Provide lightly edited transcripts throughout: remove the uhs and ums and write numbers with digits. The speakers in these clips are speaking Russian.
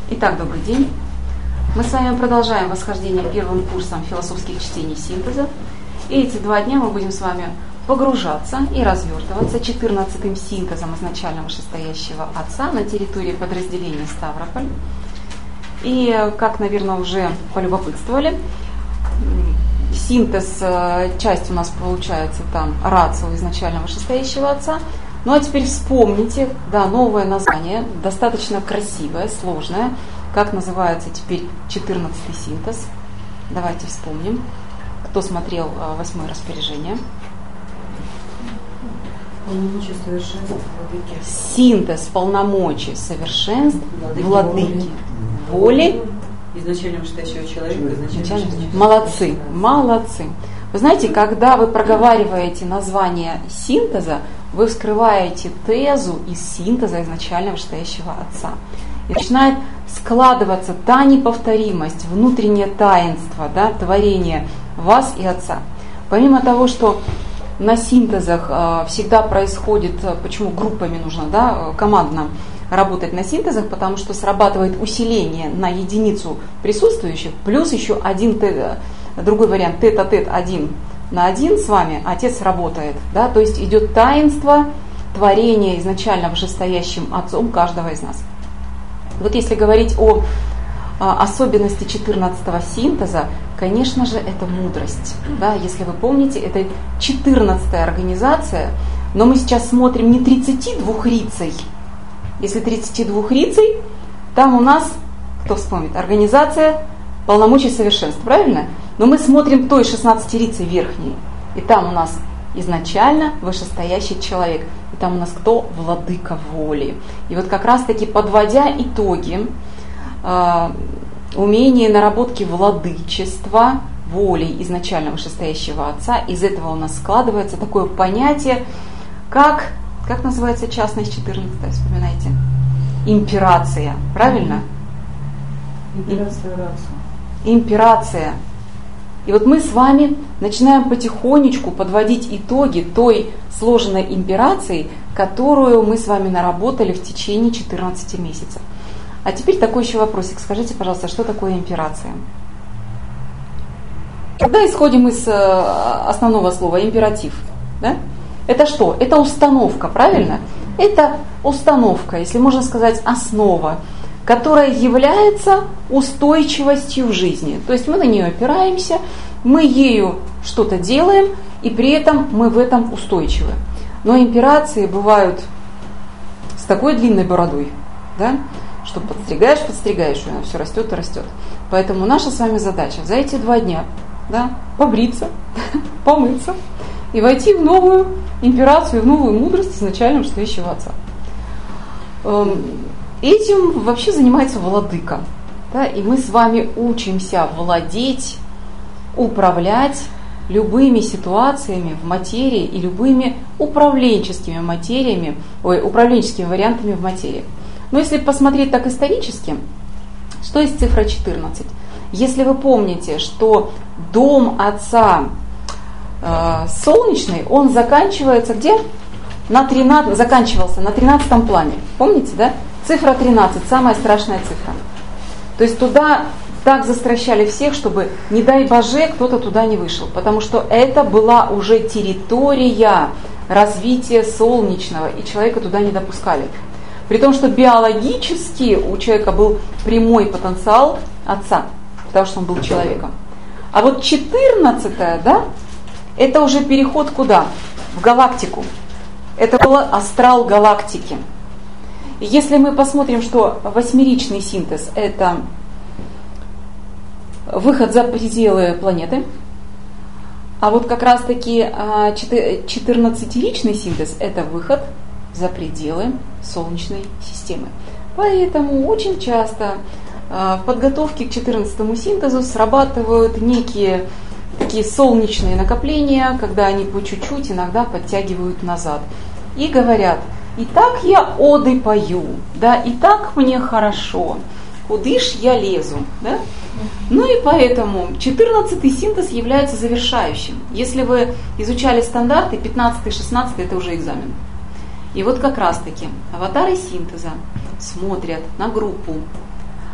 Итак, добрый день. Мы с вами продолжаем восхождение первым курсом философских чтений синтеза. И эти 2 дня мы будем с вами погружаться и развертываться 14-м синтезом изначально вышестоящего Отца на территории подразделения Ставрополь. И, как, наверное, уже полюбопытствовали, синтез, часть у нас получается там рацио изначально вышестоящего Отца. Ну а теперь вспомните, да, новое название, достаточно красивое, сложное. Как называется теперь 14-й синтез? Давайте вспомним. Кто смотрел 8-е распоряжение? Полномочия совершенств владыки. Синтез полномочий совершенств владыки воли. Изначально вышестоящего человека. Молодцы, молодцы. Вы знаете, когда вы проговариваете название синтеза, вы вскрываете тезу из синтеза изначально вышестоящего Отца. И начинает складываться та неповторимость, внутреннее таинство, да, творение вас и Отца. Помимо того, что на синтезах всегда происходит, почему группами нужно, да, командно работать на синтезах, потому что срабатывает усиление на единицу присутствующих, плюс еще другой вариант тет-а-тет 1 на 1 с вами, Отец работает, да, то есть идет таинство творения изначально вышестоящим Отцом каждого из нас. Вот если говорить о особенности 14-го синтеза, конечно же, это мудрость. Да? Если вы помните, это 14-я организация, но мы сейчас смотрим не 32 рицей. Если 32 рицей, там у нас, кто вспомнит, организация полномочий совершенств, правильно? Но мы смотрим той 16 рицей верхней, и там у нас изначально вышестоящий человек. И там у нас кто? Владыка воли. И вот как раз таки подводя итоги, умение наработки владычества воли изначально вышестоящего Отца, из этого у нас складывается такое понятие, как называется частность 14, вспоминайте? Имперация, правильно? Имперация рацио. Имперация. И вот мы с вами начинаем потихонечку подводить итоги той сложенной имперации, которую мы с вами наработали в течение 14 месяцев. А теперь такой еще вопросик. Скажите, пожалуйста, что такое имперация? Когда исходим из основного слова императив, да? Это что? Это установка, правильно? Это установка, если можно сказать, основа, которая является устойчивостью в жизни. То есть мы на нее опираемся, мы ею что-то делаем, и при этом мы в этом устойчивы. Но имперации бывают с такой длинной бородой, да, что подстригаешь, и она все растет и растет. Поэтому наша с вами задача за эти 2 дня, да, побриться, помыться и войти в новую имперацию, в новую мудрость изначально вышестоящего Отца. Этим вообще занимается владыка. Да, и мы с вами учимся владеть, управлять любыми ситуациями в материи и любыми управленческими вариантами в материи. Но если посмотреть так исторически, что есть цифра 14? Если вы помните, что дом Отца солнечный, он заканчивается где? Заканчивался на 13 плане. Помните, да? Цифра 13, самая страшная цифра. То есть туда так застращали всех, чтобы, не дай Боже, кто-то туда не вышел. Потому что это была уже территория развития солнечного, и человека туда не допускали. При том, что биологически у человека был прямой потенциал Отца, потому что он был человеком. А вот 14-е, да, это уже переход куда? В галактику. Это был астрал галактики. И если мы посмотрим, что 8-ричный синтез – это выход за пределы планеты, а вот как раз-таки 14-ричный синтез – это выход за пределы Солнечной системы. Поэтому очень часто в подготовке к 14-му синтезу срабатывают некие такие солнечные накопления, когда они по чуть-чуть иногда подтягивают назад. И говорят: и так я оды пою, да, и так мне хорошо, кудыш я лезу, да? Ну и поэтому 14-й синтез является завершающим. Если вы изучали стандарты, 15-й, 16-й это уже экзамен. И вот как раз таки аватары синтеза смотрят на группу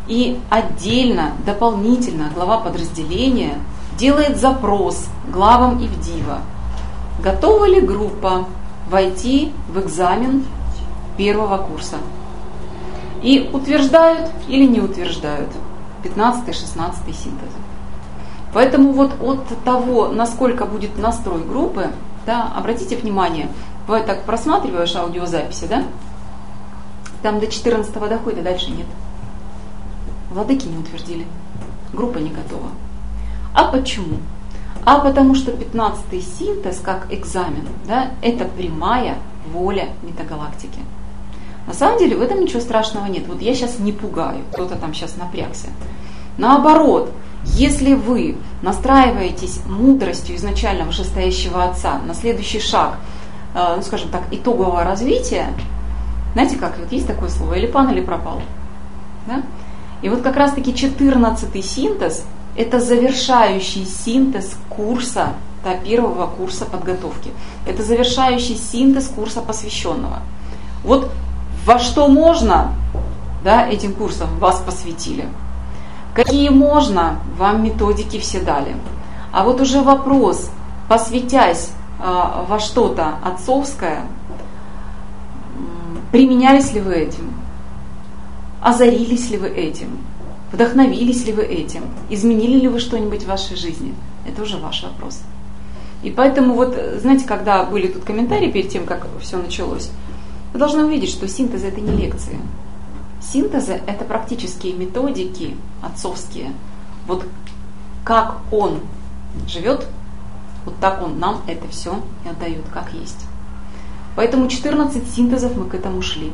И отдельно, дополнительно глава подразделения делает запрос главам Ивдива. Готова ли группа войти в экзамен первого курса? И утверждают или не утверждают 15-16 синтезы. Поэтому вот от того, насколько будет настрой группы, да, обратите внимание, бывает так, просматриваешь аудиозаписи, да, там до 14-го доходит, а дальше нет. Владыки не утвердили, группа не готова. А почему? А потому что 15-й синтез, как экзамен, да, это прямая воля метагалактики. На самом деле в этом ничего страшного нет. Вот я сейчас не пугаю, кто-то там сейчас напрягся. Наоборот, если вы настраиваетесь мудростью изначально вышестоящего Отца на следующий шаг, ну скажем так, итогового развития, знаете как, вот есть такое слово, или пан, или пропал. Да? И вот как раз таки 14-й синтез – это завершающий синтез курса, да, первого курса подготовки. Это завершающий синтез курса посвященного. Вот во что можно, да, этим курсом вас посвятили. Какие можно, вам методики все дали. А вот уже вопрос, посвятясь во что-то отцовское, применялись ли вы этим? Озарились ли вы этим? Вдохновились ли вы этим? Изменили ли вы что-нибудь в вашей жизни? Это уже ваш вопрос. И поэтому вот, знаете, когда были тут комментарии перед тем, как все началось, вы должны увидеть, что синтезы – это не лекции. Синтезы – это практические методики отцовские. Вот как он живет, вот так он нам это все и отдает, как есть. Поэтому 14 синтезов мы к этому шли.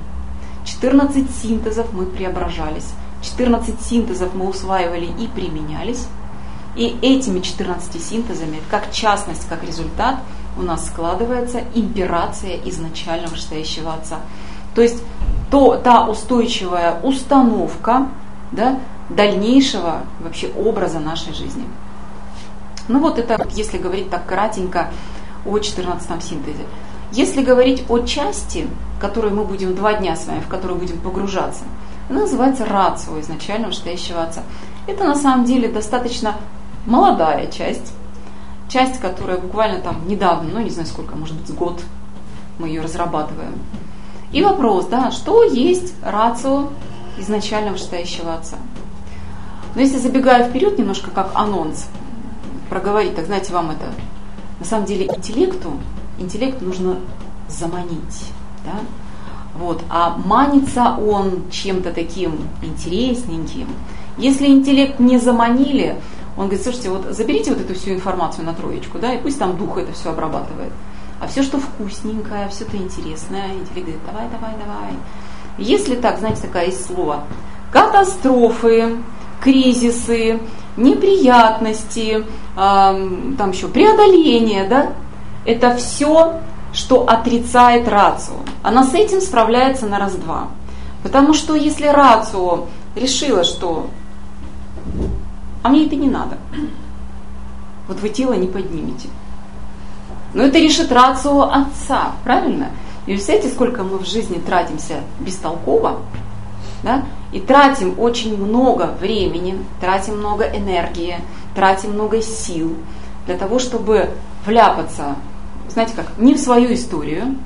14 синтезов мы преображались. 14 синтезов мы усваивали и применялись. И этими 14 синтезами, как частность, как результат, у нас складывается имперация изначального вышестоящего Отца. То есть та устойчивая установка, да, дальнейшего вообще образа нашей жизни. Ну вот это, если говорить так кратенько о 14-м синтезе. Если говорить о части, которую мы будем 2 дня с вами, в которую будем погружаться, она называется рацио изначального вышестоящего Отца. Это на самом деле достаточно молодая часть, которая буквально там недавно, ну не знаю сколько, может быть с год мы ее разрабатываем. И вопрос, да, что есть рацио изначально вышестоящего Отца? Но если забегая вперед немножко как анонс, проговорить, так знаете, вам это, на самом деле интеллект нужно заманить, да? Вот, а манится он чем-то таким интересненьким. Если интеллект не заманили, он говорит, слушайте, вот заберите вот эту всю информацию на 3, да, и пусть там дух это все обрабатывает. А все, что вкусненькое, все это интересное, интеллект говорит, давай. Если так, знаете, такое есть слово, катастрофы, кризисы, неприятности, там еще преодоление, да, это все, что отрицает рацио. Она с этим справляется на раз-два. Потому что если рацио решила, что а мне это не надо, вот вы тело не поднимете. Но это решит рацио Отца, правильно? И представляете, сколько мы в жизни тратимся бестолково, да? И тратим очень много времени, тратим много энергии, тратим много сил для того, чтобы вляпаться, знаете как, не в свою историю,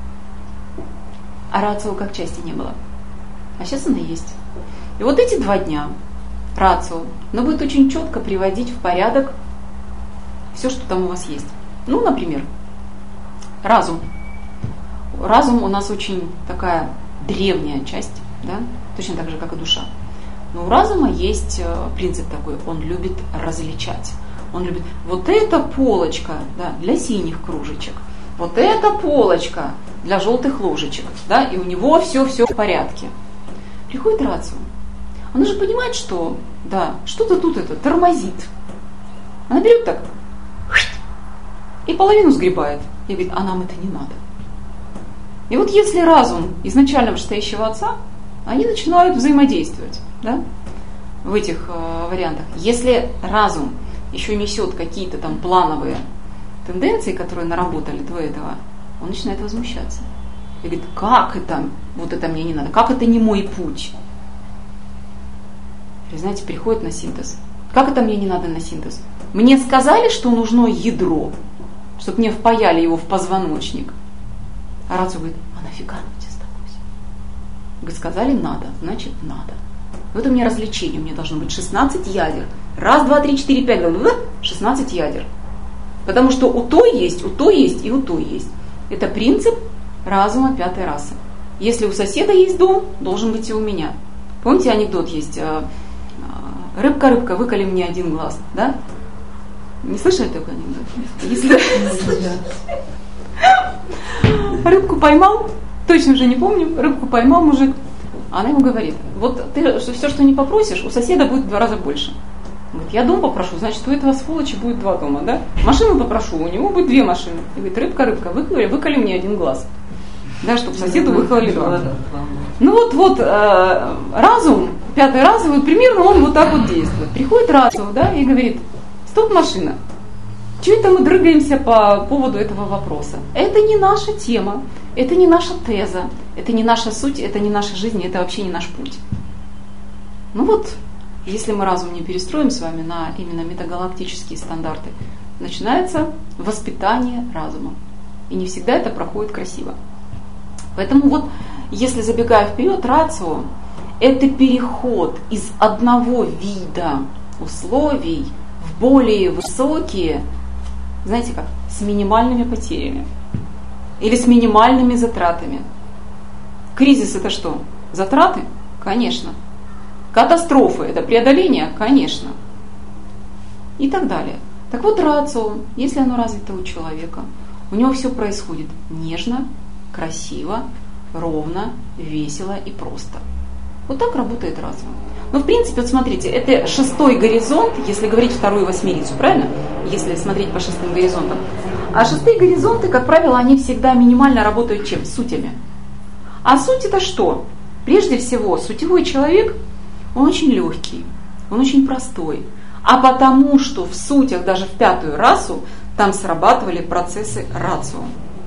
а рацио как части не было. А сейчас она есть. И вот эти 2 дня рацио, но будет очень четко приводить в порядок все, что там у вас есть. Ну, например, разум. Разум у нас очень такая древняя часть, да? Точно так же, как и душа. Но у разума есть принцип такой, он любит различать. Он любит, вот эта полочка, да, для синих кружечек, вот эта полочка для желтых ложечек, да, и у него все в порядке. Приходит рацио. Она же понимает, что, да, что-то тут это тормозит. Она берет так и половину сгребает. И говорит, а нам это не надо. И вот если разум изначально вышестоящего Отца, они начинают взаимодействовать, да, в этих вариантах. Если разум еще несет какие-то там плановые тенденции, которые наработали до этого, он начинает возмущаться. И говорит, как это, вот это мне не надо, как это не мой путь? И, знаете, приходит на синтез. Как это мне не надо на синтез? Мне сказали, что нужно ядро, чтобы мне впаяли его в позвоночник. А рацио говорит, а нафига оно тебе сдалось? Говорит, сказали надо, значит надо. Вот у меня развлечение, у меня должно быть 16 ядер. Раз, два, три, четыре, пять, 16 ядер. Потому что у той есть, у той есть и у той есть. Это принцип разума пятой расы. Если у соседа есть дом, должен быть и у меня. Помните, анекдот есть? Рыбка, рыбка, выколи мне один глаз. Да? Не слышали такой анекдот? Если рыбку поймал, точно уже не помню, рыбку поймал мужик, а она ему говорит, вот ты все, что не попросишь, у соседа будет в 2 раза больше. Говорит, я дом попрошу, значит, у этого сволочи будет 2 дома, да? Машину попрошу, у него будет 2 машины. И говорит, рыбка, рыбка, выколи мне один глаз. Да, чтобы соседу выкололи 2. Ну вот разум, пятый разум, примерно он вот так вот действует. Приходит разум, да, и говорит, стоп, машина, чего это мы дрыгаемся по поводу этого вопроса? Это не наша тема, это не наша теза, это не наша суть, это не наша жизнь, это вообще не наш путь. Ну вот, если мы разум не перестроим с вами на именно метагалактические стандарты, начинается воспитание разума. И не всегда это проходит красиво. Поэтому вот, если забегая вперед, рацио – это переход из одного вида условий в более высокие, знаете как, с минимальными потерями или с минимальными затратами. Кризис – это что? Затраты? Конечно. Катастрофы – это преодоление? Конечно. И так далее. Так вот, рацио, если оно развито у человека, у него все происходит нежно, красиво, ровно, весело и просто. Вот так работает разум. Ну, в принципе, вот смотрите, это 6-й горизонт, если говорить 2-ю восьмерицу, правильно? Если смотреть по 6-м горизонтам. А 6-е горизонты, как правило, они всегда минимально работают чем? Сутями. А суть это что? Прежде всего, сутевой человек, он очень легкий, он очень простой. А потому что в сутях, даже в 5-ю расу, там срабатывали процессы рацио.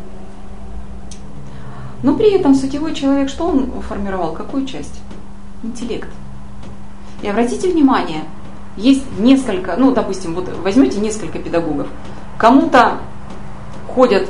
Но при этом сутевой человек, что он формировал? Какую часть? Интеллект. И обратите внимание, есть несколько, ну, допустим, вот возьмете несколько педагогов. Кому-то ходят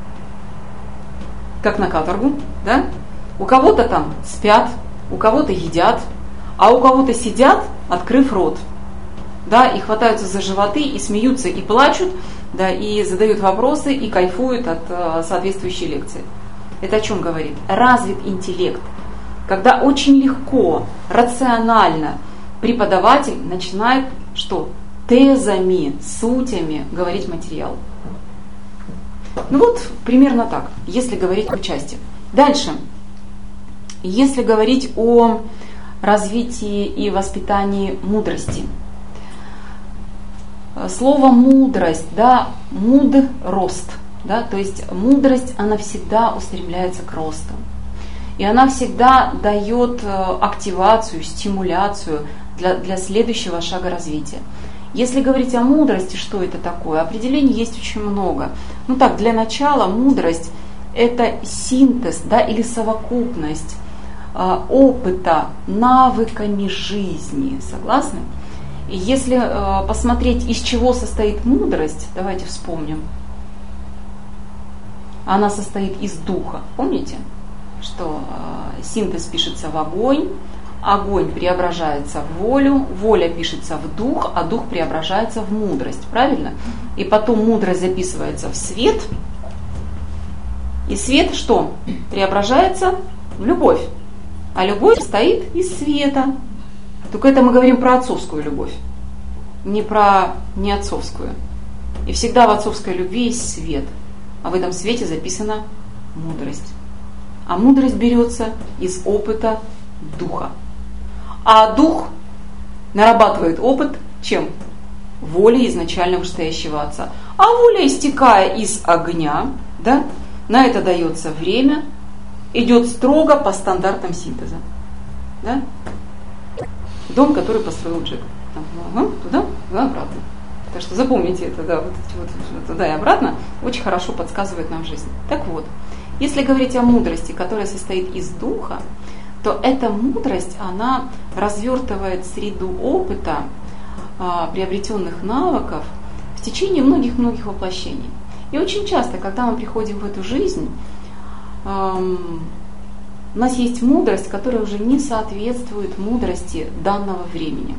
как на каторгу, да? У кого-то там спят, у кого-то едят, а у кого-то сидят, открыв рот. Да, и хватаются за животы, и смеются, и плачут, да, и задают вопросы, и кайфуют от соответствующей лекции. Это о чем говорит? Развит интеллект. Когда очень легко, рационально преподаватель начинает что? Тезами, сутями говорить материал. Ну вот, примерно так, если говорить о части. Дальше. Если говорить о развитии и воспитании мудрости. Слово мудрость, да, рост. Да, то есть мудрость, она всегда устремляется к росту. И она всегда дает активацию, стимуляцию для следующего шага развития. Если говорить о мудрости, что это такое? Определений есть очень много. Ну так, для начала мудрость – это синтез, да, или совокупность опыта навыками жизни. Согласны? И если посмотреть, из чего состоит мудрость, давайте вспомним. Она состоит из духа. Помните, что синтез пишется в огонь, огонь преображается в волю, воля пишется в дух, а дух преображается в мудрость. Правильно? И потом мудрость записывается в свет. И свет что? Преображается в любовь. А любовь состоит из света. Только это мы говорим про отцовскую любовь, не отцовскую. И всегда в отцовской любви есть свет. А в этом свете записана мудрость. А мудрость берется из опыта духа. А дух нарабатывает опыт чем? Волей изначально вышестоящего отца. А воля, истекая из огня, да, на это дается время, идет строго по стандартам синтеза. Да? Дом, который построил Джек. Туда, обратно. Так что запомните это, да, вот туда и обратно, очень хорошо подсказывает нам жизнь. Так вот, если говорить о мудрости, которая состоит из духа, то эта мудрость, она развертывает среду опыта, приобретенных навыков в течение многих-многих воплощений. И очень часто, когда мы приходим в эту жизнь, у нас есть мудрость, которая уже не соответствует мудрости данного времени.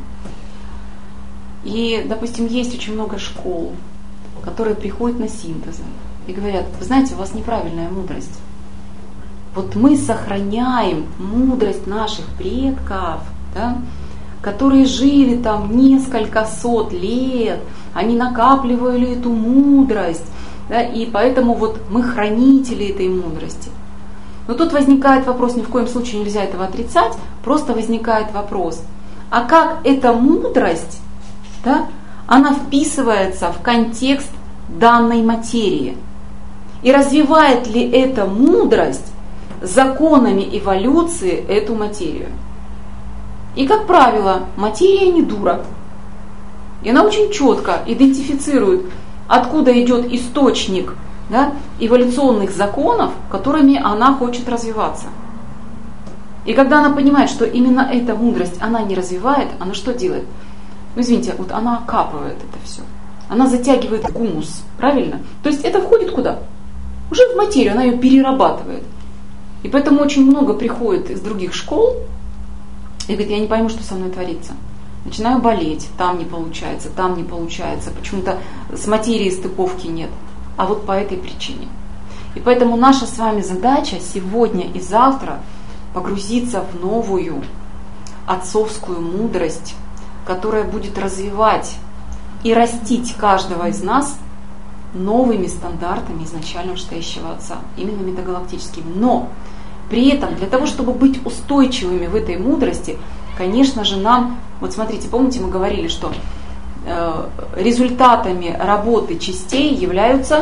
И, допустим, есть очень много школ, которые приходят на синтезы и говорят: вы знаете, у вас неправильная мудрость. Вот мы сохраняем мудрость наших предков, да, которые жили там несколько сот лет, они накапливали эту мудрость, да, и поэтому вот мы хранители этой мудрости. Но тут возникает вопрос, ни в коем случае нельзя этого отрицать, просто возникает вопрос, а как эта мудрость, да, она вписывается в контекст данной материи? И развивает ли эта мудрость законами эволюции эту материю? И, как правило, материя не дура. И она очень четко идентифицирует, откуда идет источник, да, эволюционных законов, которыми она хочет развиваться. И когда она понимает, что именно эта мудрость она не развивает, она что делает? Ну, извините, вот она окапывает это все. Она затягивает гумус, правильно? То есть это входит куда? Уже в материю, она ее перерабатывает. И поэтому очень много приходит из других школ и говорит: я не пойму, что со мной творится. Начинаю болеть, там не получается, почему-то с материей стыковки нет. А вот по этой причине. И поэтому наша с вами задача сегодня и завтра погрузиться в новую отцовскую мудрость, которая будет развивать и растить каждого из нас новыми стандартами изначально вышестоящего Отца, именно метагалактическими. Но при этом для того, чтобы быть устойчивыми в этой мудрости, конечно же, нам, вот смотрите, помните, мы говорили, что результатами работы частей являются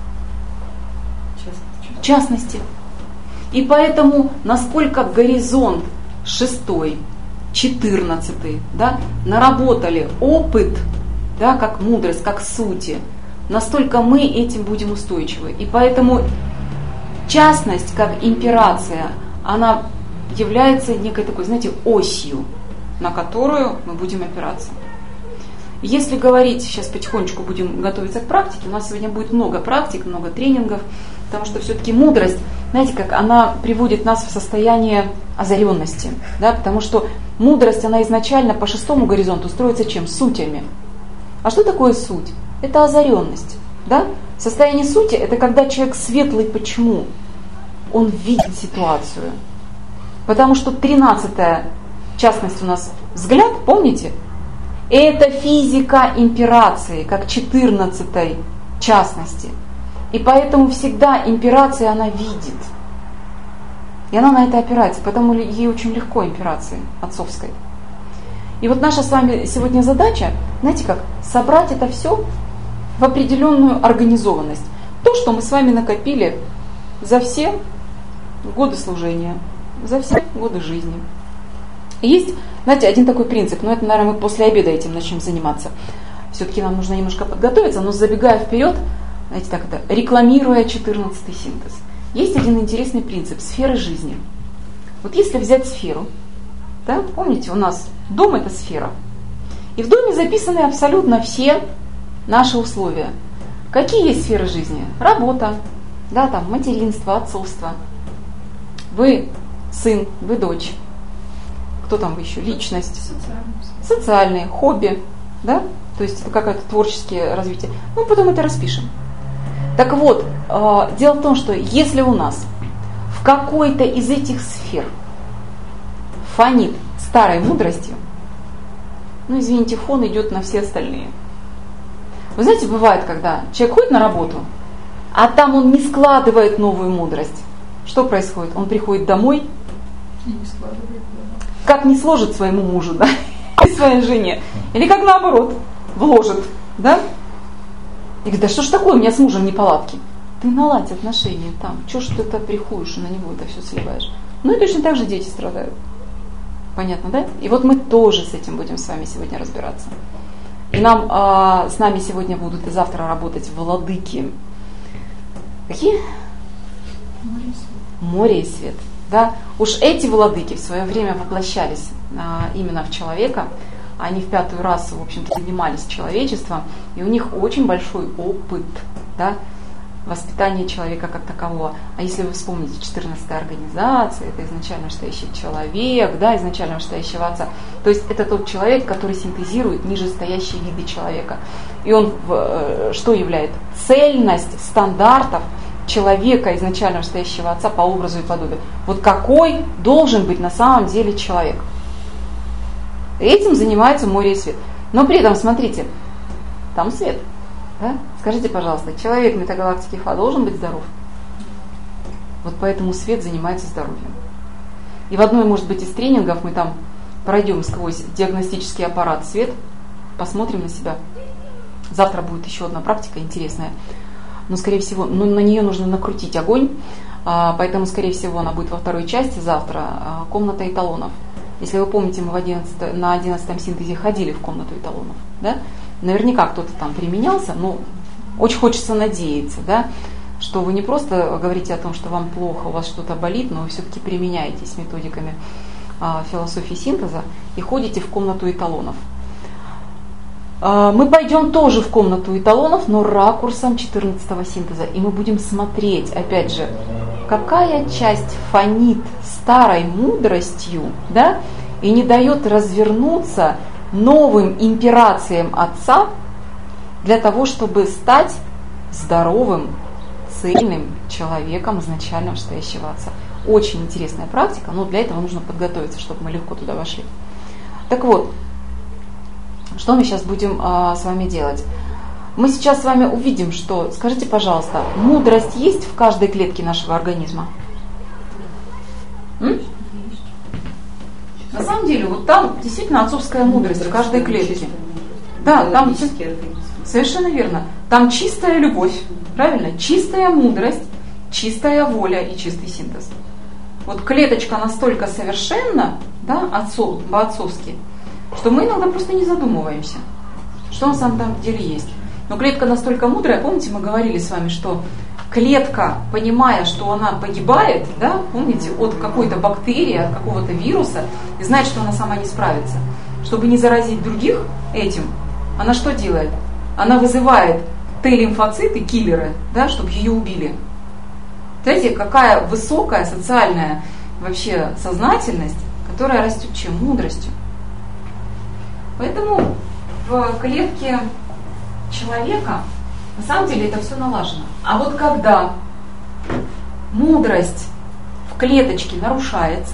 частности. И поэтому, насколько горизонт 6, 14, да, наработали опыт, да, как мудрость, как сути, настолько мы этим будем устойчивы. И поэтому частность, как имперация, она является некой такой, знаете, осью, на которую мы будем опираться. Если говорить, сейчас потихонечку будем готовиться к практике, у нас сегодня будет много практик, много тренингов, потому что все-таки мудрость, знаете, как она приводит нас в состояние озаренности, да, потому что мудрость, она изначально по 6-му горизонту строится чем? Сутями. А что такое суть? Это озаренность, да? Состояние сути – это когда человек светлый. Почему? Он видит ситуацию. Потому что 13-я частность у нас взгляд, помните? Это физика имперации, как 14-й частности. И поэтому всегда имперация, она видит. И она на это опирается, поэтому ей очень легко имперации отцовской. И вот наша с вами сегодня задача, знаете как, собрать это все в определенную организованность. То, что мы с вами накопили за все годы служения, за все годы жизни. И есть, знаете, один такой принцип, но это, наверное, мы после обеда этим начнем заниматься. Все-таки нам нужно немножко подготовиться, но забегая вперед, знаете, так это, рекламируя 14-й синтез. Есть один интересный принцип – сферы жизни. Вот если взять сферу, да, помните, у нас дом – это сфера. И в доме записаны абсолютно все наши условия. Какие есть сферы жизни? Работа, да, там, материнство, отцовство. Вы сын, вы дочь. Кто там вы еще? Личность. Социальные, хобби, да? То есть это какое-то творческое развитие. Мы потом это распишем. Так вот, дело в том, что если у нас в какой-то из этих сфер фонит старой мудростью, ну, извините, фон идет на все остальные. Вы знаете, бывает, когда человек ходит на работу, а там он не складывает новую мудрость. Что происходит? Он приходит домой и не складывает. Как не сложит своему мужу, да, и своей жене. Или как наоборот, вложит, да. И говорит: да что ж такое, у меня с мужем неполадки. Ты наладь отношения там, чего ж ты это приходишь и на него это все сливаешь. Ну и точно так же дети страдают. Понятно, да? И вот мы тоже с этим будем с вами сегодня разбираться. И нам с нами сегодня будут и завтра работать владыки. Какие? Море и свет. Да? Уж эти владыки в свое время воплощались именно в человека, они в 5-ю расу, в общем-то, занимались человечеством, и у них очень большой опыт, да, воспитания человека как такового. А если вы вспомните 14-я организация, это изначально настоящий человек, да, изначально настоящего отца, то есть это тот человек, который синтезирует нижестоящие виды человека. И он что является? Цельность стандартов человека, изначально настоящего отца по образу и подобию. Вот какой должен быть на самом деле человек. Этим занимается море и свет. Но при этом, смотрите, там свет. Да? Скажите, пожалуйста, человек метагалактики Фа должен быть здоров? Вот поэтому свет занимается здоровьем. И в одной, может быть, из тренингов мы там пройдем сквозь диагностический аппарат свет, посмотрим на себя. Завтра будет еще одна практика интересная. Но, скорее всего, на нее нужно накрутить огонь, поэтому, скорее всего, она будет во второй части завтра. Комната эталонов. Если вы помните, мы на 11-м синтезе ходили в комнату эталонов. Да? Наверняка кто-то там применялся, но очень хочется надеяться, да, что вы не просто говорите о том, что вам плохо, у вас что-то болит, но вы все-таки применяетесь методиками философии синтеза и ходите в комнату эталонов. Мы пойдем тоже в комнату эталонов, но ракурсом 14-го синтеза. И мы будем смотреть, опять же, какая часть фонит старой мудростью, да, и не дает развернуться новым имперациям Отца для того, чтобы стать здоровым, цельным человеком изначально настоящего Отца. Очень интересная практика, но для этого нужно подготовиться, чтобы мы легко туда вошли. Так вот, что мы сейчас будем с вами делать? Мы сейчас с вами увидим, что, скажите, пожалуйста, мудрость есть в каждой клетке нашего организма? На самом деле, вот там действительно отцовская мудрость в каждой клетке. Да, там совершенно верно. Там чистая любовь, правильно? Чистая мудрость, чистая воля и чистый синтез. Вот клеточка настолько совершенна, да, по-отцовски, что мы иногда просто не задумываемся, что на самом деле есть. Но клетка настолько мудрая, помните, мы говорили с вами, что клетка, понимая, что она погибает, да, помните, от какой-то бактерии, от какого-то вируса, и знает, что она сама не справится, чтобы не заразить других этим, она что делает? Она вызывает Т-лимфоциты, киллеры, да, чтобы ее убили. Знаете, какая высокая социальная вообще сознательность, которая растет чем? Мудростью. Поэтому в клетке человека на самом деле это все налажено. А вот когда мудрость в клеточке нарушается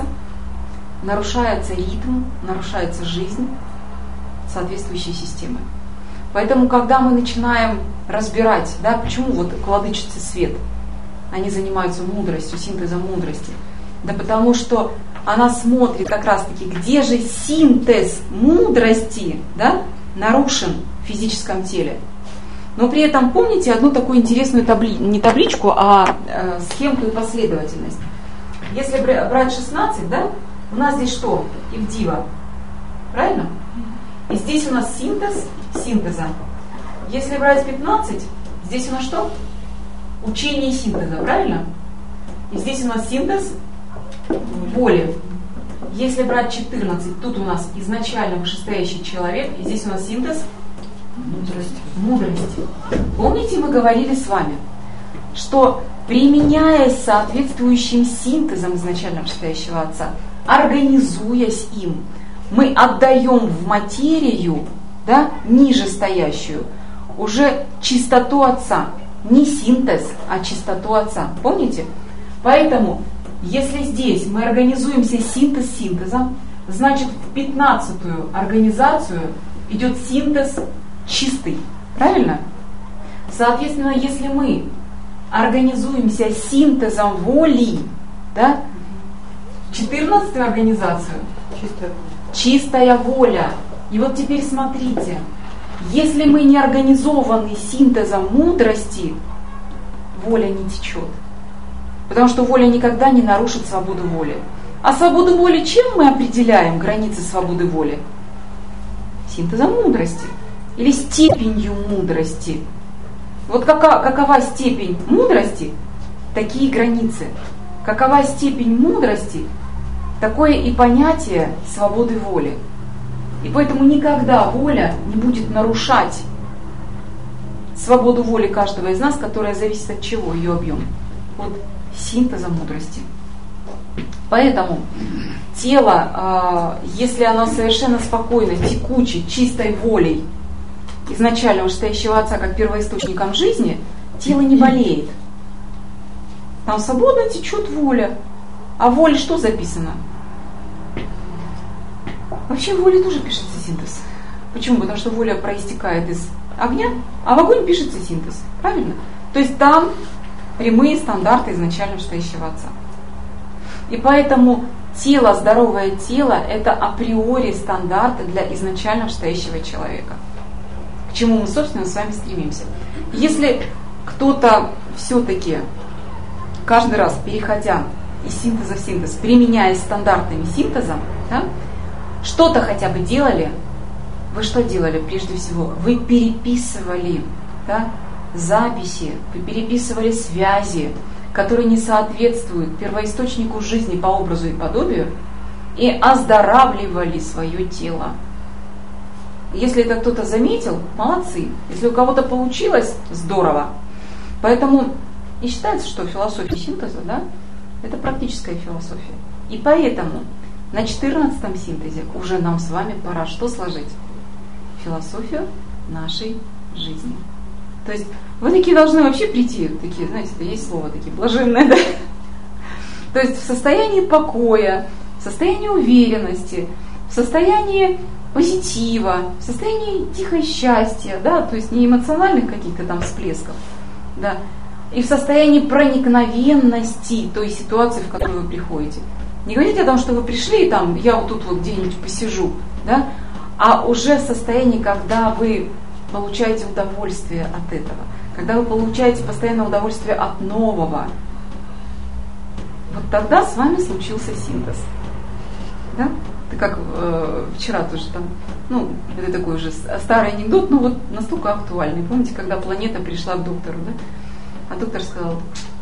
ритм, нарушается жизнь соответствующей системы. Поэтому, когда мы начинаем разбирать, да, почему вот владычицы свет, они занимаются мудростью, синтезом мудрости, да потому что она смотрит как раз-таки, где же синтез мудрости, да, нарушен в физическом теле. Но при этом помните одну такую интересную не табличку, а схемку и последовательность. Если брать 16, да, у нас здесь что? Ивдива. Правильно? И здесь у нас синтез синтеза. Если брать 15, здесь у нас что? Учение синтеза, правильно? И здесь у нас синтез воли. Если брать 14, тут у нас изначально вышестоящий человек, и здесь у нас синтез мудрости. Помните, мы говорили с вами, что применяясь соответствующим синтезом изначально вышестоящего Отца, организуясь им, мы отдаем в материю, да, нижестоящую, уже чистоту Отца. Не синтез, а чистоту Отца. Помните? Поэтому, если здесь мы организуемся синтез синтезом, значит в 15-ю организацию идет синтез чистый. Правильно? Соответственно, если мы организуемся синтезом воли, да, 14-ю организацию чистая воля. И вот теперь смотрите, если мы не организованы синтезом мудрости, воля не течет. Потому что воля никогда не нарушит свободу воли. А свободу воли чем мы определяем границы свободы воли? Синтезом мудрости. Или степенью мудрости. Вот какова степень мудрости, такие границы. какова степень мудрости, такое и понятие свободы воли. И поэтому никогда воля не будет нарушать свободу воли каждого из нас, которая зависит от чего? Ее объем. От синтеза мудрости. Поэтому тело, если оно совершенно спокойно, текуче, чистой волей изначального вышестоящего Отца, как первоисточником жизни, тело не болеет. Там свободно течет воля. А в воле что записано? Вообще в воле тоже пишется синтез. Почему? Потому что воля проистекает из огня, а в огонь пишется синтез. Правильно? То есть там прямые стандарты изначально вышестоящего Отца. И поэтому тело, здоровое тело, это априори стандарты для изначально вышестоящего человека. К чему мы, собственно, с вами стремимся. Если кто-то все-таки каждый раз, переходя из синтеза в синтез, применяя стандартами синтеза, да, что-то хотя бы делали, вы что делали прежде всего? Вы переписывали, да, записи, вы переписывали связи, которые не соответствуют первоисточнику жизни по образу и подобию, и оздоравливали свое тело. Если это кто-то заметил, молодцы. Если у кого-то получилось, здорово. Поэтому и считается, что философия синтеза, да, это практическая философия. И поэтому на 14-м синтезе уже нам с вами пора что сложить? Философию нашей жизни. То есть вы такие должны вообще прийти, такие, знаете, это есть слово такие, блаженные, да? То есть в состоянии покоя, в состоянии уверенности, в состоянии позитива, в состоянии тихого счастья, да, то есть не эмоциональных каких-то там всплесков, да, и в состоянии проникновенности той ситуации, в которую вы приходите. Не говорите о том, что вы пришли, и там, я вот тут вот где-нибудь посижу, да, а уже в состоянии, когда вы получаете удовольствие от этого, когда вы получаете постоянное удовольствие от нового, вот тогда с вами случился синтез. Да? Это как вчера тоже там, ну, это такой уже старый анекдот, но вот настолько актуальный. Помните, когда планета пришла к доктору, да? А доктор сказал: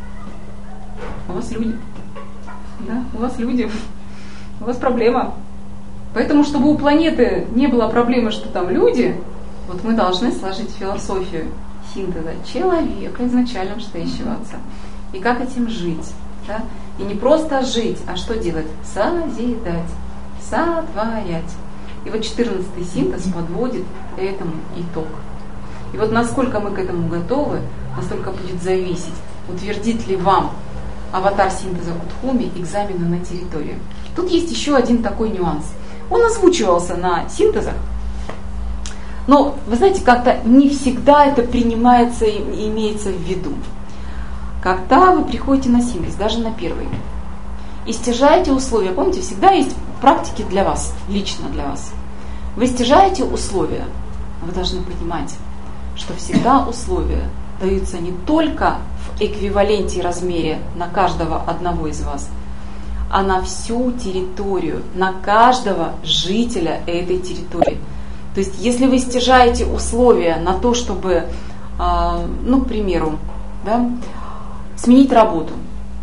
у вас люди. Да, у вас люди, у вас проблема. Поэтому, чтобы у планеты не было проблемы, что там люди, вот мы должны сложить философию синтеза человека, изначально вышестоящего Отца. И как этим жить. Да? И не просто жить, а что делать? Созидать, сотворять. И вот 14-й синтез подводит этому итог. И вот насколько мы к этому готовы, настолько будет зависеть, утвердит ли вам аватар синтеза Кутхуми экзамены на территорию. Тут есть еще один такой нюанс. Он озвучивался на синтезах, но, вы знаете, как-то не всегда это принимается и имеется в виду. Когда вы приходите на синтез, даже на первый, и стяжаете условия, помните, всегда есть практики для вас, лично для вас. Вы стяжаете условия, вы должны понимать, что всегда условия даются не только в эквиваленте и размере на каждого одного из вас, а на всю территорию, на каждого жителя этой территории. То есть, если вы стяжаете условия на то, чтобы, ну, к примеру, да, сменить работу,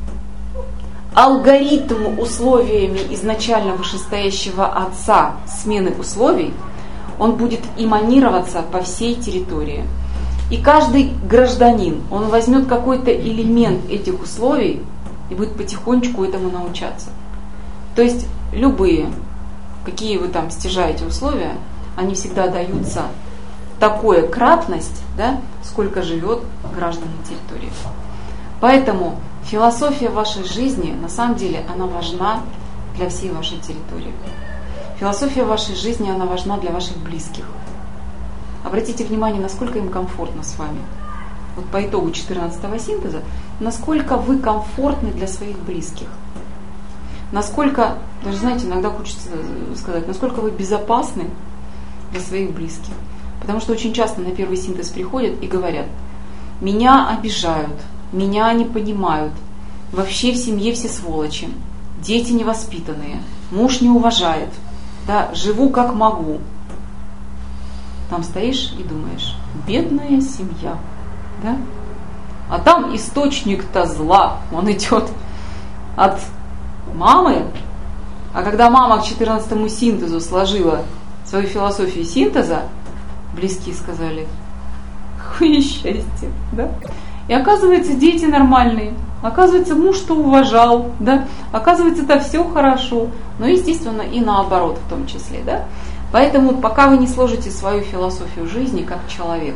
алгоритм условиями изначально вышестоящего Отца смены условий, он будет эманироваться по всей территории. И каждый гражданин, он возьмет какой-то элемент этих условий и будет потихонечку этому научаться. То есть любые, какие вы там стяжаете условия, они всегда даются такое кратность, да, сколько живет граждан на территории. Поэтому философия вашей жизни, на самом деле, она важна для всей вашей территории. Философия вашей жизни, она важна для ваших близких. Обратите внимание, насколько им комфортно с вами. Вот по итогу 14-го синтеза, насколько вы комфортны для своих близких. Насколько, даже знаете, иногда хочется сказать, насколько вы безопасны для своих близких. Потому что очень часто на первый синтез приходят и говорят: меня обижают, меня не понимают, вообще в семье все сволочи, дети невоспитанные, муж не уважает, да, живу как могу. Там стоишь и думаешь: бедная семья, да? А там источник-то зла, он идет от мамы, а когда мама к 14-му синтезу сложила свою философию синтеза, близкие сказали: какое счастье, да? И оказывается, дети нормальные, оказывается, муж-то уважал, да? Оказывается, это все хорошо, но, естественно, и наоборот в том числе, да? Поэтому, пока вы не сложите свою философию жизни как человек,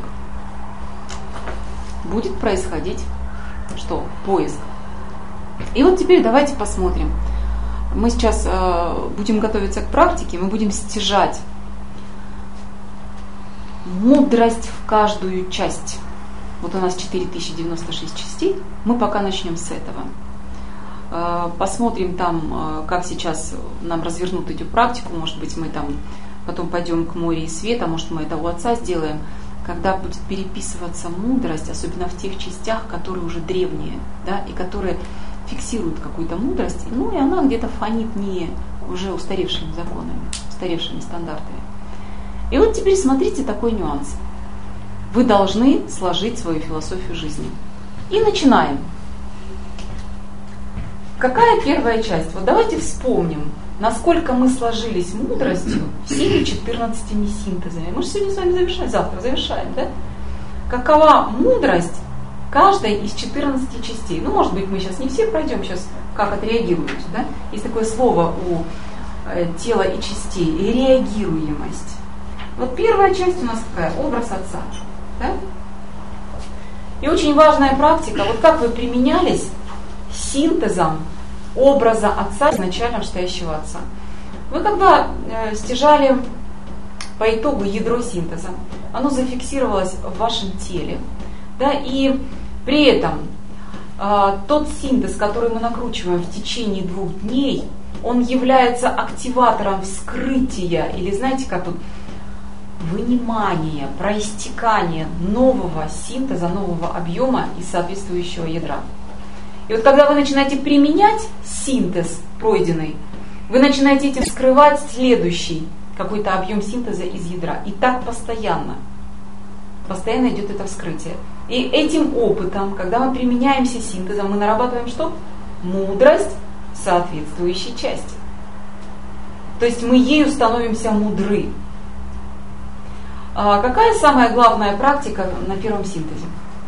будет происходить что? Поиск. И вот теперь давайте посмотрим. Мы сейчас будем готовиться к практике, мы будем стяжать мудрость в каждую часть. Вот у нас 4096 частей, мы пока начнем с этого. Посмотрим там, как сейчас нам развернут эту практику, может быть, мы там потом пойдем к морю и света, может, мы это у отца сделаем, когда будет переписываться мудрость, особенно в тех частях, которые уже древние, да, и которые фиксируют какую-то мудрость, ну и она где-то фонит не уже устаревшими законами, устаревшими стандартами. И вот теперь смотрите такой нюанс. Вы должны сложить свою философию жизни. И начинаем. Какая первая часть? Вот давайте вспомним, насколько мы сложились мудростью всеми 14 синтезами. Мы же сегодня с вами завершаем, завтра завершаем, да? Какова мудрость каждой из 14 частей? Ну, может быть, мы сейчас не все пройдем, сейчас как отреагируете, да? Есть такое слово у тела и частей – реагируемость. Вот первая часть у нас какая? Образ отца. Да? И очень важная практика, вот как вы применялись синтезом образа отца, изначально вышестоящего отца. Вы когда стяжали по итогу ядро синтеза, оно зафиксировалось в вашем теле, да, и при этом тот синтез, который мы накручиваем в течение 2 дней, он является активатором вскрытия, или знаете, как тут, вынимания, проистекания нового синтеза, нового объема из соответствующего ядра. И вот когда вы начинаете применять синтез пройденный, вы начинаете этим скрывать следующий какой-то объем синтеза из ядра. И так постоянно. Постоянно идет это вскрытие. И этим опытом, когда мы применяемся синтезом, мы нарабатываем что? Мудрость соответствующей части. То есть мы ею становимся мудры. А какая самая главная практика на первом синтезе?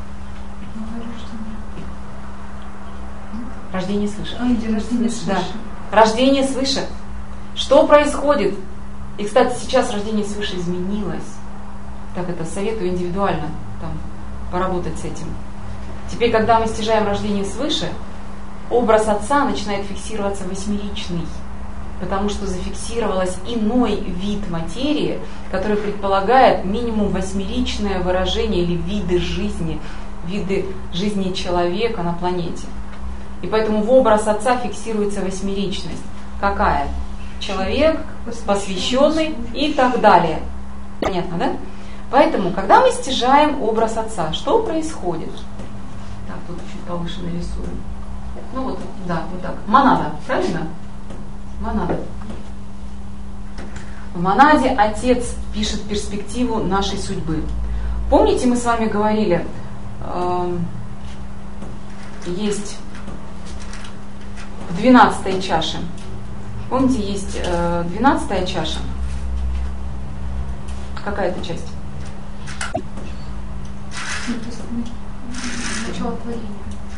Рождение свыше. Рождение свыше. Да. Рождение свыше. Что происходит? И, кстати, сейчас рождение свыше изменилось. Так это советую индивидуально там, поработать с этим. Теперь, когда мы стяжаем рождение свыше, образ отца начинает фиксироваться восьмеричный, потому что зафиксировалось иной вид материи, который предполагает минимум восьмеричное выражение или виды жизни человека на планете. И поэтому в образ отца фиксируется восьмеричность. Какая? Человек, посвященный и так далее. Понятно, да? Поэтому, когда мы стяжаем образ отца, что происходит? Так, тут чуть повыше нарисуем. Ну вот, да, вот так. Монада, правильно? Монада. В монаде отец пишет перспективу нашей судьбы. Помните, мы с вами говорили, есть в 12-й чаше. Помните, есть 12-я чаша. Какая это часть? Начало творения.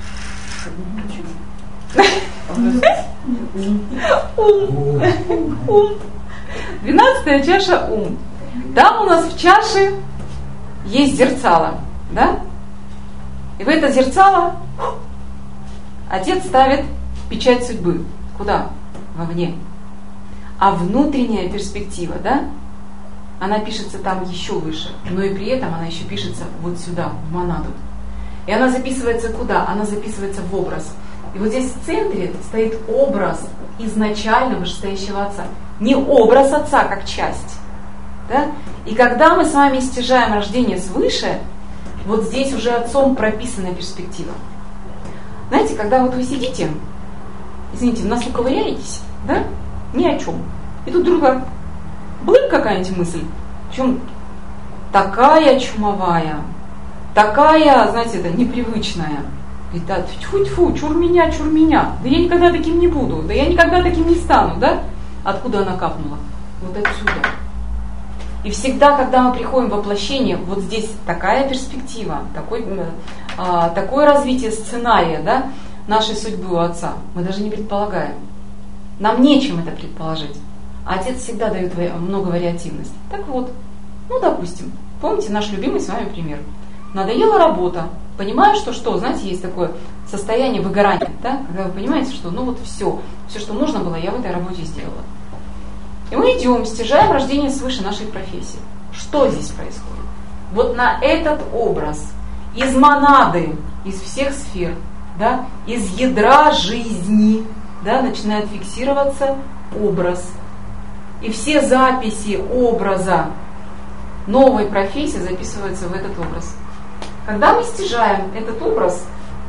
Ум. 12-я чаша ум. Там у нас в чаше есть зерцало, да? И в это зерцало отец ставит печать судьбы. Куда? Вовне. А внутренняя перспектива, да? Она пишется там еще выше, но и при этом она еще пишется вот сюда, в монаду. И она записывается куда? Она записывается в образ. И вот здесь в центре стоит образ изначально вышестоящего отца. Не образ отца как часть. Да? И когда мы с вами стяжаем рождение свыше, вот здесь уже отцом прописана перспектива. Знаете, когда вот вы сидите, извините, в носу ковыряетесь, да? Ни о чем. И тут вдруг блин какая-нибудь мысль. Причем такая чумовая, такая, знаете, это непривычная. Говорит, да, тьфу-тьфу, чур меня, да я никогда таким не буду, да я никогда таким не стану, да? Откуда она капнула? Вот отсюда. И всегда, когда мы приходим в воплощение, вот здесь такая перспектива, такое развитие сценария, да, нашей судьбы у Отца, мы даже не предполагаем. Нам нечем это предположить. А Отец всегда дает много вариативности. Так вот, допустим, помните наш любимый с вами пример. Надоела работа. Понимаю, что, знаете, есть такое состояние выгорания, да? Когда вы понимаете, что все, что нужно было, я в этой работе сделала. И мы идем, стяжаем рождение свыше нашей профессии. Что здесь происходит? Вот на этот образ из монады, из всех сфер, да, из ядра жизни, да, начинает фиксироваться образ. И все записи образа новой профессии записываются в этот образ. Когда мы стяжаем этот образ,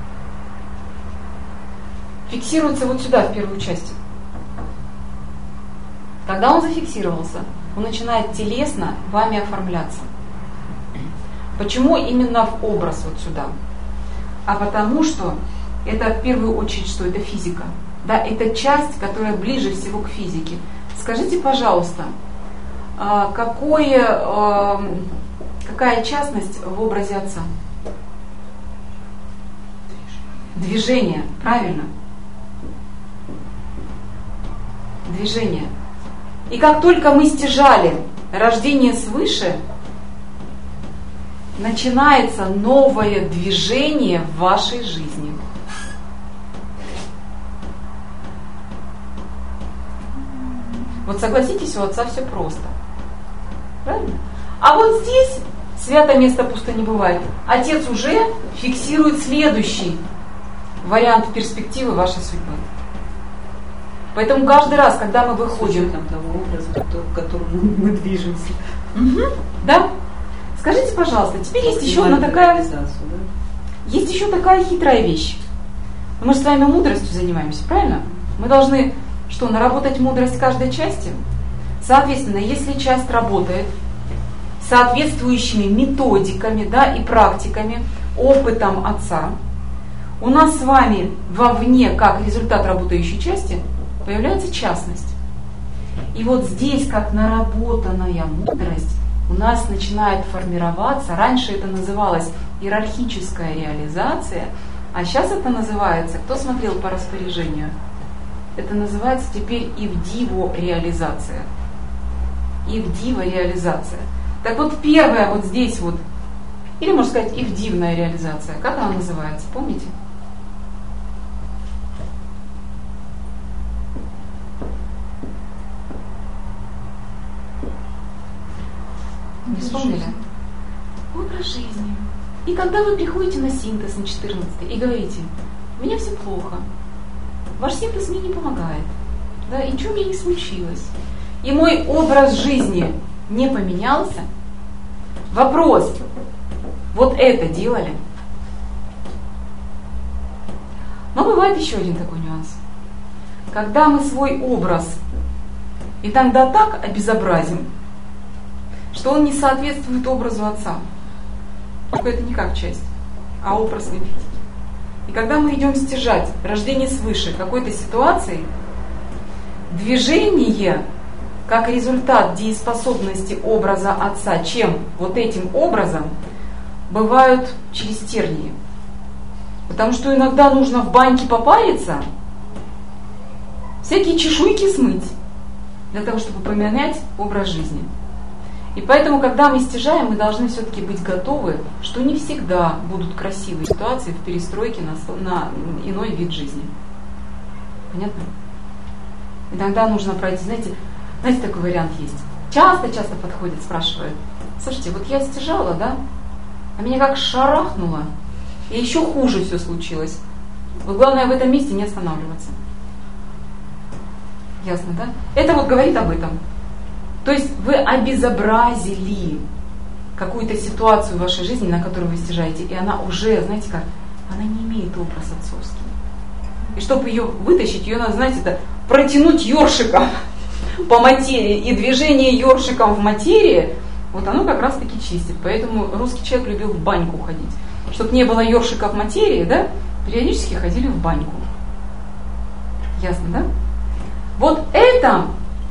фиксируется вот сюда, в первую часть. Когда он зафиксировался, он начинает телесно вами оформляться. Почему именно в образ вот сюда? А потому что это в первую очередь, что это физика. Да, это часть, которая ближе всего к физике. Скажите, пожалуйста, какая частность в образе Отца? Движение, правильно? Движение. И как только мы стяжали рождение свыше, начинается новое движение в вашей жизни. Вот согласитесь, у Отца все просто. Правильно? А вот здесь свято место пусто не бывает. Отец уже фиксирует следующий вариант перспективы вашей судьбы. Поэтому каждый раз, когда мы выходим... Там того образа, к которому мы движемся. Да? Скажите, пожалуйста, теперь есть еще одна такая... Есть еще такая хитрая вещь. Мы же с вами мудростью занимаемся, правильно? Мы должны, наработать мудрость каждой части? Соответственно, если часть работает соответствующими методиками, да, и практиками, опытом Отца, у нас с вами вовне, как результат работающей части, появляется частность. И вот здесь, как наработанная мудрость, у нас начинает формироваться, раньше это называлось иерархическая реализация, а сейчас это называется, кто смотрел по распоряжению? Это называется теперь ивдиво-реализация. Ивдиво-реализация. Так вот, первая вот здесь вот, или можно сказать ивдивная реализация, как она называется, помните? Не вспомнили? Образ жизни. И когда вы приходите на синтез, на 14 и говорите, у меня все плохо, ваш синтез мне не помогает, да, и ничего мне не случилось, и мой образ жизни не поменялся, вопрос, вот это делали? Но бывает еще один такой нюанс. Когда мы свой образ иногда так обезобразим, что он не соответствует образу Отца. Только это не как часть, а образ видите. И когда мы идем стяжать рождение свыше какой-то ситуации, движение как результат дееспособности образа Отца, чем вот этим образом, бывают через тернии. Потому что иногда нужно в баньке попариться, всякие чешуйки смыть, для того, чтобы поменять образ жизни. И поэтому, когда мы стяжаем, мы должны все-таки быть готовы, что не всегда будут красивые ситуации в перестройке на иной вид жизни. Понятно? Иногда нужно пройти, знаете, такой вариант есть. Часто подходят, спрашивают, слушайте, вот я стяжала, да, а меня как шарахнуло, и еще хуже все случилось. Вот главное в этом месте не останавливаться. Ясно, да? Это вот говорит об этом. То есть вы обезобразили какую-то ситуацию в вашей жизни, на которую вы стяжаете, и она уже, знаете как, она не имеет образ отцовский. И чтобы ее вытащить, ее надо, знаете, протянуть ёршиком по материи. И движение ёршиком в материи, вот оно как раз таки чистит. Поэтому русский человек любил в баньку ходить. Чтобы не было ёршика в материи, да, периодически ходили в баньку. Ясно, да? Вот это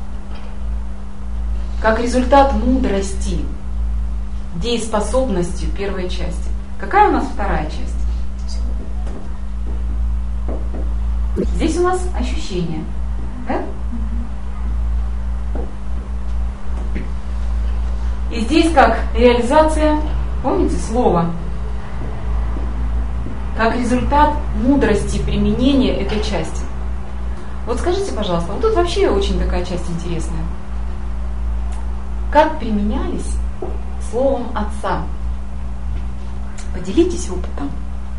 как результат мудрости, дееспособностью первой части. Какая у нас вторая часть? Здесь у нас ощущение. Да? И здесь как реализация, помните, слова, как результат мудрости применения этой части. Вот скажите, пожалуйста, вот тут вообще очень такая часть интересная. Как применялись словом Отца? Поделитесь опытом.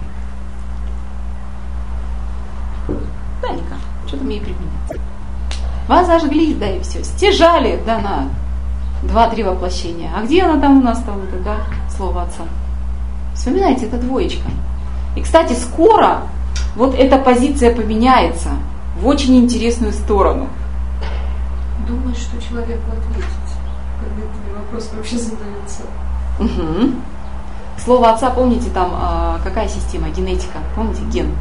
Да, Ника, что-то мне и применяться. Вас зажгли, да и все. Стяжали, да, на 2-3 воплощения. А где она там у нас там, да, слово Отца? Вспоминайте, это двоечка. И, кстати, скоро вот эта позиция поменяется в очень интересную сторону. Думаю, что человеку ответить, когда тебе вопрос вообще задается. Угу. Слово Отца, помните, там какая система? Генетика. Помните, ген?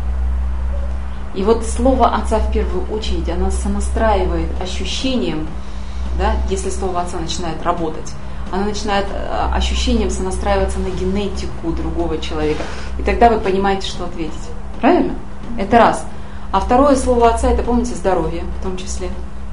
И вот слово Отца в первую очередь, оно сонастраивает ощущением, да, если слово Отца начинает работать, оно начинает ощущением сонастраиваться на генетику другого человека. И тогда вы понимаете, что ответить. Правильно? Это раз. А второе слово Отца, это, помните, здоровье в том числе.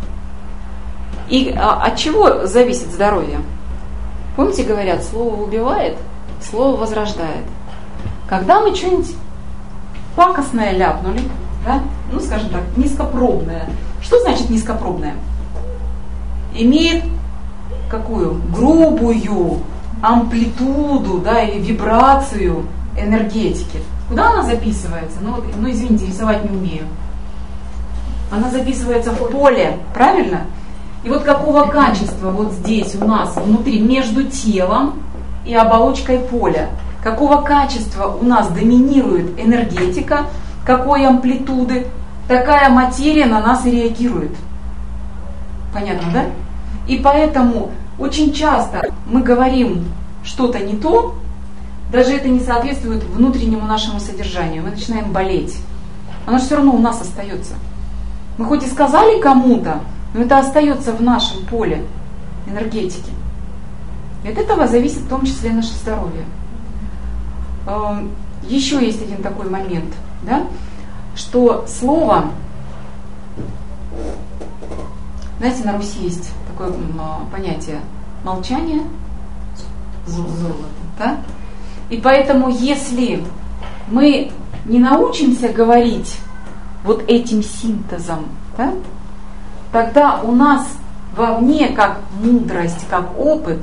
И от чего зависит здоровье? Помните, говорят, слово убивает, слово возрождает. Когда мы что-нибудь пакостное ляпнули, да? Ну, скажем так, низкопробное. Что значит низкопробное? Имеет какую? Грубую амплитуду, да, или вибрацию энергетики. Куда она записывается? Ну, извините, рисовать не умею. Она записывается в поле, правильно? И вот какого качества вот здесь у нас внутри, между телом и оболочкой поля, какого качества у нас доминирует энергетика, какой амплитуды, такая материя на нас и реагирует. Понятно, да? И поэтому очень часто мы говорим что-то не то, даже это не соответствует внутреннему нашему содержанию. Мы начинаем болеть. Оно же все равно у нас остается. Мы хоть и сказали кому-то, но это остается в нашем поле энергетики. И от этого зависит в том числе наше здоровье. Еще есть один такой момент, да, что слово, знаете, на Руси есть такое понятие молчание, золото, да? И поэтому, если мы не научимся говорить вот этим синтезом, да, тогда у нас вовне, как мудрость, как опыт.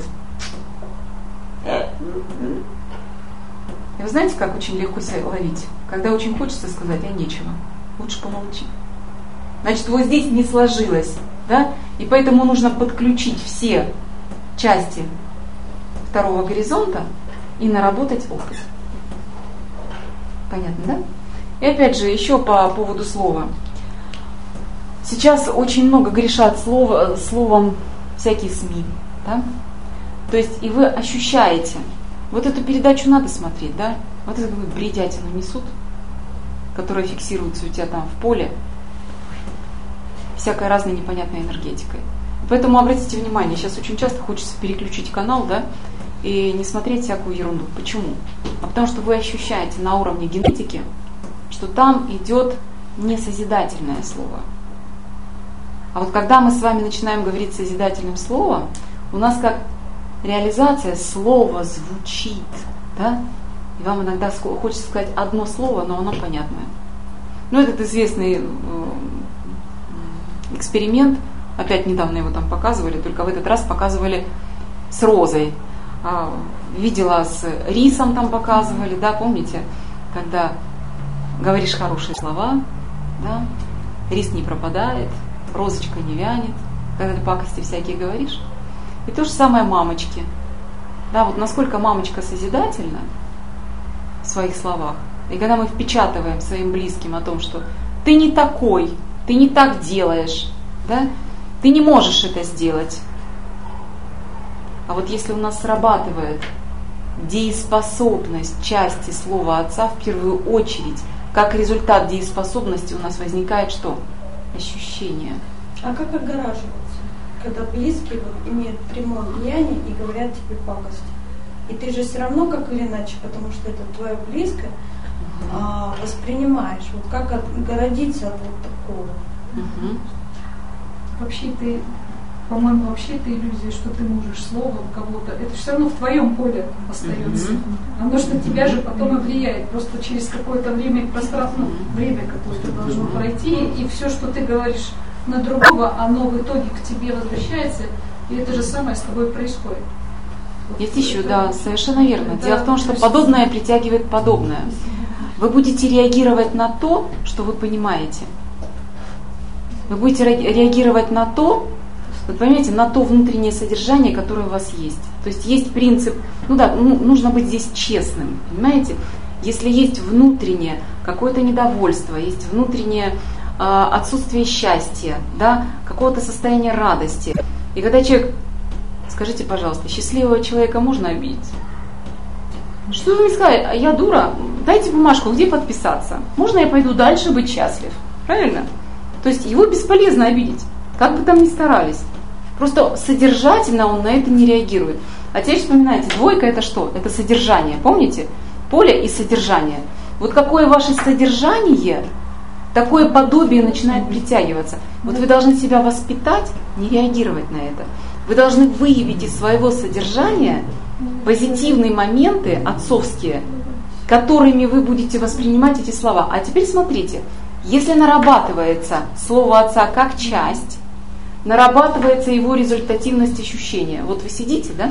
И вы знаете, как очень легко себя ловить? Когда очень хочется сказать, а нечего. Лучше помолчи. Значит, вот здесь не сложилось, да? И поэтому нужно подключить все части второго горизонта и наработать опыт. Понятно, да? И опять же, еще по поводу слова. Сейчас очень много грешат словом всякие СМИ, да? То есть и вы ощущаете, вот эту передачу надо смотреть, да? Вот это какую-то бредятину несут, которая фиксируется у тебя там в поле, всякой разной непонятной энергетикой. Поэтому обратите внимание, сейчас очень часто хочется переключить канал, да, и не смотреть всякую ерунду. Почему? А потому что вы ощущаете на уровне генетики, что там идет не созидательное слово. А вот когда мы с вами начинаем говорить созидательным словом, у нас как реализация слова звучит, да? И вам иногда хочется сказать одно слово, но оно понятное. Ну, этот известный эксперимент, опять недавно его там показывали, только в этот раз показывали с розой. Видела с рисом там показывали, да, помните, когда говоришь хорошие слова, да, рис не пропадает, розочка не вянет, когда ты пакости всякие говоришь. И то же самое мамочки. Да, вот насколько мамочка созидательна в своих словах. И когда мы впечатываем своим близким о том, что ты не такой, ты не так делаешь, да, ты не можешь это сделать. А вот если у нас срабатывает дееспособность части слова отца в первую очередь. Как результат дееспособности у нас возникает что? Ощущение. А как отгораживаться, когда близкие имеют прямое влияние и говорят тебе пакости? И ты же все равно, как или иначе, потому что это твое близкое, воспринимаешь. Вот как отгородиться от вот такого? Вообще ты, по-моему, вообще это иллюзия, что ты можешь словом кого-то. Это все равно в твоем поле остается. Оно что тебя же потом и влияет. Просто через какое-то время, пространство, время какое-то должно пройти, и все, что ты говоришь на другого, оно в итоге к тебе возвращается, и это же самое с тобой происходит. Есть еще, да, совершенно верно. Дело в том, что подобное притягивает подобное. Вы будете реагировать на то, что вы понимаете. Вы будете реагировать на то, вот понимаете, на то внутреннее содержание, которое у вас есть. То есть есть принцип, нужно быть здесь честным, понимаете? Если есть внутреннее какое-то недовольство, есть внутреннее отсутствие счастья, да, какого-то состояния радости. И когда человек, скажите, пожалуйста, счастливого человека можно обидеть? Что вы мне сказали? Я дура? Дайте бумажку, где подписаться? Можно я пойду дальше быть счастлив? Правильно? То есть его бесполезно обидеть, как бы там ни старались. Просто содержательно он на это не реагирует. А теперь вспоминайте, двойка это что? Это содержание, помните? Поле и содержание. Вот какое ваше содержание, такое подобие начинает притягиваться. Вот вы должны себя воспитать, не реагировать на это. Вы должны выявить из своего содержания позитивные моменты отцовские, которыми вы будете воспринимать эти слова. А теперь смотрите, если нарабатывается слово отца как часть, нарабатывается его результативность ощущения. Вот вы сидите, да?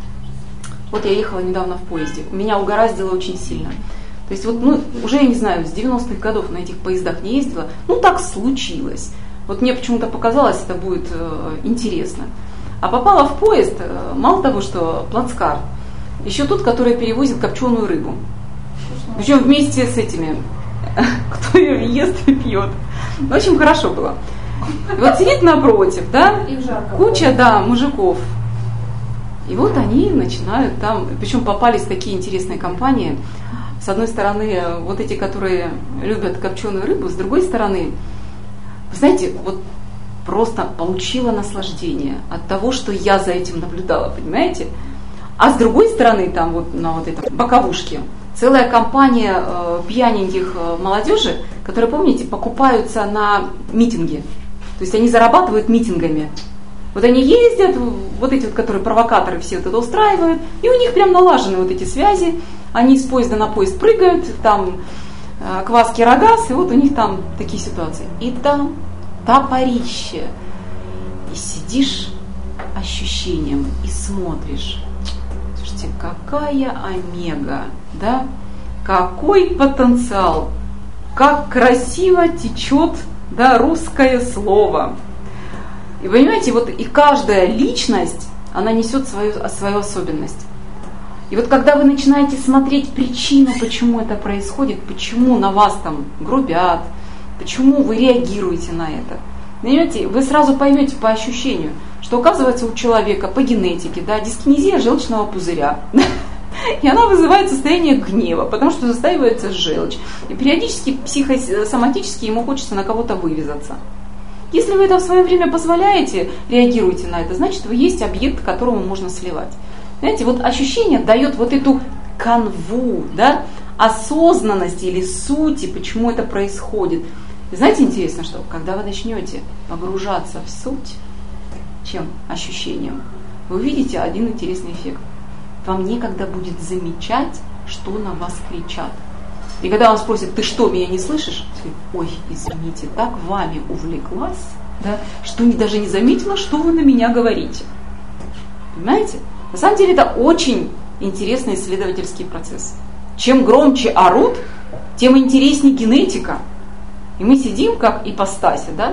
Вот я ехала недавно в поезде, меня угораздило очень сильно. То есть уже, я не знаю, с 90-х годов на этих поездах не ездила, так случилось. Вот мне почему-то показалось, это будет интересно. А попала в поезд, мало того, что плацкарт, еще тот, который перевозит копченую рыбу. Причем вместе с этими, кто ее ест и пьет. В общем, хорошо было. И вот сидит напротив, да, куча, да, мужиков. И вот они начинают там, причем попались такие интересные компании. С одной стороны, вот эти, которые любят копченую рыбу, с другой стороны, вы знаете, вот просто получила наслаждение от того, что я за этим наблюдала, понимаете? А с другой стороны, там вот на вот этой боковушке целая компания пьяненьких молодежи, которые, помните, покупаются на митинги. То есть они зарабатывают митингами. Вот они ездят, вот эти вот, которые провокаторы все вот это устраивают, и у них прям налажены вот эти связи. Они с поезда на поезд прыгают, там квас Кирогаз, и вот у них там такие ситуации. И там топорище. И сидишь ощущением и смотришь. Слушайте, какая омега, да? Какой потенциал, как красиво течет, да, русское слово. И понимаете, вот и каждая личность, она несет свою особенность. И вот когда вы начинаете смотреть причину, почему это происходит, почему на вас там грубят, почему вы реагируете на это, понимаете, вы сразу поймете по ощущению, что оказывается у человека по генетике, да, дискинезия желчного пузыря. И она вызывает состояние гнева, потому что застаивается желчь. И периодически психосоматически ему хочется на кого-то вывязаться. Если вы это в свое время позволяете, реагируете на это, значит, вы есть объект, к которому можно сливать. Знаете, вот ощущение дает вот эту канву, да, осознанности или сути, почему это происходит. И знаете, интересно, что когда вы начнете погружаться в суть, чем ощущением, вы увидите один интересный эффект. Вам некогда будет замечать, что на вас кричат. И когда вас спросят, ты что, меня не слышишь? Ой, извините, так вами увлеклась, да, что даже не заметила, что вы на меня говорите. Понимаете? На самом деле это очень интересный исследовательский процесс. Чем громче орут, тем интереснее генетика. И мы сидим как ипостаси, да,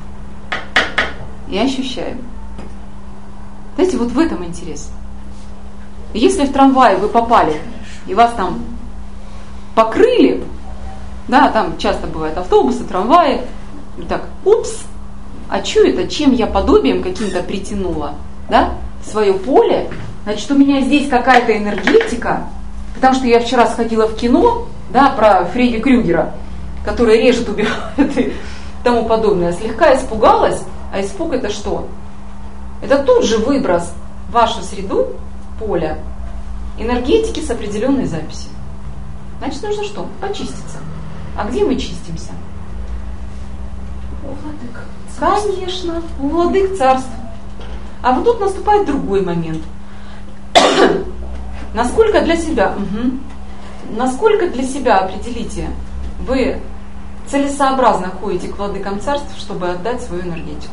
и ощущаем. Знаете, вот в этом интерес. Если в трамвае вы попали, и вас там покрыли, да, там часто бывают автобусы, трамваи, и так, упс, а что это, чем я подобием каким-то притянула, да, свое поле, значит, у меня здесь какая-то энергетика, потому что я вчера сходила в кино, да, про Фредди Крюгера, который режет, убивает и тому подобное. Слегка испугалась, а испуг это что? Это тут же выброс в вашу среду поля энергетики с определенной записью. Значит, нужно что? Почиститься. А где мы чистимся? У владык. Конечно, у владык царств. А вот тут наступает другой момент. Насколько для себя, насколько для себя, определите, вы целесообразно ходите к владыкам царств, чтобы отдать свою энергетику?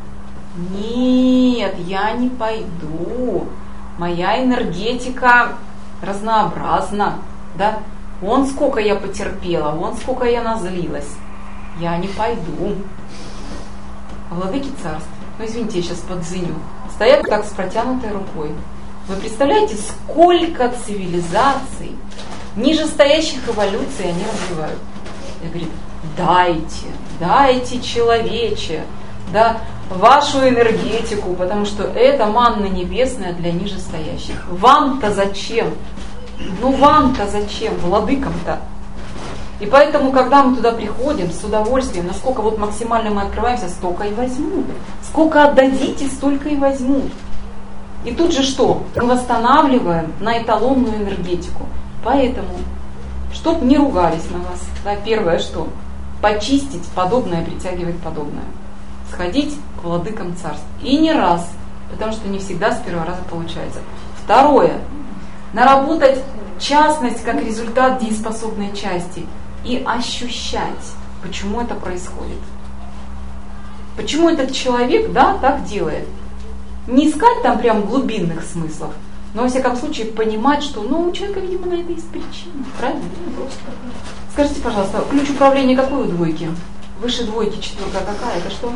Нет, я не пойду. Моя энергетика разнообразна. Да? Вон сколько я потерпела, вон сколько я назлилась. Я не пойду. Владыки царств, ну извините, я сейчас подзыню, стоят так с протянутой рукой. Вы представляете, сколько цивилизаций, нижестоящих эволюций они развивают? Я говорю, дайте человече, да, вашу энергетику, потому что это манна небесная для нижестоящих. Вам-то зачем? Ну вам-то зачем, владыкам-то? И поэтому, когда мы туда приходим с удовольствием, насколько вот максимально мы открываемся, столько и возьмут. Сколько отдадите, столько и возьмут. И тут же что? Мы восстанавливаем на эталонную энергетику. Поэтому, чтоб не ругались на вас, да, первое что? Почистить подобное притягивает подобное. Сходить к владыкам царств. И не раз, потому что не всегда с первого раза получается. Второе. Наработать частность как результат дееспособной части. И ощущать, почему это происходит. Почему этот человек, да, так делает. Не искать там прям глубинных смыслов, но, во всяком случае, понимать, что, ну, у человека, видимо, на это есть причина. Правильно? Скажите, пожалуйста, ключ управления какой у двойки? Выше двойки четверка какая? Это что?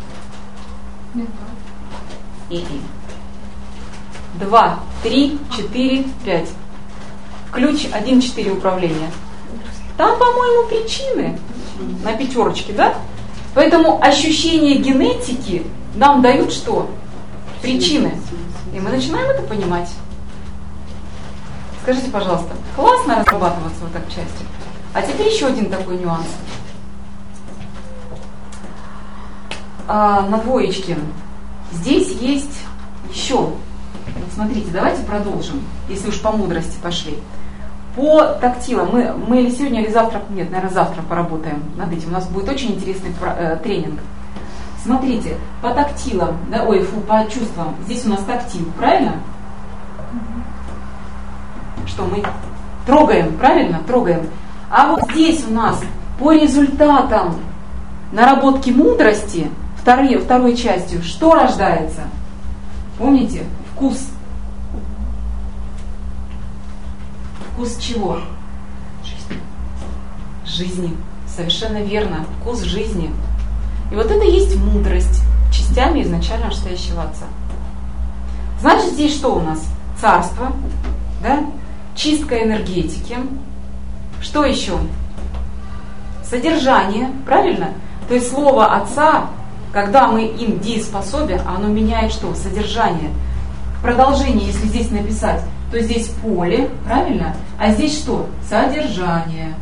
И. 2, 3, 4, 5. Ключ 1-4 управления. Там, по-моему, причины на пятерочке, да? Поэтому ощущение генетики нам дают что? Причины. И мы начинаем это понимать. Скажите, пожалуйста, классно разрабатываться вот так в части? А теперь еще один такой нюанс. На двоечке. Здесь есть еще. Вот смотрите, давайте продолжим, если уж по мудрости пошли. По тактилам мы или сегодня, или завтра, нет, наверное, завтра поработаем над этим. У нас будет очень интересный тренинг. Смотрите, по тактилам, да, по чувствам. Здесь у нас тактил, правильно? Что мы трогаем, правильно? Трогаем. А вот здесь у нас по результатам наработки мудрости, второй частью, что рождается? Помните? Вкус. Вкус чего? Жизни. Совершенно верно. Вкус жизни. И вот это есть мудрость частями изначально настоящего Отца. Значит, здесь что у нас? Царство, да? Чистка энергетики. Что еще? Содержание, правильно? То есть слово Отца, когда мы им дееспособен, оно меняет что? Содержание. Продолжение, если здесь написать, то здесь поле, правильно? А здесь что? Содержание.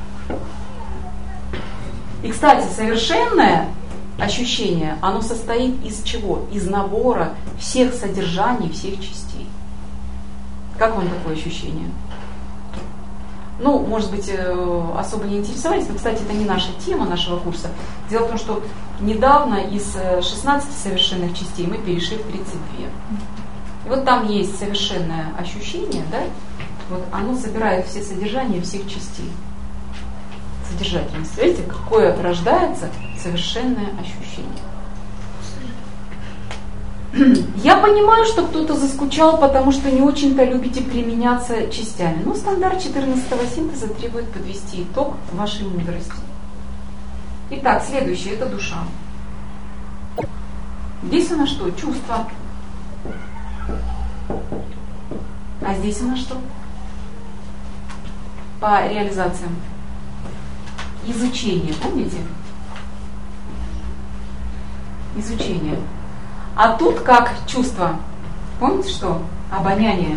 И, кстати, совершенное ощущение, оно состоит из чего? Из набора всех содержаний, всех частей. Как вам такое ощущение? Ну, может быть, особо не интересовались, но, кстати, это не наша тема нашего курса. Дело в том, что недавно из 16 совершенных частей мы перешли в 32. И вот там есть совершенное ощущение, да? Вот оно собирает все содержания всех частей. Содержательность. Видите, какое рождается совершенное ощущение. Я понимаю, что кто-то заскучал, потому что не очень-то любите применяться частями. Но стандарт 14-го синтеза требует подвести итог вашей мудрости. Итак, следующее – это душа. Здесь у нас что? Чувство. А здесь у нас что? По реализациям. Изучение, помните? Изучение. А тут как чувство? Помните что? обоняние.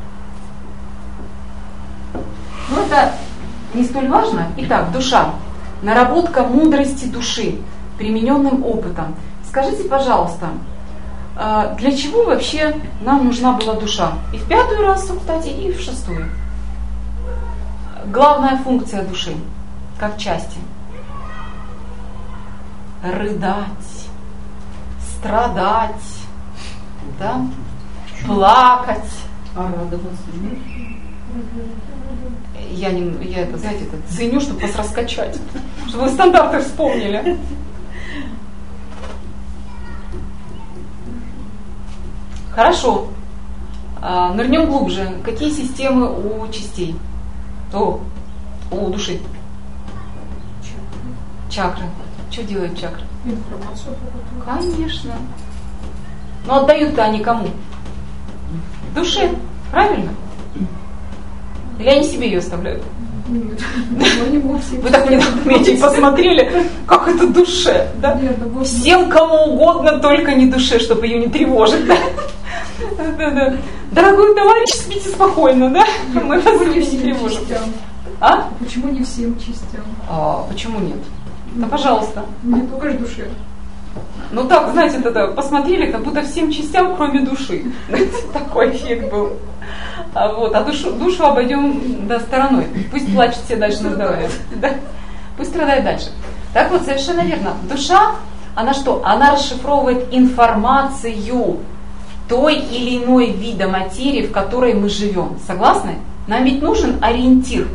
Но это не столь важно. Итак, душа. Наработка мудрости души, примененным опытом. Скажите, пожалуйста, для чего вообще нам нужна была душа? И в 5-ю расу, кстати, и в 6-ю. Главная функция души, как части. Рыдать, страдать, да? Плакать. А радоваться нет? Я это, знаете, это ценю, чтобы вас раскачать, чтобы вы стандарты вспомнили. Хорошо. Нырнем глубже. Какие системы у частей? У души? Чакры. Что делают чакры? Информацию. Конечно. Но отдают-то они кому? Душе. Правильно? Или они себе ее оставляют? Нет. Вы так недавно посмотрели, как это душе. Да? Нет, всем кому угодно, только не душе, чтобы ее не тревожить. Да? Дорогой товарищ, спите спокойно, да? Мы вас не тревожим. А? Почему не всем частям? Почему нет? Да, пожалуйста. Не только же душе. Ну так, знаете, посмотрели, как будто всем частям, кроме души. Такой эффект был. А душу обойдем стороной. Пусть плачет все дальше на здоровье. Да? Пусть страдает дальше. Так вот, совершенно верно. Душа, она что? Она расшифровывает информацию той или иной вида материи, в которой мы живем. Согласны? Нам ведь нужен ориентир.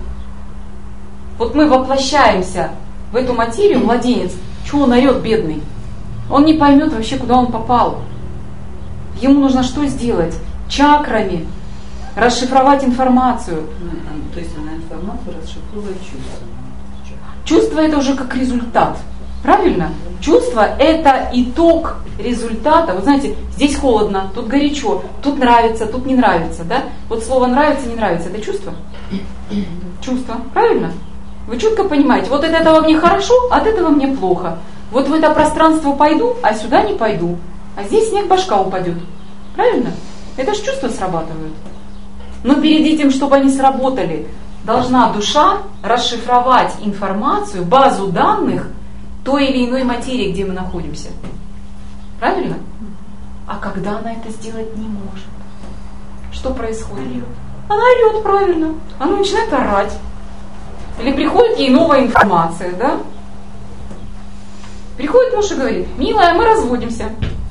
Вот мы воплощаемся в эту материю, младенец. Чего он орет, бедный? Он не поймет вообще, куда он попал. Ему нужно что сделать? Чакрами расшифровать информацию. То есть она информацию расшифровывает чувства. Чувство это уже как результат. Правильно? Чувство это итог результата. Вот знаете, здесь холодно, тут горячо, тут нравится, тут не нравится. Да? Вот слово нравится, не нравится, это чувство? Чувство. Правильно? Вы четко понимаете, вот от этого мне хорошо, от этого мне плохо. Вот в это пространство пойду, а сюда не пойду. А здесь снег, башка упадет. Правильно? Это же чувства срабатывают. Но перед этим, чтобы они сработали, должна душа расшифровать информацию, базу данных той или иной материи, где мы находимся. Правильно? А когда она это сделать не может? Что происходит? Она орет, правильно. Она начинает орать. Или приходит ей новая информация, да? Приходит муж и говорит: милая, мы разводимся.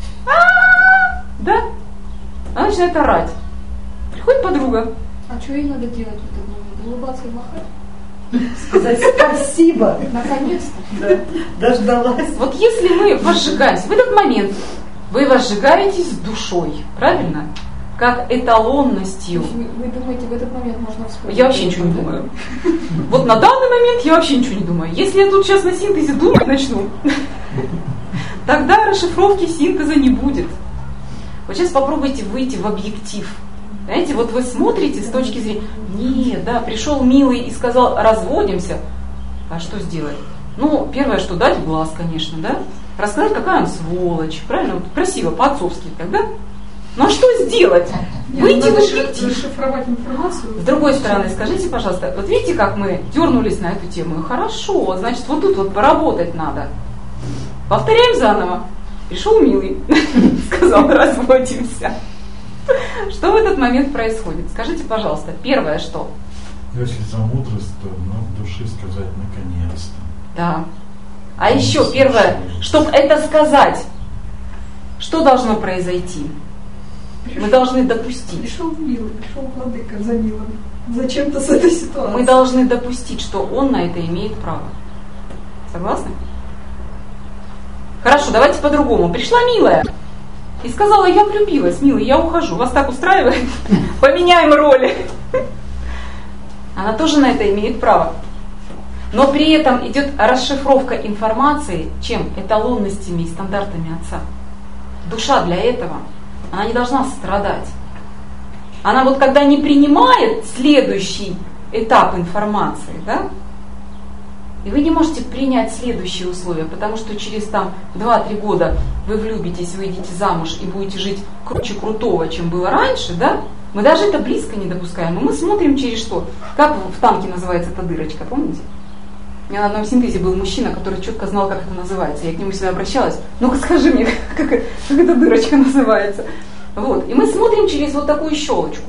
Да? Она начинает орать. Приходит подруга. А что ей надо делать в этот момент? Улыбаться и махать? Сказать спасибо. Наконец-то. Да, дождалась. Вот если мы возжигаемся в этот момент, вы возжигаетесь душой, правильно? Как эталонностью. Вы думаете, в этот момент можно вспомнить? Я вообще ничего не думаю. Вот на данный момент я вообще ничего не думаю. Если я тут сейчас на синтезе думать начну, тогда расшифровки синтеза не будет. Вот сейчас попробуйте выйти в объектив. Знаете, вот вы смотрите с точки зрения, нет, да, пришел милый и сказал, разводимся. А что сделать? Ну, первое, что дать в глаз, конечно, да? Рассказать, какая он сволочь, правильно? Вот красиво, по-отцовски тогда. Ну а что сделать? Выйти в объектив. Расшифровать информацию. С другой стороны, скажите, пожалуйста, вот видите, как мы дернулись на эту тему? Хорошо, значит, вот тут вот поработать надо. Повторяем заново. Пришел милый, сказал, разводимся. Что в этот момент происходит? Скажите, пожалуйста, первое что? Если за мудрость, то в душе сказать наконец-то. Да. А еще первое, чтобы это сказать, что должно произойти? Мы должны допустить. Пришел милый, пришел владыка за милым. Зачем-то с этой ситуацией. Мы должны допустить, что он на это имеет право. Согласны? Хорошо, давайте по-другому. Пришла милая и сказала, я влюбилась, милый, я ухожу. Вас так устраивает? Поменяем роли. Она тоже на это имеет право. Но при этом идет расшифровка информации, чем? Эталонностями и стандартами отца. Душа для этого, она не должна страдать. Она вот когда не принимает следующий этап информации, да, И вы не можете принять следующие условия, потому что через там 2-3 года вы влюбитесь, выйдете замуж и будете жить круче крутого, чем было раньше, да? Мы даже это близко не допускаем. Но мы смотрим через что? Как в танке называется эта дырочка, помните? У меня на одном синтезе был мужчина, который четко знал, как это называется. Я к нему всегда обращалась. Ну-ка скажи мне, как эта дырочка называется. Вот. И мы смотрим через вот такую щелочку.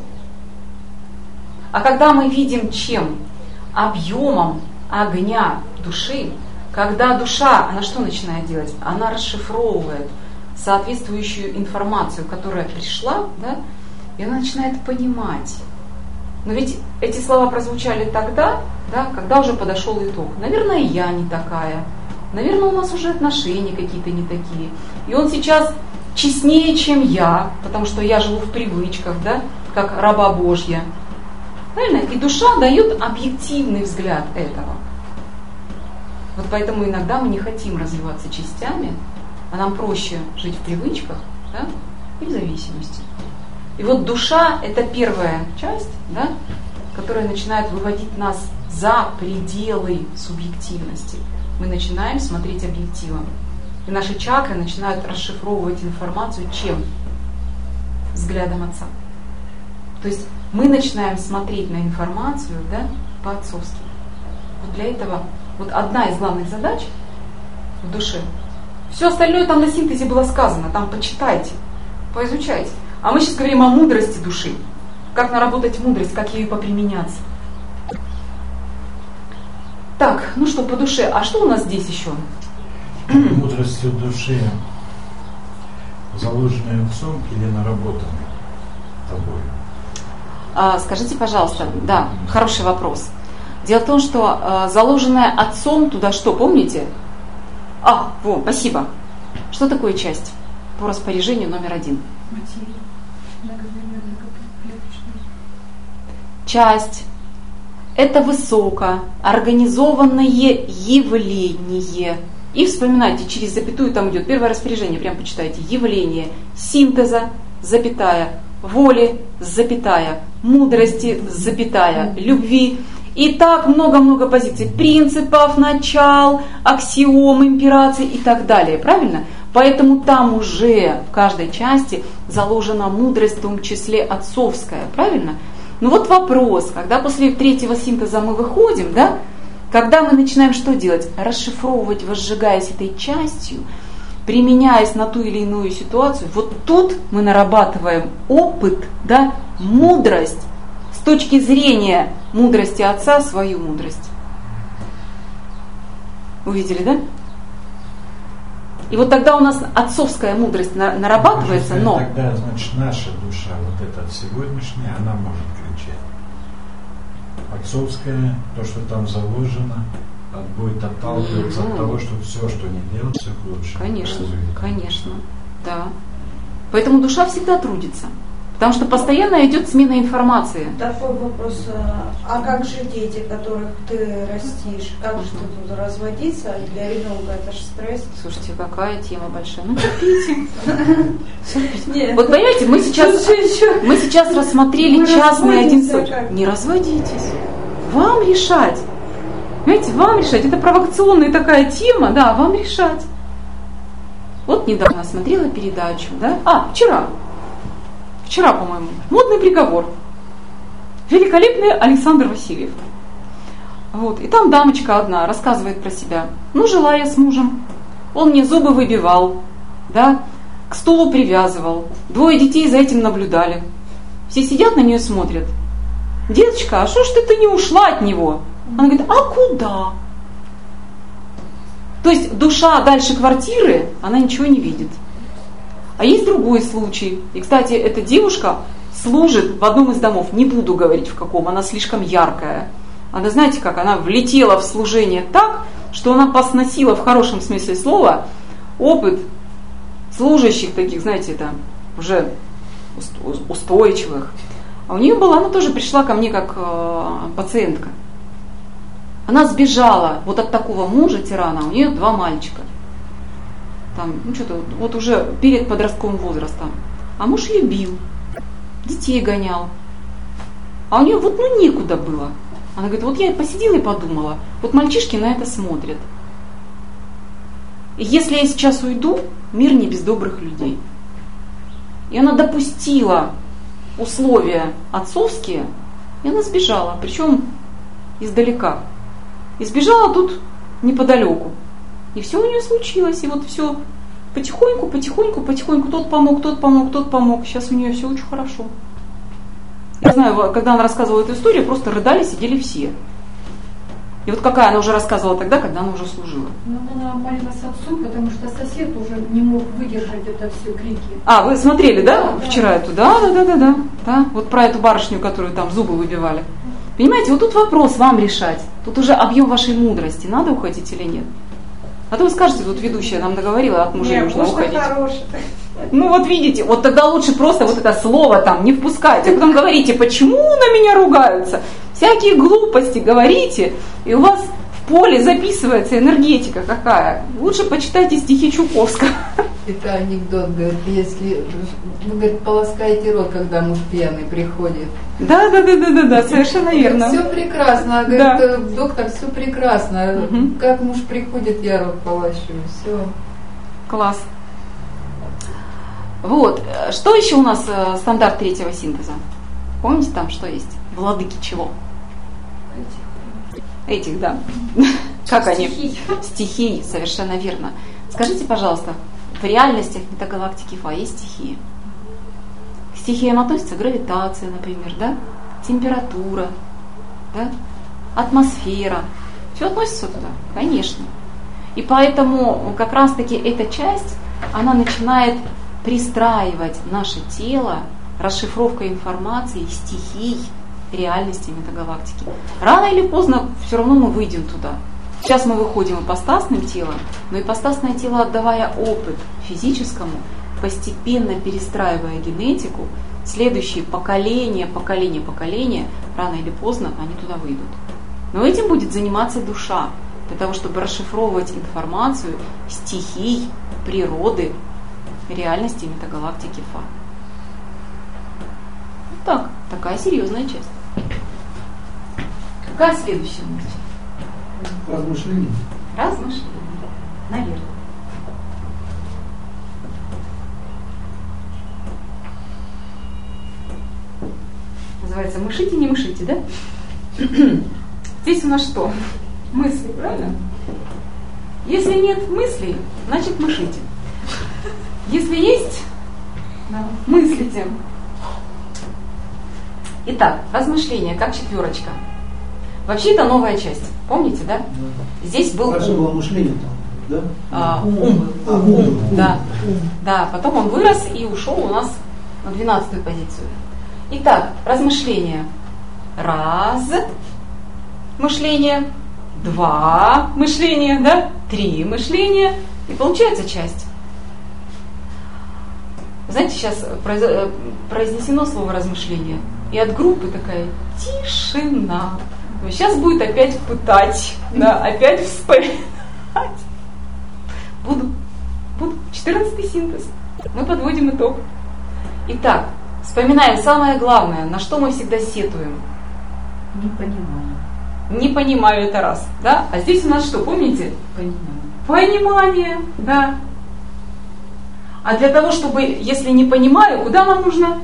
А когда мы видим чем? Объемом огня души, когда душа, она что начинает делать? Она расшифровывает соответствующую информацию, которая пришла, да, и она начинает понимать. Но ведь эти слова прозвучали тогда, да, когда уже подошел итог. Наверное, я не такая. Наверное, у нас уже отношения какие-то не такие. И он сейчас честнее, чем я, потому что я живу в привычках, да, как раба Божья. Правильно? И душа дает объективный взгляд этого. Вот поэтому иногда мы не хотим развиваться частями, а нам проще жить в привычках, да, и в зависимости. И вот душа – это первая часть, да, которая начинает выводить нас за пределы субъективности. Мы начинаем смотреть объективом. И наши чакры начинают расшифровывать информацию чем? Взглядом Отца. То есть мы начинаем смотреть на информацию, да, по-отцовски. Вот для этого вот одна из главных задач в душе. Все остальное там на синтезе было сказано, там почитайте, поизучайте. А мы сейчас говорим о мудрости души. Как наработать мудрость, как ею поприменяться. Так, ну что, по душе. А что у нас здесь еще? Мудростью души заложенной отцом или наработанной тобой? Скажите, пожалуйста, да, хороший вопрос. Дело в том, что заложенное отцом туда что, помните? Спасибо. Что такое часть по распоряжению номер 1? Материя. Часть – это высокоорганизованное явление. И вспоминайте, через запятую там идет первое распоряжение, прям почитайте. Явление синтеза, запятая, воли, запятая, мудрости, запятая, любви. И так много-много позиций, принципов, начал, аксиом, импераций и так далее. Правильно? Поэтому там уже в каждой части заложена мудрость, в том числе отцовская. Правильно? Ну вот вопрос, когда после 3-го синтеза мы выходим, да, когда мы начинаем что делать? Расшифровывать, возжигаясь этой частью, применяясь на ту или иную ситуацию, вот тут мы нарабатываем опыт, да, мудрость, с точки зрения мудрости Отца, свою мудрость. Увидели, да? И вот тогда у нас отцовская мудрость нарабатывается, но... Тогда, значит, наша душа, вот эта сегодняшняя, она может кричать. Отцовская, то, что там заложено, будет отталкиваться от того, что все, что не делается, к лучшему. Конечно, конечно, да. Поэтому душа всегда трудится. Потому что постоянно идет смена информации. Такой вопрос. А как же дети, которых ты растишь? Как же ты тут разводиться? Для ребенка это же стресс. Слушайте, какая тема большая. Ну, терпите. Вот понимаете, мы сейчас рассмотрели частный один случай. Не разводитесь. Вам решать. Понимаете, вам решать. Это провокационная такая тема, да, вам решать. Вот недавно смотрела передачу, да? Вчера, по-моему, «Модный приговор». Великолепный Александр Васильев. Вот. И там дамочка одна рассказывает про себя. Ну, жила я с мужем. Он мне зубы выбивал, да, к стулу привязывал. 2 детей за этим наблюдали. Все сидят на нее смотрят. Деточка, а что ж ты не ушла от него? Она говорит, а куда? То есть душа дальше квартиры, она ничего не видит. А есть другой случай. И, кстати, эта девушка служит в одном из домов. Не буду говорить в каком, она слишком яркая. Она, знаете как, она влетела в служение так, что она посносила в хорошем смысле слова опыт служащих таких, знаете, там, уже устойчивых. А у нее была, она тоже пришла ко мне как пациентка. Она сбежала вот от такого мужа, тирана, у нее 2 мальчика. Там, ну что-то, вот уже перед подростковым возрастом. А муж ее бил, детей гонял. А у нее вот, ну некуда было. Она говорит, вот я посидела и подумала, вот мальчишки на это смотрят. И если я сейчас уйду, мир не без добрых людей. И она допустила условия отцовские, и она сбежала, причем издалека. И сбежала тут неподалеку. И все у нее случилось. И вот все потихоньку, тот помог. Сейчас у нее все очень хорошо. Я знаю, когда она рассказывала эту историю, просто рыдали, сидели все. И вот какая она уже рассказывала тогда, когда она уже служила. Ну, она молилась отцу, потому что сосед уже не мог выдержать это все крики. А, вы смотрели, да, Да, вчера эту? Да. Вот про эту барышню, которую там зубы выбивали. Понимаете, вот тут вопрос вам решать. Тут уже объем вашей мудрости. Надо уходить или нет? А то вы скажете, тут ведущая нам договорила, от мужей нужно уходить. Хороший. Ну вот видите, вот тогда лучше просто вот это слово там не впускайте, а потом говорите, почему на меня ругаются, всякие глупости говорите, и у вас в поле записывается энергетика какая. Лучше почитайте стихи Чуковского. Это анекдот, говорит, если вы, говорит, полоскаете рот, когда муж пьяный приходит. Да, совершенно верно. Все прекрасно, говорит, Да. доктор, все прекрасно. Мгм. Как муж приходит, я рот полощу, все. Класс. Вот, что еще у нас стандарт третьего синтеза? Помните там, что есть? Владыки чего? Этих, да. Как они? Стихий, совершенно верно. Скажите, пожалуйста, в реальностях метагалактики Фа есть стихии? К стихиям относится гравитация, например, да? Температура, да? Атмосфера. Все относится туда? Конечно. И поэтому как раз-таки эта часть, она начинает пристраивать наше тело расшифровкой информации, стихий, реальности метагалактики. Рано или поздно все равно мы выйдем туда. Сейчас мы выходим ипостасным телом, но ипостасное тело, отдавая опыт физическому, постепенно перестраивая генетику, следующие поколения, рано или поздно они туда выйдут. Но этим будет заниматься душа, для того, чтобы расшифровывать информацию стихий, природы, реальности метагалактики Фа. Вот так, такая серьезная часть. Какая следующая у нас? Размышления. Размышления. Наверное. Называется «Мышите, не мышите», да? Здесь у нас что? Мысли, правильно? Если нет мыслей, значит мышите. Если есть, мыслите. Итак, размышления, как четверочка. Вообще это новая часть. Помните, да? Здесь был Раньше было ум. мышление там, да? Ум. Да. Да, потом он вырос и ушел у нас на 12-ю позицию. Итак, размышления. Раз. Мышление. Два мышления, да? Три мышления. И получается часть. Знаете, сейчас произнесено слово размышление. И от группы такая тишина. Сейчас будет опять пытать, да, опять вспоминать. Буду. 14-й синтез. Мы подводим итог. Итак, вспоминаем самое главное, на что мы всегда сетуем. Не понимаю. Не понимаю, это раз. Да? А здесь у нас что, помните? Понимаю. Понимание, да. А для того, чтобы, если не понимаю, куда нам нужно?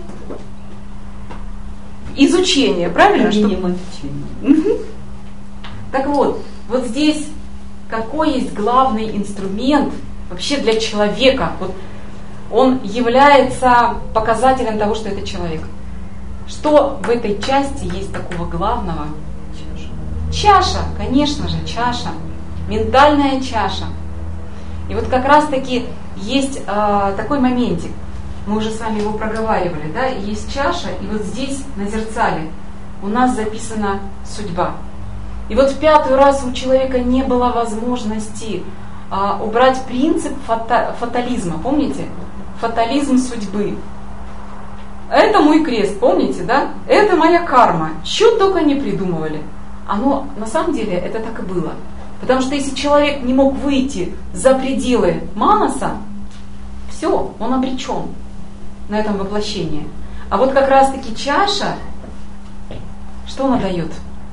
Изучение, правильно? Минимум изучения. Так вот здесь какой есть главный инструмент вообще для человека? Вот он является показателем того, что это человек. Что в этой части есть такого главного? Чаша, конечно же, чаша. Ментальная чаша. И вот как раз таки есть такой моментик. Мы уже с вами его проговаривали, да? Есть чаша, и вот здесь на зеркале у нас записана судьба. И вот в 5-й раз у человека не было возможности убрать принцип фатализма, помните? Фатализм судьбы. Это мой крест, помните, да? Это моя карма. Что только не придумывали. Оно, на самом деле, это так и было. Потому что если человек не мог выйти за пределы манаса, все, он обречен на этом воплощении. А вот как раз таки чаша, что она дает?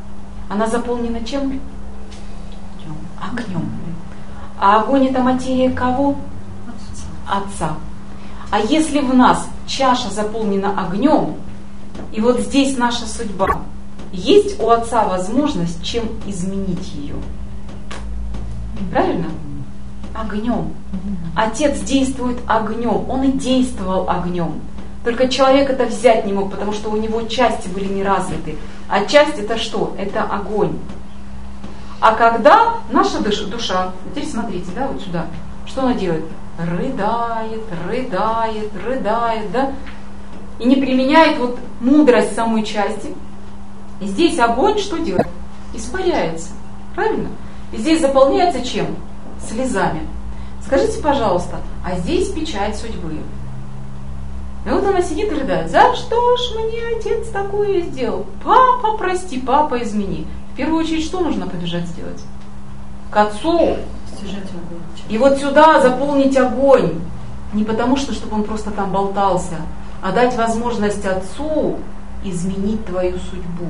она заполнена чем? Огнем. А огонь это материя кого? Отца. А если в нас чаша заполнена огнем, и вот здесь наша судьба, есть у Отца возможность чем изменить ее? Правильно? Огнем. Отец действует огнем, он и действовал огнем. Только человек это взять не мог, потому что у него части были не развиты. А часть это что? Это огонь. А когда наша душа, теперь смотрите, да, вот сюда, что она делает? Рыдает, рыдает, рыдает, да? И не применяет вот мудрость самой части. И здесь огонь что делает? Испаряется. Правильно? И здесь заполняется чем? Слезами. Скажите, пожалуйста, а здесь печать судьбы. И вот она сидит и рыдает. За что ж мне отец такое сделал? Папа, прости, папа, измени. В первую очередь, что нужно побежать сделать? К отцу. И вот сюда заполнить огонь. Не потому что, чтобы он просто там болтался, а дать возможность отцу изменить твою судьбу.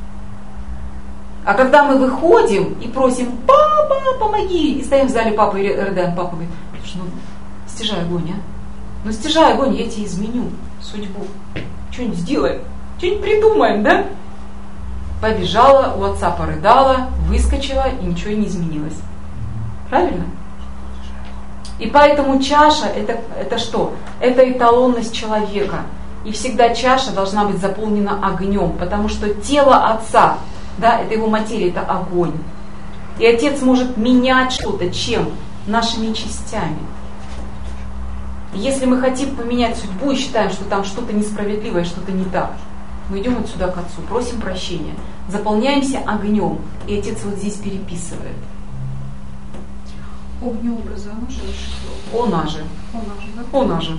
А когда мы выходим и просим: папа, помоги, и стоим в зале папы и рыдаем, папа говорит: слушай, ну стяжай огонь, а? Ну стяжай огонь, я тебе изменю судьбу. Что-нибудь сделаем, что-нибудь придумаем, да? Побежала, у отца порыдала, выскочила, и ничего не изменилось. Правильно? И поэтому чаша это что? Это эталонность человека. И всегда чаша должна быть заполнена огнем, потому что тело отца, да, это его материя, это огонь. И отец может менять что-то чем? Нашими частями. Если мы хотим поменять судьбу и считаем, что там что-то несправедливое, что-то не так, мы идем вот сюда к отцу, просим прощения, заполняемся огнем, и отец вот здесь переписывает. Огнеобразы, она же? Она же. Да? Она же.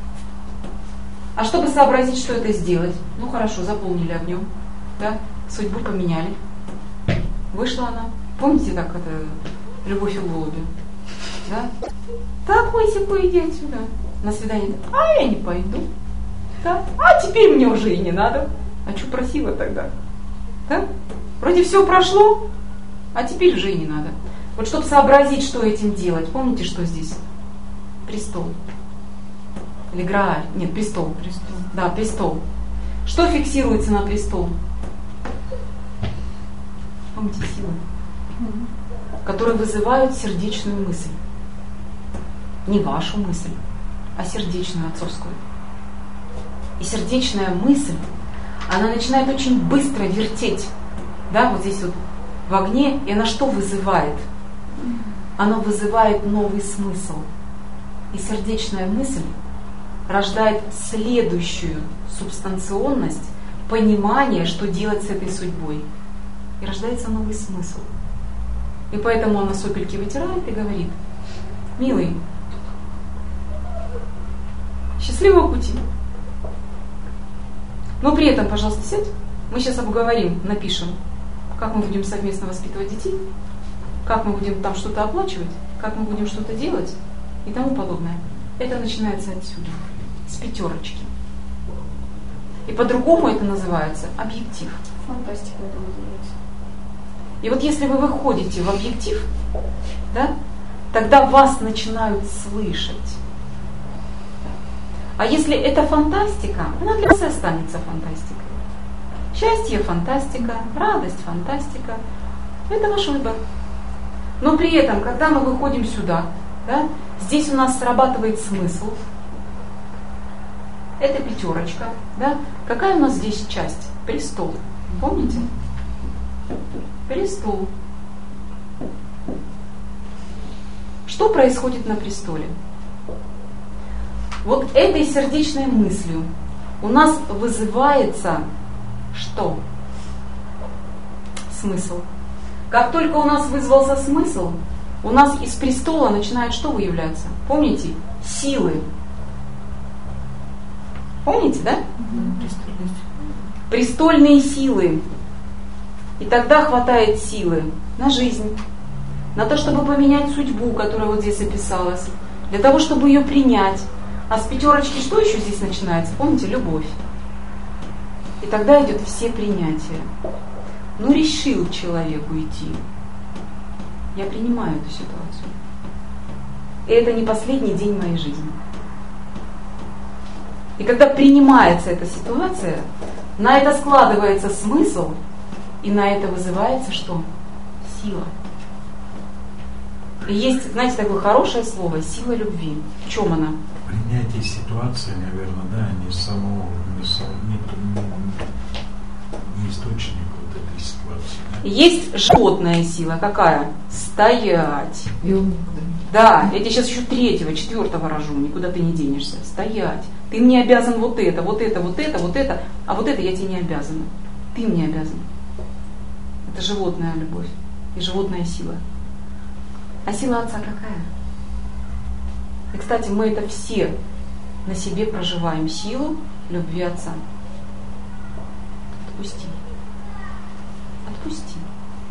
А чтобы сообразить, что это сделать, ну хорошо, заполнили огнем, да, судьбу поменяли. Вышла она. Помните, как это «Любовь и голуби»? Да? Такой-сякой, иди отсюда. На свидание. А я не пойду. Да? А теперь мне уже и не надо. А что просила тогда? Да? Вроде все прошло, а теперь уже и не надо. Вот чтобы сообразить, что этим делать, помните, что здесь? Престол. Или Грааль. Нет, престол. Престол. Да, престол. Что фиксируется на престол? Помните, силы, которые вызывают сердечную мысль. Не вашу мысль, а сердечную, отцовскую. И сердечная мысль, она начинает очень быстро вертеть. Да, вот здесь вот в огне, и она что вызывает? Она вызывает новый смысл. И сердечная мысль рождает следующую субстанционность, понимание, что делать с этой судьбой. И рождается новый смысл. И поэтому она сопельки вытирает и говорит: милый, счастливого пути. Но при этом, пожалуйста, сядь. Мы сейчас обговорим, напишем, как мы будем совместно воспитывать детей, как мы будем там что-то оплачивать, как мы будем что-то делать и тому подобное. Это начинается отсюда, с пятерочки. И по-другому это называется объектив. Фантастика это называется. И вот если вы выходите в объектив, да, тогда вас начинают слышать. А если это фантастика, она для вас и останется фантастикой. Счастье – фантастика, радость – фантастика. Это ваш выбор. Но при этом, когда мы выходим сюда, да, здесь у нас срабатывает смысл. Это пятерочка. Да? Какая у нас здесь часть? Престол. Помните? Престол. Что происходит на престоле? Вот этой сердечной мыслью у нас вызывается что? Смысл. Как только у нас вызвался смысл, у нас из престола начинает что выявляться? Помните? Силы. Помните, да? Престольные силы. И тогда хватает силы на жизнь, на то, чтобы поменять судьбу, которая вот здесь описалась, для того, чтобы ее принять. А с пятерочки что еще здесь начинается? Помните? Любовь. И тогда идет все принятие. Ну, решил человек уйти. Я принимаю эту ситуацию. И это не последний день моей жизни. И когда принимается эта ситуация, на это складывается смысл, и на это вызывается что? Сила. И есть, знаете, такое хорошее слово — сила любви. В чем она? Принятие ситуации, наверное, да, не источник вот этой ситуации. Да? Есть животная сила. Какая? Стоять. И он Да, я тебе сейчас еще 3-го, 4-го рожу, никуда ты не денешься. Стоять. Ты мне обязан вот это, вот это, вот это, вот это, а вот это я тебе не обязана. Ты мне обязан. Это животная любовь и животная сила. А сила Отца какая? И, кстати, мы это все на себе проживаем, силу любви Отца. Отпусти. Отпусти.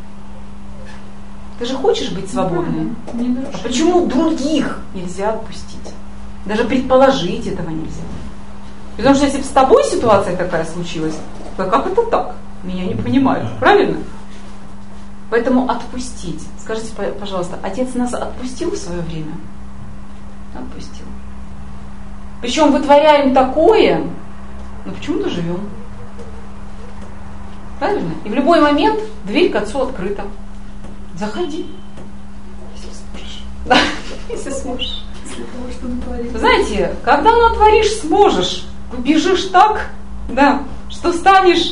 Ты же хочешь быть свободной? А почему других нельзя отпустить? Даже предположить этого нельзя. Потому что если бы с тобой ситуация такая случилась, то как это так? Меня не понимают, правильно? Поэтому отпустить. Скажите, пожалуйста, Отец нас отпустил в свое время? Отпустил. Причем вытворяем такое, но почему-то живем. Правильно? И в любой момент дверь к Отцу открыта. Заходи. Если сможешь. Да, если сможешь. Вы знаете, когда натворишь, сможешь. Побежишь так, да, что станешь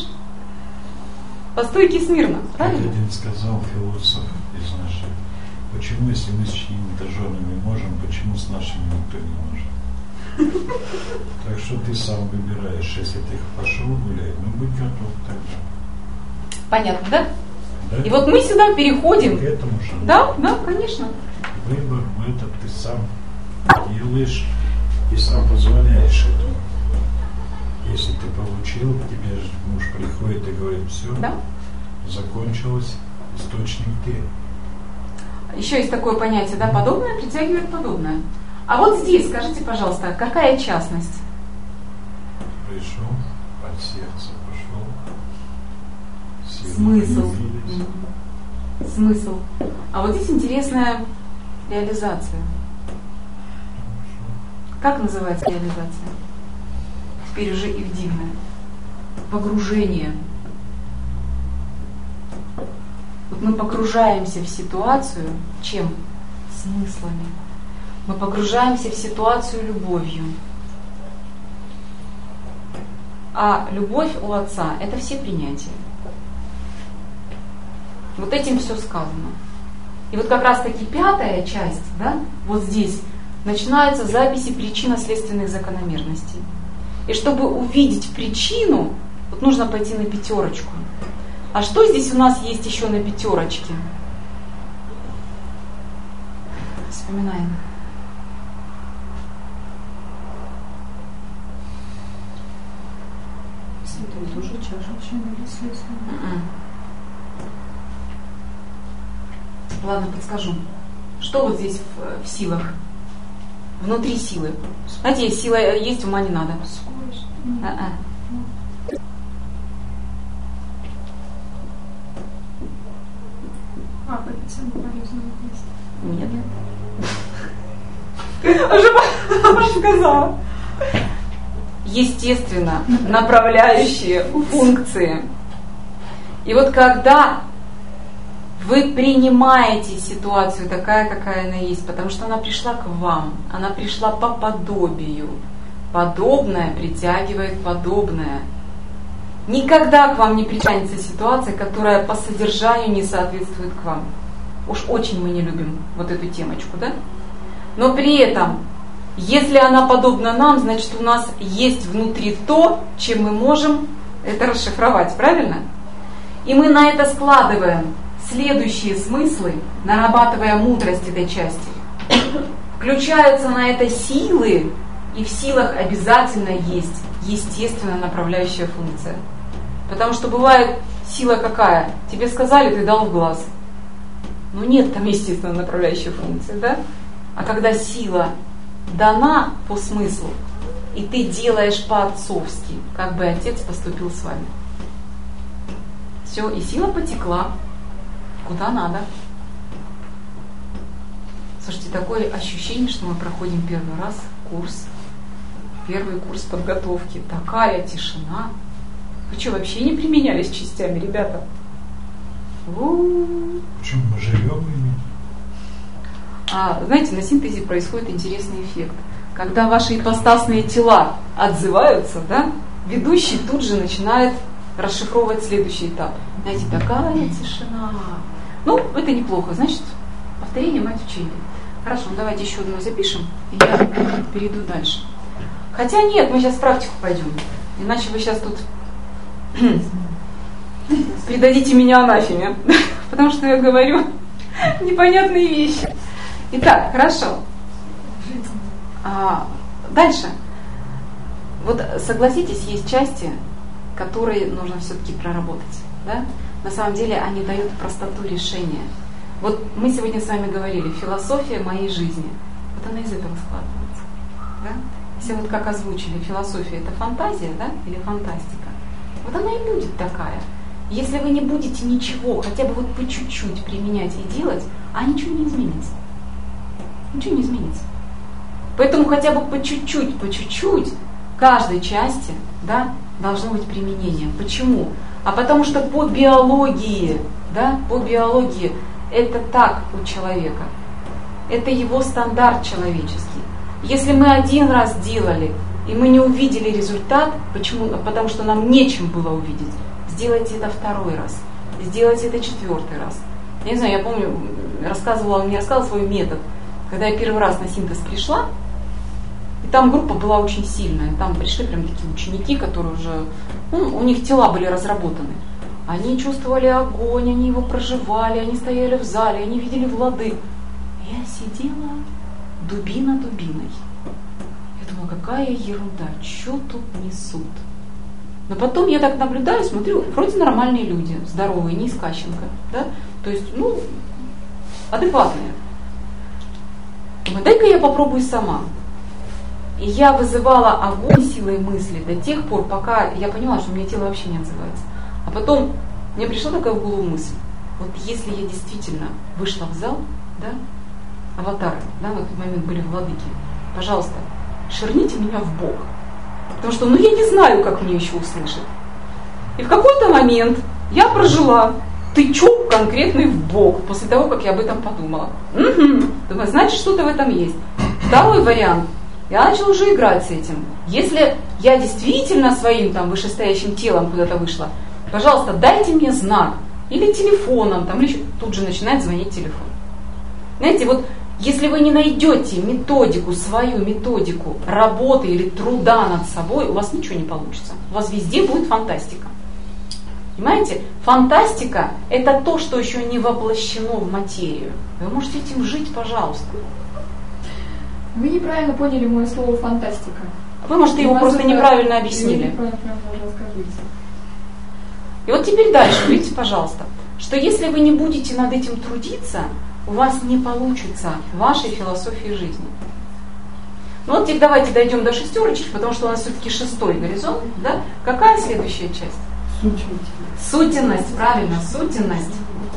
по стойке смирно. Правильно? Один сказал философ из наших, почему, если мы с чьими-то женами можем, почему с нашими никто не может? Так что ты сам выбираешь, если ты пошел гулять, ну будь готов тогда. Понятно, да? Да? И вот мы сюда переходим. К этому же. Да, да, конечно. Выбор в этот ты сам делаешь и сам позволяешь этому. Если ты получил, к тебе же муж приходит и говорит, все, Да. закончилось, источник ты. Еще есть такое понятие, да, подобное притягивает подобное. А вот здесь, скажите, пожалуйста, какая частность? Пришел, от сердца пошел. Смысл. Смысл. А вот здесь интересная реализация. Как называется реализация? Теперь уже и дивное. Погружение. Вот мы погружаемся в ситуацию чем? Смыслами. Мы погружаемся в ситуацию любовью. А любовь у Отца – это все принятия. Вот этим все сказано. И вот как раз-таки 5-я часть, да, вот здесь начинаются записи причинно-следственных закономерностей. И чтобы увидеть причину, вот нужно пойти на 5. А что здесь у нас есть еще на 5? Вспоминаем. Святой тоже чаша следствия. Ладно, подскажу. Что вот здесь в силах? Внутри силы. Знаете, сила есть, ума не надо. Скорость. Коэффициент полезного места. Нет. Уже сказала. Естественно, направляющие функции. И вот когда вы принимаете ситуацию такая, какая она есть, потому что она пришла к вам, она пришла по подобию. Подобное притягивает подобное. Никогда к вам не притянется ситуация, которая по содержанию не соответствует к вам. Уж очень мы не любим вот эту темочку, да? Но при этом, если она подобна нам, значит у нас есть внутри то, чем мы можем это расшифровать, правильно? И мы на это складываем следующие смыслы, нарабатывая мудрость этой части. Включаются на это силы, и в силах обязательно есть естественная направляющая функция. Потому что бывает сила какая? Тебе сказали, ты дал в глаз. Ну нет там естественной направляющей функции, да? А когда сила дана по смыслу, и ты делаешь по-отцовски, как бы Отец поступил с вами. Все, и сила потекла куда надо. Слушайте, такое ощущение, что мы проходим первый раз первый курс подготовки. Такая тишина. Вы что, вообще не применялись частями, ребята? Почему мы живем ими? Знаете, на синтезе происходит интересный эффект. Когда ваши ипостасные тела отзываются, да, ведущий тут же начинает расшифровывать следующий этап. Знаете, такая тишина. Ну, это неплохо, значит, повторение мать учения. Хорошо, давайте еще одну запишем, и я перейду дальше. Хотя нет, мы сейчас в практику пойдем. Иначе вы сейчас тут предадите меня анафеме. Потому что я говорю непонятные вещи. Итак, хорошо. Дальше. Вот согласитесь, есть части, которые нужно все-таки проработать. Да? На самом деле они дают простоту решения. Вот мы сегодня с вами говорили, философия моей жизни. Вот она из этого складывается. Да? Если вот как озвучили, философия это фантазия, да, или фантастика. Вот она и будет такая. Если вы не будете ничего, хотя бы вот по чуть-чуть применять и делать, а ничего не изменится. Ничего не изменится. Поэтому хотя бы по чуть-чуть каждой части, да, должно быть применение. Почему? А потому что по биологии, да, это так у человека. Это его стандарт человеческий. Если мы один раз делали, и мы не увидели результат, почему? Потому что нам нечем было увидеть. Сделайте это второй раз, сделайте это четвертый раз. Я не знаю, я помню, он мне рассказывал свой метод. Когда я первый раз на синтез пришла, и там группа была очень сильная, там пришли прям такие ученики, которые уже, у них тела были разработаны. Они чувствовали огонь, они его проживали, они стояли в зале, они видели владык. Я сидела дубина дубиной. Я думала, какая ерунда, что тут несут. Но потом я так наблюдаю, смотрю, вроде нормальные люди, здоровые, не из Кащенко, да? То есть, адекватные. Думаю, дай-ка я попробую сама. И я вызывала огонь силой мысли до тех пор, пока я поняла, что у меня тело вообще не отзывается. А потом мне пришла такая в голову мысль, вот если я действительно вышла в зал, да, аватары, да, в этот момент были владыки, пожалуйста, ширните меня в бок. Потому что, я не знаю, как мне еще услышать. И в какой-то момент я прожила тычок конкретный в бок, после того, как я об этом подумала. Думаю, значит, что-то в этом есть. Второй вариант. Я начала уже играть с этим. Если я действительно своим там вышестоящим телом куда-то вышла, пожалуйста, дайте мне знак. Или телефоном, там, или тут же начинает звонить телефон. Знаете, вот если вы не найдете свою методику работы или труда над собой, у вас ничего не получится. У вас везде будет фантастика. Понимаете? Фантастика – это то, что еще не воплощено в материю. Вы можете этим жить, пожалуйста. Вы неправильно поняли мое слово «фантастика». Вы, может, его просто неправильно объяснили. И вот теперь дальше, видите, пожалуйста, что если вы не будете над этим трудиться, у вас не получится вашей философии жизни. Вот теперь давайте дойдем до шестерочек, потому что у нас все-таки 6-й горизонт. Да? Какая следующая часть? Сутенность, правильно, сутенность.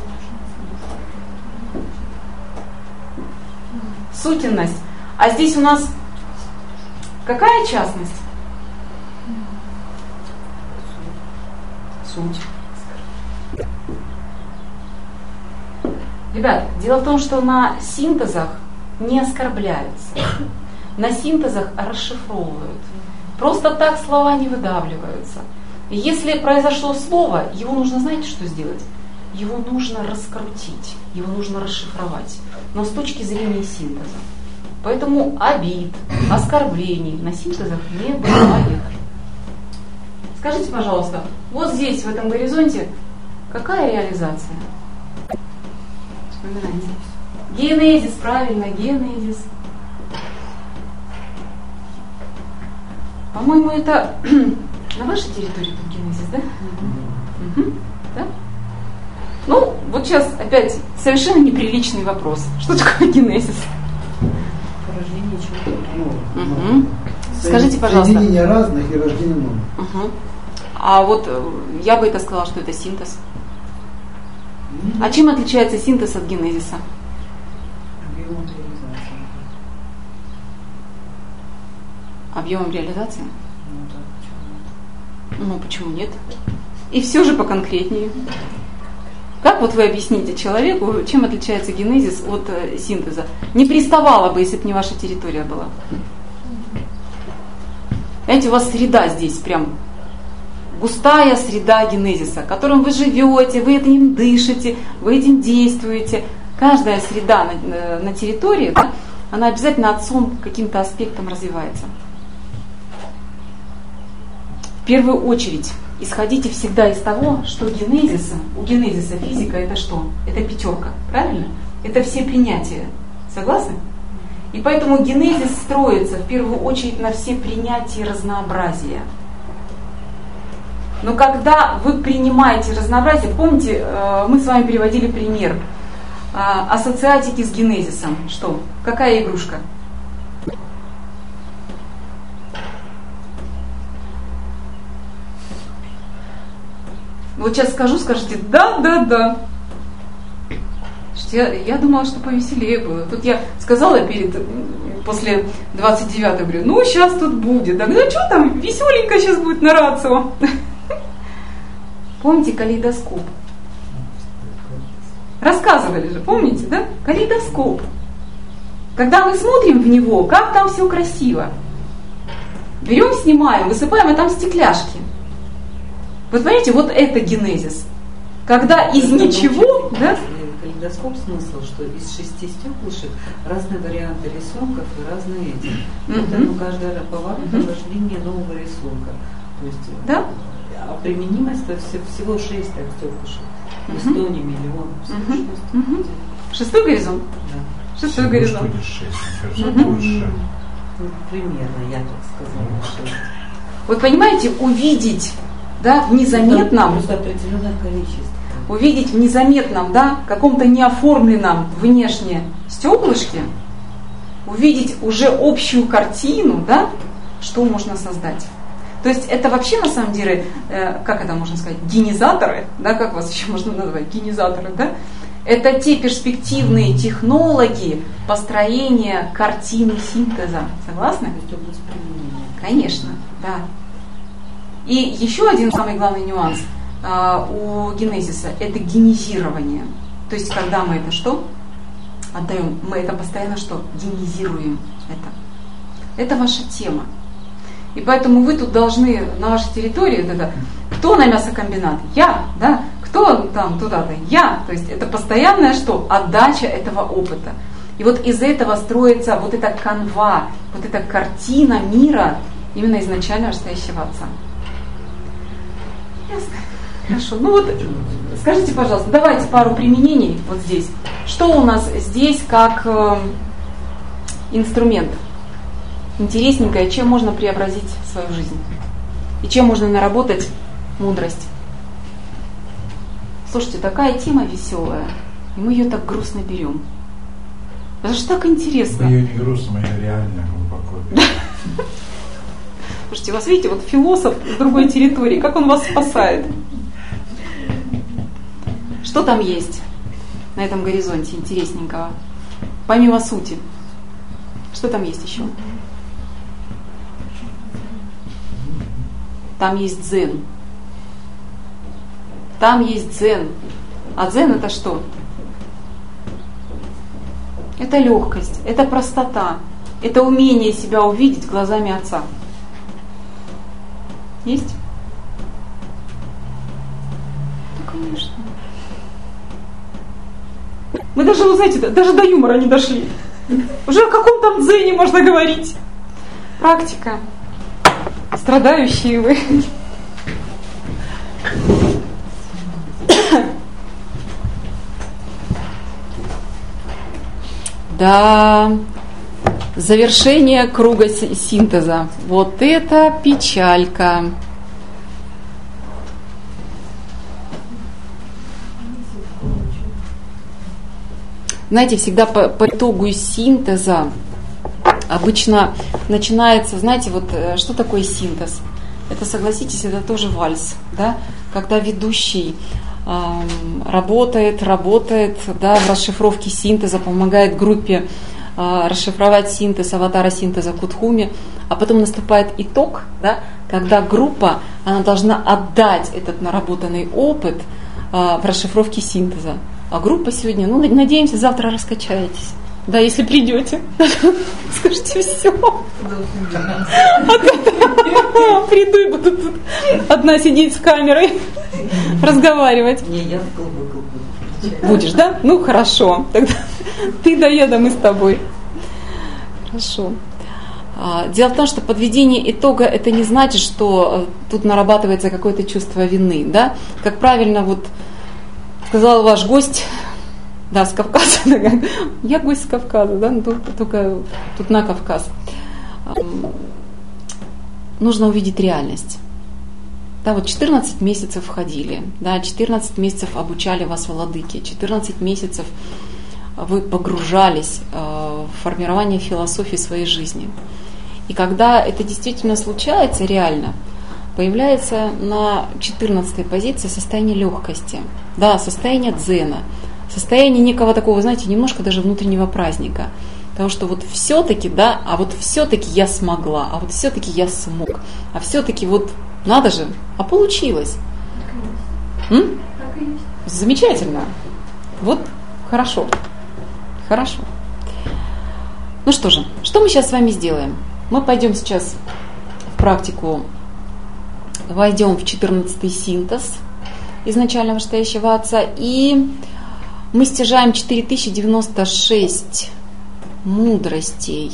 Сутенность. А здесь у нас какая частность? Суть. Ребят, дело в том, что на синтезах не оскорбляются. На синтезах расшифровывают. Просто так слова не выдавливаются. И если произошло слово, его нужно, знаете, что сделать? Его нужно раскрутить, его нужно расшифровать. Но с точки зрения синтеза. Поэтому обид, оскорблений на синтезах не бывает. Скажите, пожалуйста, вот здесь, в этом горизонте, какая реализация? Вспоминайте. Генезис, правильно, генезис. По-моему, это на вашей территории тут генезис, да? Угу. Да? Ну, вот сейчас опять совершенно неприличный вопрос. Что такое генезис? Порождение чего-то нового. Угу. Скажите, пожалуйста. Соединение разных и рождение новых. Угу. А вот я бы это сказала, что это синтез. А чем отличается синтез от генезиса? Объемом реализации. Объемом реализации? Ну да, почему? Ну, почему нет? И все же поконкретнее. Как вот вы объясните человеку, чем отличается генезис от синтеза? Не приставала бы, если бы не ваша территория была. Знаете, у вас среда здесь прям густая среда генезиса, которым вы живете, вы этим дышите, вы этим действуете. Каждая среда на территории, да, она обязательно отцом каким-то аспектом развивается. В первую очередь исходите всегда из того, что у генезиса физика это что? Это пятерка, правильно? Это все принятия. Согласны? И поэтому генезис строится в первую очередь на все принятия разнообразия. Но когда вы принимаете разнообразие, помните, мы с вами переводили пример ассоциатики с генезисом. Что? Какая игрушка? Вот сейчас скажу, скажете, да. Я думала, что повеселее было. Тут я сказала после 29-го, говорю, ну сейчас тут будет. Да, ну что там, веселенько сейчас будет на рацио. Помните калейдоскоп? Рассказывали же, помните, да? Калейдоскоп. Когда мы смотрим в него, как там все красиво. Берем, снимаем, высыпаем, а там стекляшки. Вот понимаете, вот это генезис. Когда из ничего, да? Калейдоскоп смысл, что из 6 стеклышек разные варианты рисунков и разные эти. Поэтому каждый поворот это рождение нового рисунка. То есть, да? А применимость всего 6 стеклышек. Не 100, не миллион. Шестой горизонт? Да. Шестой горизонт. Примерно, я так сказала. Вот понимаете, увидеть, да, в незаметном, просто определенное количество. Увидеть в незаметном, да, каком-то неоформленном внешне стеклышке, увидеть уже общую картину, да, что можно создать. То есть это вообще на самом деле, как это можно сказать, генизаторы, да, как вас еще можно назвать, генизаторы, да? Это те перспективные технологии построения картины синтеза. Согласны? Конечно, да. И еще один самый главный нюанс у генезиса – это генезирование. То есть когда мы это что? Отдаем, мы это постоянно что? Генезируем это. Это ваша тема. И поэтому вы тут должны на вашей территории, кто на мясокомбинат? Я, да? Кто там туда-то? Я. То есть это постоянная что? Отдача этого опыта. И вот из этого строится вот эта канва, вот эта картина мира именно изначально настоящего отца. Ясно? Хорошо. Ну вот, скажите, пожалуйста, давайте пару применений вот здесь. Что у нас здесь как инструмент? Интересненькое, чем можно преобразить свою жизнь? И чем можно наработать мудрость? Слушайте, такая тема веселая, и мы ее так грустно берем. Это же так интересно. Мы ее не грустно, мы ее реально глубоко. Слушайте, у вас, видите, вот философ с другой территории, как он вас спасает? Что там есть на этом горизонте интересненького? Помимо сути. Что там есть еще? Там есть дзен. Там есть дзен. А дзен это что? Это легкость, это простота, это умение себя увидеть глазами Отца. Есть? Да, конечно. Мы даже, вы знаете, даже до юмора не дошли. Уже о каком там дзене можно говорить? Практика. Страдающие вы. Да, завершение круга синтеза. Вот это печалька. Знаете, всегда по итогу синтеза обычно начинается, знаете, вот что такое синтез? Это, согласитесь, это тоже вальс, да? Когда ведущий работает, да, в расшифровке синтеза, помогает группе расшифровать синтез, аватара синтеза Кутхуми, а потом наступает итог, да, когда группа, она должна отдать этот наработанный опыт в расшифровке синтеза. А группа сегодня, ну, надеемся, завтра раскачаетесь. Да, если придете, скажите все. Приду и буду тут одна сидеть с камерой, разговаривать. Не, я в клубы буду. Будешь, да? Ну, хорошо. Тогда ты да я, да мы с тобой. Хорошо. Дело в том, что подведение итога, это не значит, что тут нарабатывается какое-то чувство вины, да? Как правильно вот сказал ваш гость, да, с Кавказа. Я гость с Кавказа, да, только тут на Кавказ. Нужно увидеть реальность. Да, вот 14 месяцев ходили, да, 14 месяцев обучали вас владыки, 14 месяцев вы погружались в формирование философии своей жизни. И когда это действительно случается реально, появляется на 14-й позиции состояние легкости, да, состояние дзена, состояние некого такого, знаете, немножко даже внутреннего праздника. Потому что вот все-таки, да, а вот все-таки я смогла, а вот все-таки я смог, а все-таки вот надо же, а получилось. Так и есть. Замечательно. Вот хорошо. Хорошо. Ну что же, что мы сейчас с вами сделаем? Мы пойдем сейчас в практику, войдем в 14-й синтез изначального вышестоящего Отца, и мы стяжаем 4096 мудростей,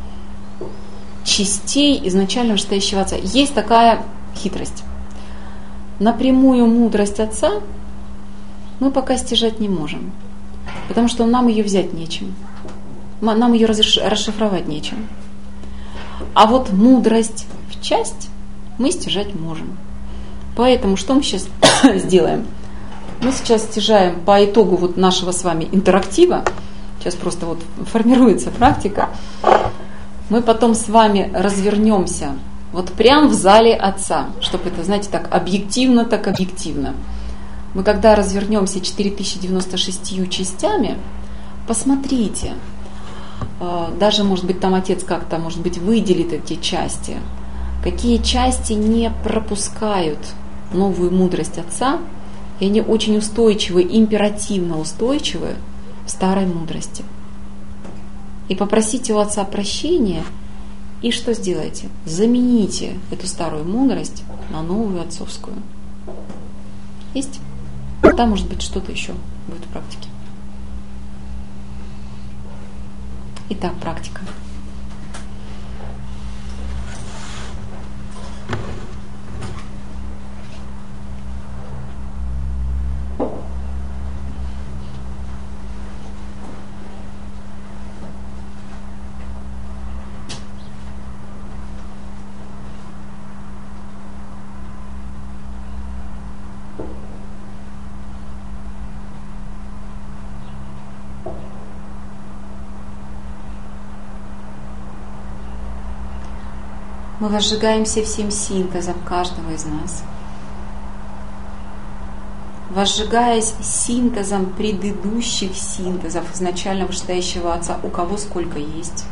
частей изначального вышестоящего Отца. Есть такая хитрость. Напрямую мудрость Отца мы пока стяжать не можем, потому что нам ее взять нечем, нам ее расшифровать нечем. А вот мудрость в часть мы стяжать можем. Поэтому что мы сейчас сделаем? Мы сейчас стяжаем по итогу вот нашего с вами интерактива. Сейчас просто вот формируется практика. Мы потом с вами развернемся вот прямо в зале Отца, чтобы это, знаете, так объективно. Мы когда развернемся 4096 частями, посмотрите, даже, может быть, там Отец как-то, может быть, выделит эти части, какие части не пропускают новую мудрость Отца, и они очень устойчивы, императивно устойчивы в старой мудрости. И попросите у Отца прощения, и что сделайте? Замените эту старую мудрость на новую отцовскую. Есть? Там, может быть, что-то еще будет в практике. Итак, практика. Мы возжигаемся всем синтезом каждого из нас. Возжигаясь синтезом предыдущих синтезов изначального вышестоящего Отца, у кого сколько есть.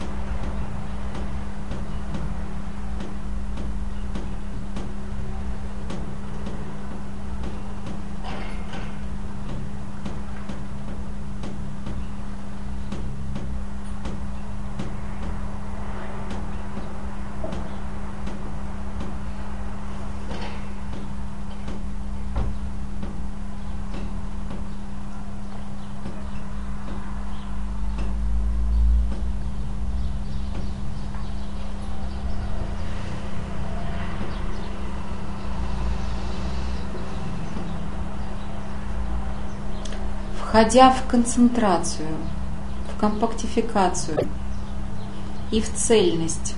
Входя в концентрацию, в компактификацию и в цельность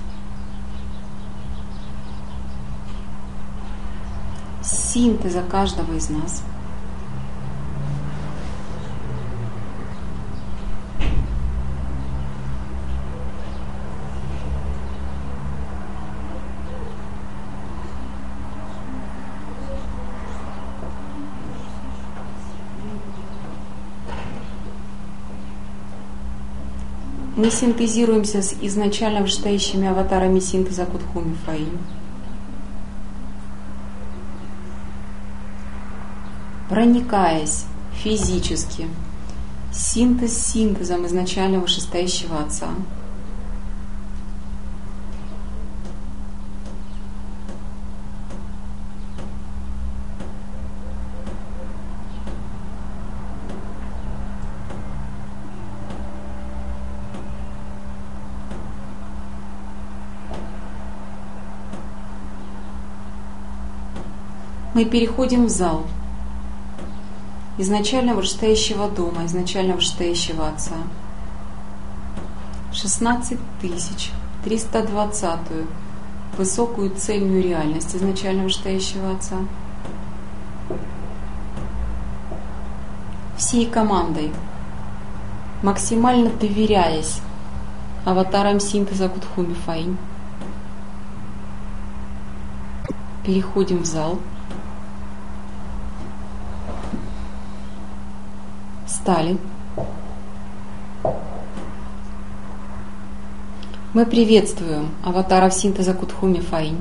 синтеза каждого из нас, Мы синтезируемся с изначально вышестоящими аватарами синтеза Кутхуми Фаинь. Проникаясь физически синтезом изначально вышестоящего Отца. Мы переходим в зал изначально вышестоящего дома, изначально вышестоящего Отца. 16320 высокую цельную реальность изначально вышестоящего Отца. Всей командой, максимально доверяясь аватарам синтеза Кутхуми Фаинь, переходим в зал. Встали. Мы приветствуем аватаров синтеза Кутхуми Фаинь.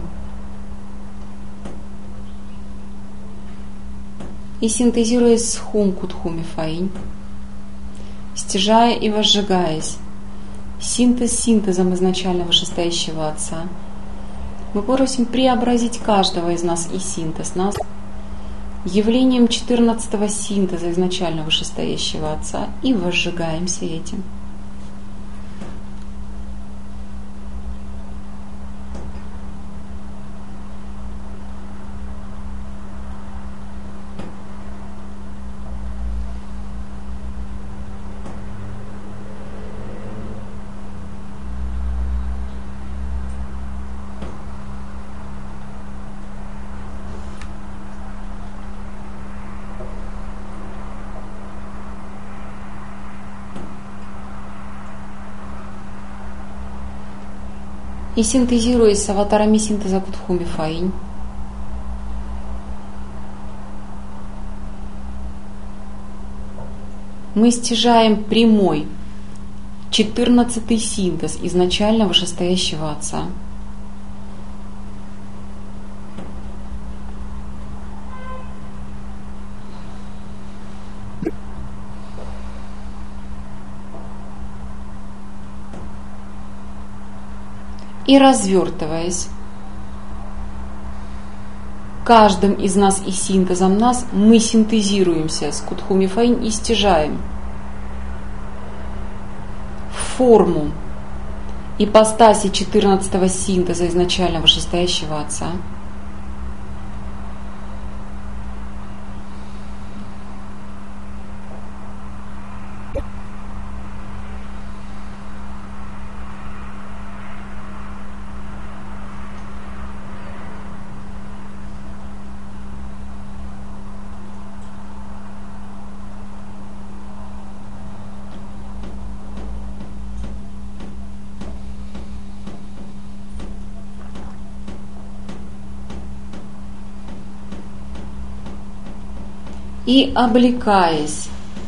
И синтезируясь с Хум Кутхуми Фаинь, стяжая и возжигаясь синтезом изначально вышестоящего Отца, мы просим преобразить каждого из нас и синтез нас явлением 14-го синтеза изначально вышестоящего Отца и возжигаемся этим. И синтезируясь с аватарами синтеза Кутхуми Фаинь, мы стяжаем прямой 14-й синтез изначально вышестоящего Отца. И развертываясь каждым из нас и синтезом нас, мы синтезируемся с Кутхуми Фаинь и стяжаем форму ипостаси 14-го синтеза изначально вышестоящего Отца. И облекаясь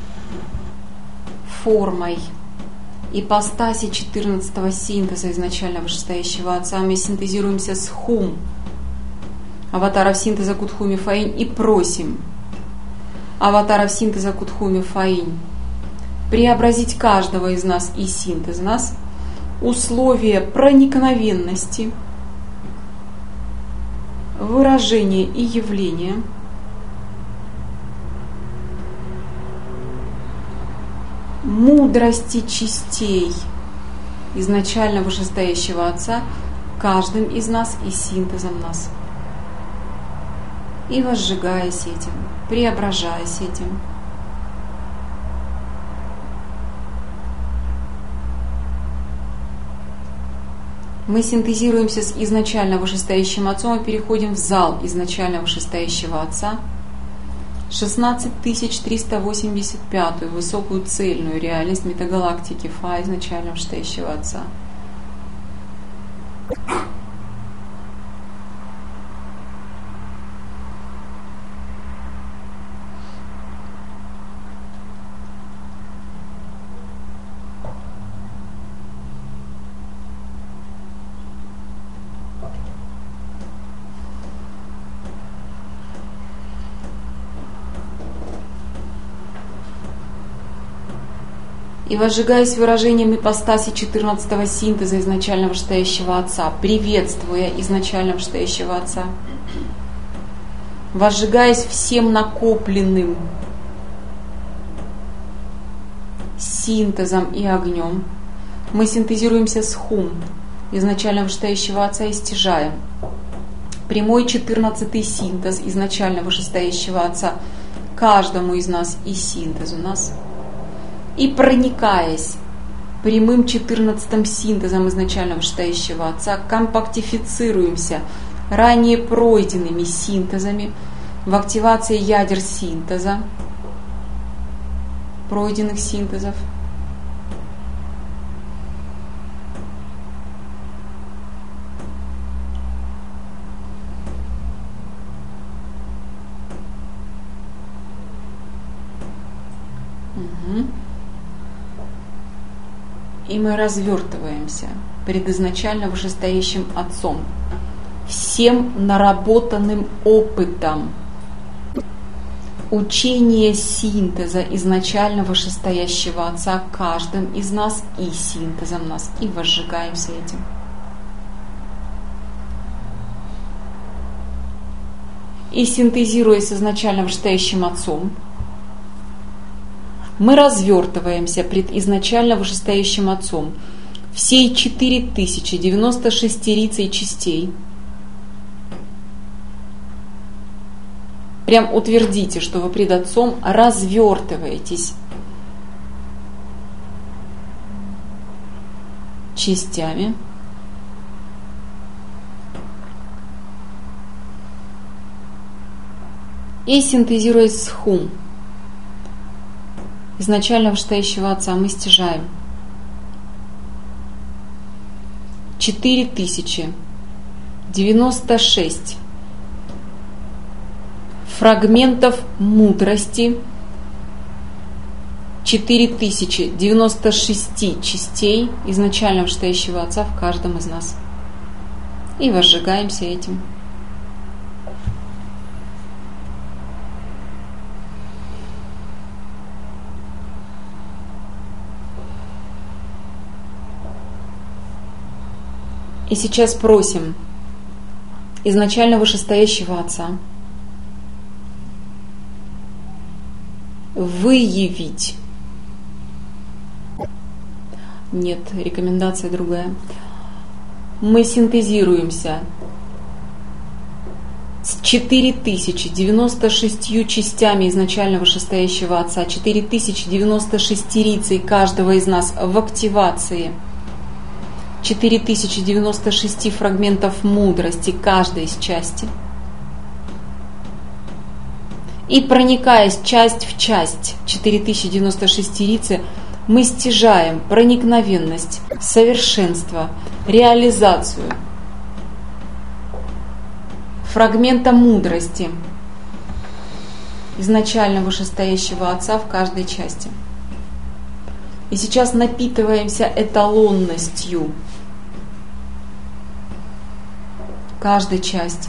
формой ипостаси 14-го синтеза изначально вышестоящего Отца, мы синтезируемся с Хум, аватаров синтеза Кутхуми Фаинь, и просим аватаров синтеза Кутхуми Фаинь преобразить каждого из нас и синтез нас условия проникновенности, выражения и явления мудрости частей изначально вышестоящего Отца каждым из нас и синтезом нас. И возжигаясь этим, преображаясь этим. Мы синтезируемся с изначально вышестоящим Отцом и переходим в зал изначально вышестоящего Отца, 16385 высокую цельную реальность метагалактики Фа изначально вышестоящего Отца. И возжигаясь выражением ипостаси 14-го синтеза изначально вышестоящего Отца, приветствуя изначально вышестоящего Отца, возжигаясь всем накопленным синтезом и огнем, мы синтезируемся с Хум, изначально вышестоящего Отца, и стяжаем прямой 14-й синтез изначально вышестоящего Отца каждому из нас и синтез у нас. И проникаясь прямым 14-м синтезом изначально вышестоящего Отца, компактифицируемся ранее пройденными синтезами в активации ядер синтеза, пройденных синтезов. И мы развертываемся перед изначально вышестоящим Отцом, всем наработанным опытом учения синтеза изначально вышестоящего Отца каждым из нас и синтезом нас, и возжигаемся этим. И синтезируясь с изначально вышестоящим Отцом, мы развертываемся пред изначально вышестоящим Отцом всей 4096 частей. Прям утвердите, что вы пред Отцом развертываетесь частями. И синтезируясь с Хум, изначально вышестоящего Отца, мы стяжаем 4096 фрагментов мудрости, 4096 частей изначально вышестоящего Отца в каждом из нас. И возжигаемся этим. И сейчас просим изначально вышестоящего Отца выявить. Нет, рекомендация другая. Мы синтезируемся с 4096 частями изначально вышестоящего Отца, 4096 рицей каждого из нас в активации 4096 фрагментов мудрости каждой из части. И проникаясь часть в часть 4096 рицы, мы стяжаем проникновенность, совершенство, реализацию фрагмента мудрости изначально вышестоящего Отца в каждой части. И сейчас напитываемся эталонностью каждой части.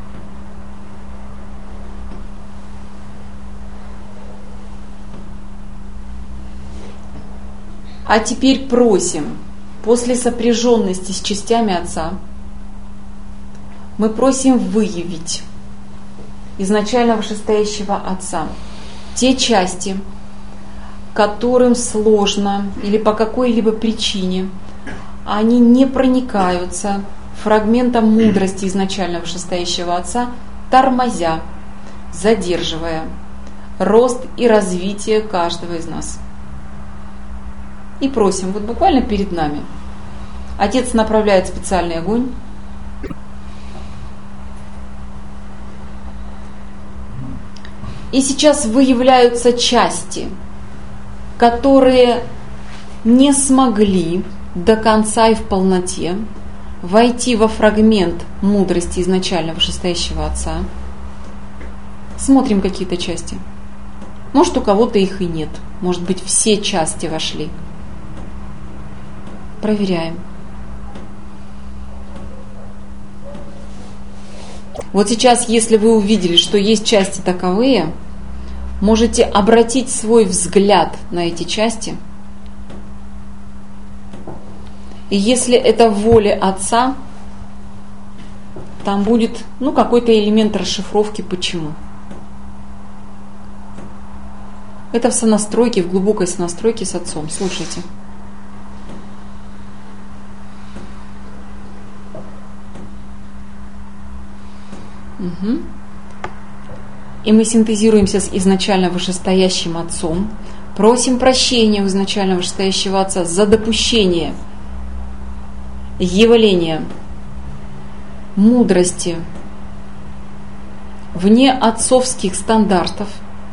А теперь просим, после сопряженности с частями Отца, мы просим выявить изначально вышестоящего Отца те части, которым сложно или по какой-либо причине они не проникаются фрагментом мудрости изначально вышестоящего Отца, тормозя, задерживая рост и развитие каждого из нас. И просим, вот буквально перед нами, Отец направляет специальный огонь, и сейчас выявляются части, которые не смогли до конца и в полноте войти во фрагмент мудрости изначально вышестоящего Отца. Смотрим какие-то части. Может, у кого-то их и нет. Может быть, все части вошли. Проверяем. Вот сейчас, если вы увидели, что есть части таковые, можете обратить свой взгляд на эти части И если это воля Отца, там будет какой-то элемент расшифровки почему. Это в сонастройке, в глубокой сонастройке с Отцом. Слушайте. Угу. И мы синтезируемся с изначально вышестоящим Отцом, просим прощения у изначально вышестоящего Отца за допущение явления мудрости вне отцовских стандартов.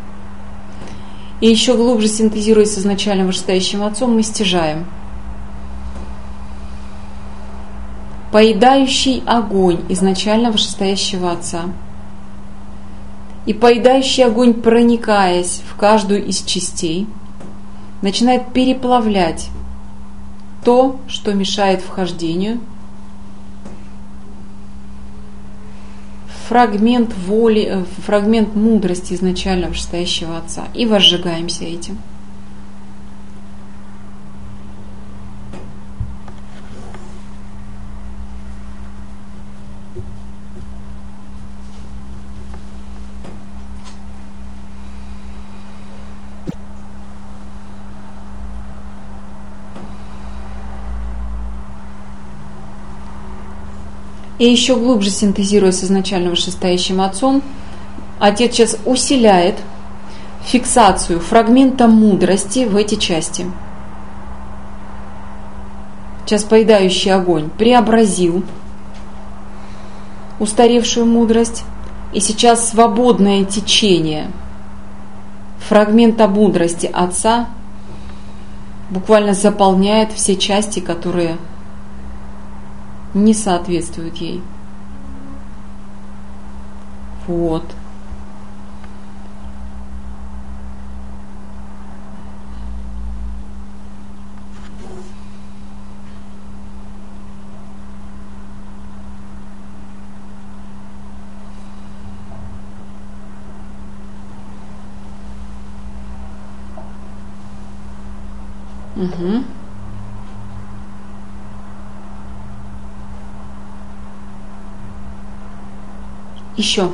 И еще глубже синтезируясь с изначально вышестоящим Отцом, мы стяжаем поедающий огонь изначально вышестоящего Отца. И поедающий огонь, проникаясь в каждую из частей, начинает переплавлять то, что мешает вхождению, фрагмент воли, фрагмент мудрости изначально вышестоящего Отца. И возжигаемся этим. И еще глубже синтезируя с изначально вышестоящим Отцом, Отец сейчас усиляет фиксацию фрагмента мудрости в эти части. Сейчас поедающий огонь преобразил устаревшую мудрость, и сейчас свободное течение фрагмента мудрости Отца буквально заполняет все части, которые не соответствуют ей. Вот. Угу. Еще.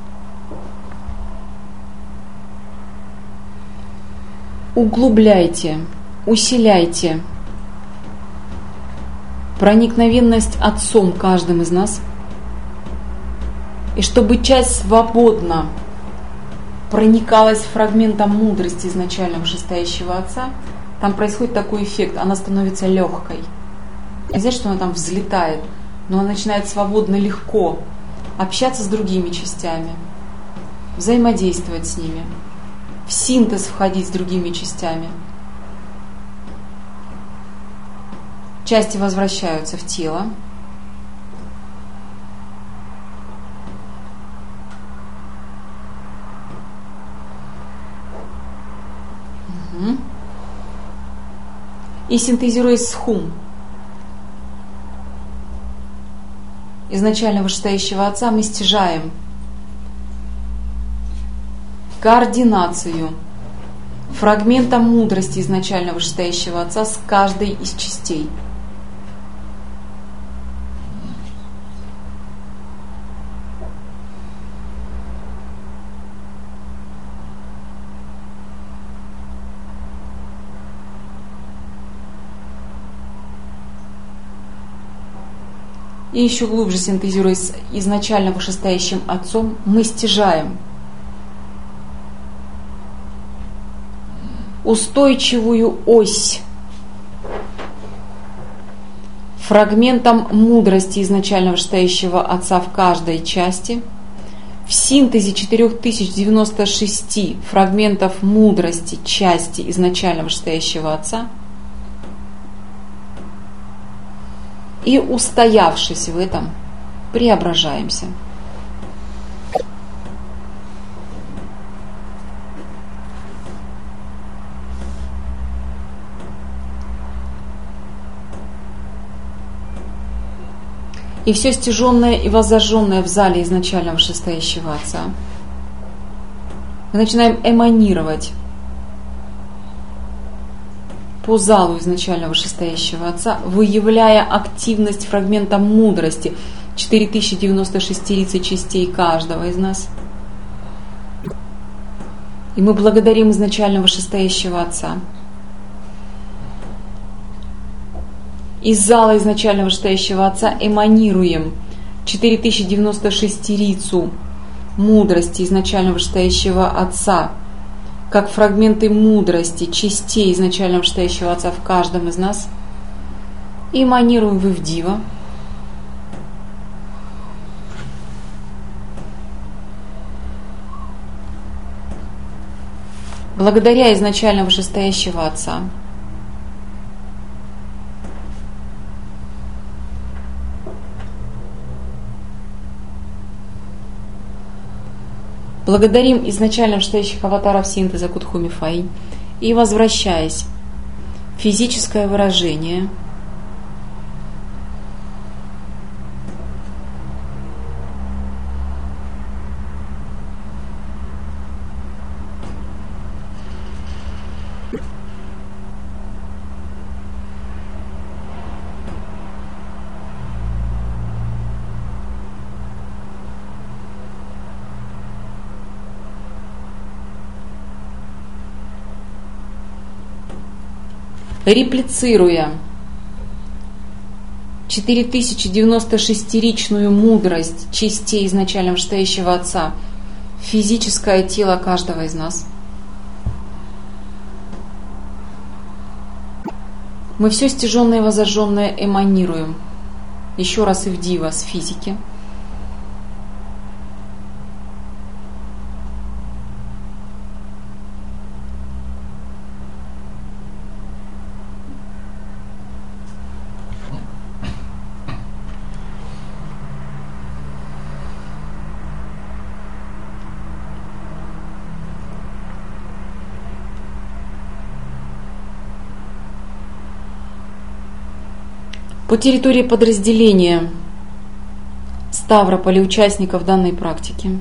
Углубляйте, усиляйте проникновенность Отцом каждым из нас. И чтобы часть свободно проникалась фрагментом мудрости изначально вышестоящего Отца, там происходит такой эффект, она становится легкой. Не значит, что она там взлетает, но она начинает свободно, легко общаться с другими частями, взаимодействовать с ними, в синтез входить с другими частями. Части возвращаются в тело. Угу. И синтезируясь с хум, изначально вышестоящего Отца, мы стяжаем координацию фрагмента мудрости изначально вышестоящего Отца с каждой из частей. И еще глубже синтезируясь с изначально вышестоящим Отцом, мы стяжаем устойчивую ось фрагментом мудрости изначально вышестоящего Отца в каждой части, в синтезе 4096 фрагментов мудрости части изначально вышестоящего Отца, и, устоявшись в этом, преображаемся. И все стяженное и воззаженное в зале изначально вышестоящего Отца мы начинаем эманировать по залу изначально вышестоящего Отца, выявляя активность фрагмента мудрости 4096 риц и частей каждого из нас. И мы благодарим изначально вышестоящего Отца. Из зала изначально вышестоящего Отца эманируем 4096 рицу мудрости изначально вышестоящего Отца, как фрагменты мудрости, частей изначально вышестоящего Отца в каждом из нас. И эманируем в Ивдива. Благодаря изначально вышестоящего Отца. Благодарим изначально вышестоящих аватаров синтеза Кутхуми Фай. И возвращаясь в физическое выражение, реплицируя 4096-ричную мудрость частей изначально вышестоящего Отца в физическое тело каждого из нас, мы все стяженное и возожженное эманируем. Еще раз Ивдива с физики. По территории подразделения Ставрополя участников данной практики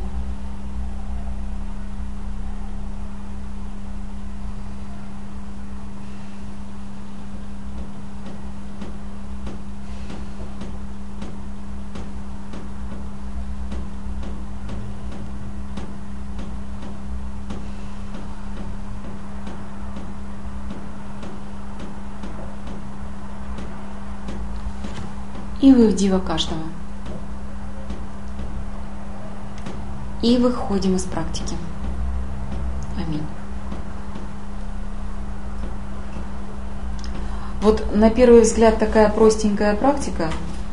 и в Ивдива каждого. И выходим из практики. Аминь. Вот на первый взгляд такая простенькая практика,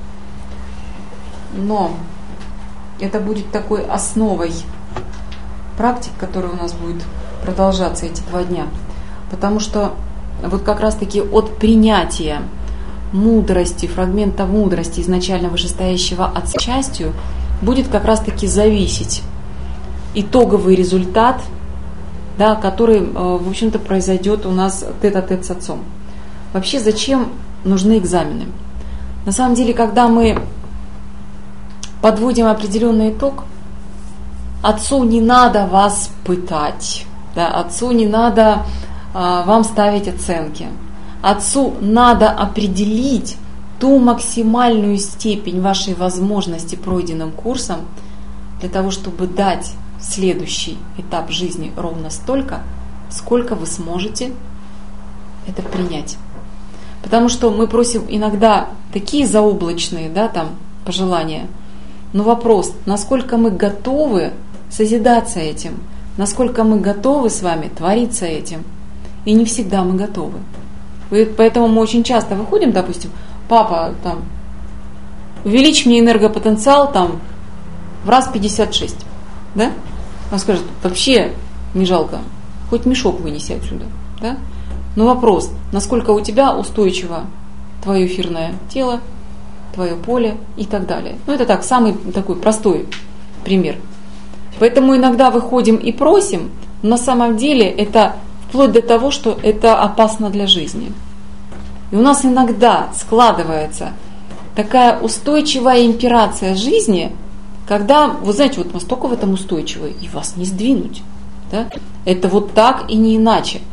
но это будет такой основой практик, которая у нас будет продолжаться эти 2 дня. Потому что вот как раз-таки от принятия мудрости, фрагмента мудрости изначально вышестоящего Отца частью будет как раз-таки зависеть итоговый результат, да, который, в общем-то, произойдет у нас тет-а-тет с Отцом. Вообще, зачем нужны экзамены? На самом деле, когда мы подводим определенный итог, Отцу не надо вас пытать, да, Отцу не надо вам ставить оценки. Отцу надо определить ту максимальную степень вашей возможности пройденным курсом для того, чтобы дать следующий этап жизни ровно столько, сколько вы сможете это принять. Потому что мы просим иногда такие заоблачные, да, там, пожелания, но вопрос, насколько мы готовы созидаться этим, насколько мы готовы с вами твориться этим, и не всегда мы готовы. Поэтому мы очень часто выходим, допустим, папа, там, увеличь мне энергопотенциал там в раз 56, да? Он скажет, вообще не жалко, хоть мешок вынеси отсюда, да? Но вопрос, насколько у тебя устойчиво твое эфирное тело, твое поле и так далее. Ну, это так, самый такой простой пример. Поэтому иногда выходим и просим, но на самом деле это вплоть до того, что это опасно для жизни. И у нас иногда складывается такая устойчивая имперация жизни, когда, вы знаете, вот настолько в этом устойчивы, и вас не сдвинуть. Да? Это вот так и не иначе.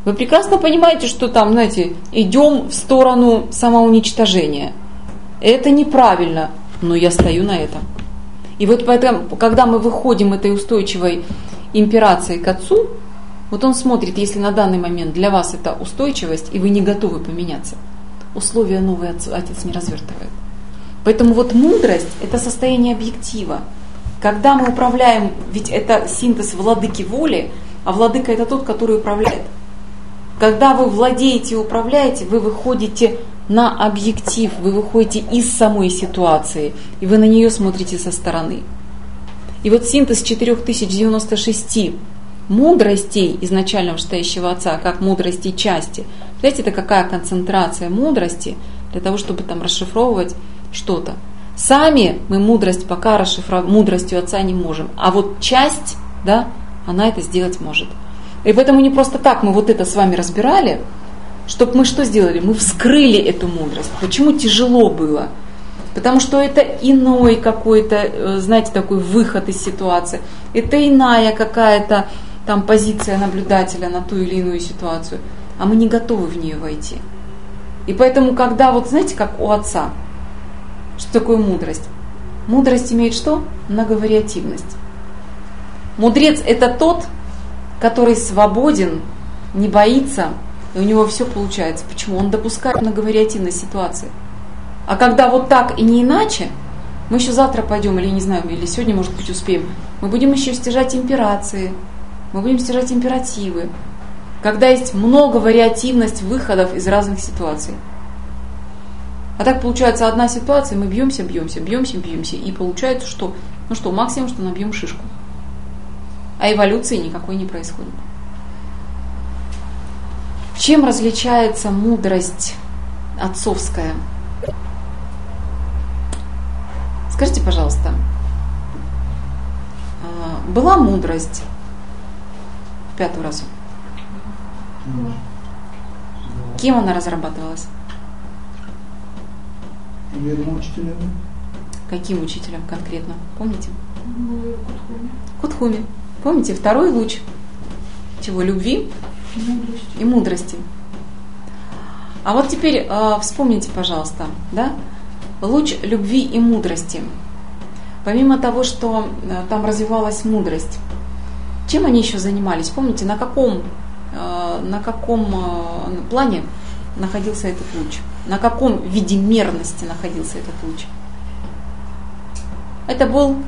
Вы прекрасно понимаете, что там, знаете, идем в сторону самоуничтожения. Это неправильно, но я стою на этом. И вот поэтому, когда мы выходим этой устойчивой имперацией к Отцу, вот Он смотрит, если на данный момент для вас это устойчивость, и вы не готовы поменяться, условия новые Отец не развертывает. Поэтому вот мудрость – это состояние объектива. Когда мы управляем, ведь это синтез владыки воли, а владыка – это тот, который управляет. Когда вы владеете и управляете, вы выходите на объектив, вы выходите из самой ситуации, и вы на нее смотрите со стороны. И вот синтез 4096 мудростей изначально вышестоящего Отца, как мудрости части. Знаете, это какая концентрация мудрости для того, чтобы там расшифровывать что-то. Сами мы мудрость пока расшифровать мудростью Отца не можем, а вот часть, да, она это сделать может. И поэтому не просто так мы вот это с вами разбирали, чтобы мы что сделали? Мы вскрыли эту мудрость. Почему тяжело было? Потому что это иной какой-то, знаете, такой выход из ситуации. Это иная какая-то там позиция наблюдателя на ту или иную ситуацию. А мы не готовы в нее войти. И поэтому, когда вот, знаете, как у Отца, что такое мудрость? Мудрость имеет что? Многовариативность. Мудрец – это тот, который свободен, не боится, и у него все получается. Почему? Он допускает многовариативность ситуации. А когда вот так и не иначе, мы еще завтра пойдем, или не знаю, или сегодня, может быть, успеем, мы будем еще стяжать имперации, мы будем стяжать императивы, когда есть многовариативность выходов из разных ситуаций. А так получается одна ситуация, мы бьемся, и получается, что, максимум, что набьем шишку. А эволюции никакой не происходит. Чем различается мудрость отцовская? Скажите, пожалуйста, была мудрость в 5-ю расу? Кем она разрабатывалась? Верным учителем. Каким учителем конкретно? Помните? Кутхуми. Помните, 2-й луч чего? Любви и мудрости. А вот теперь вспомните, пожалуйста, да? Луч любви и мудрости. Помимо того, что там развивалась мудрость, чем они еще занимались? Помните, на каком плане находился этот луч? На каком виде мерности находился этот луч? Это был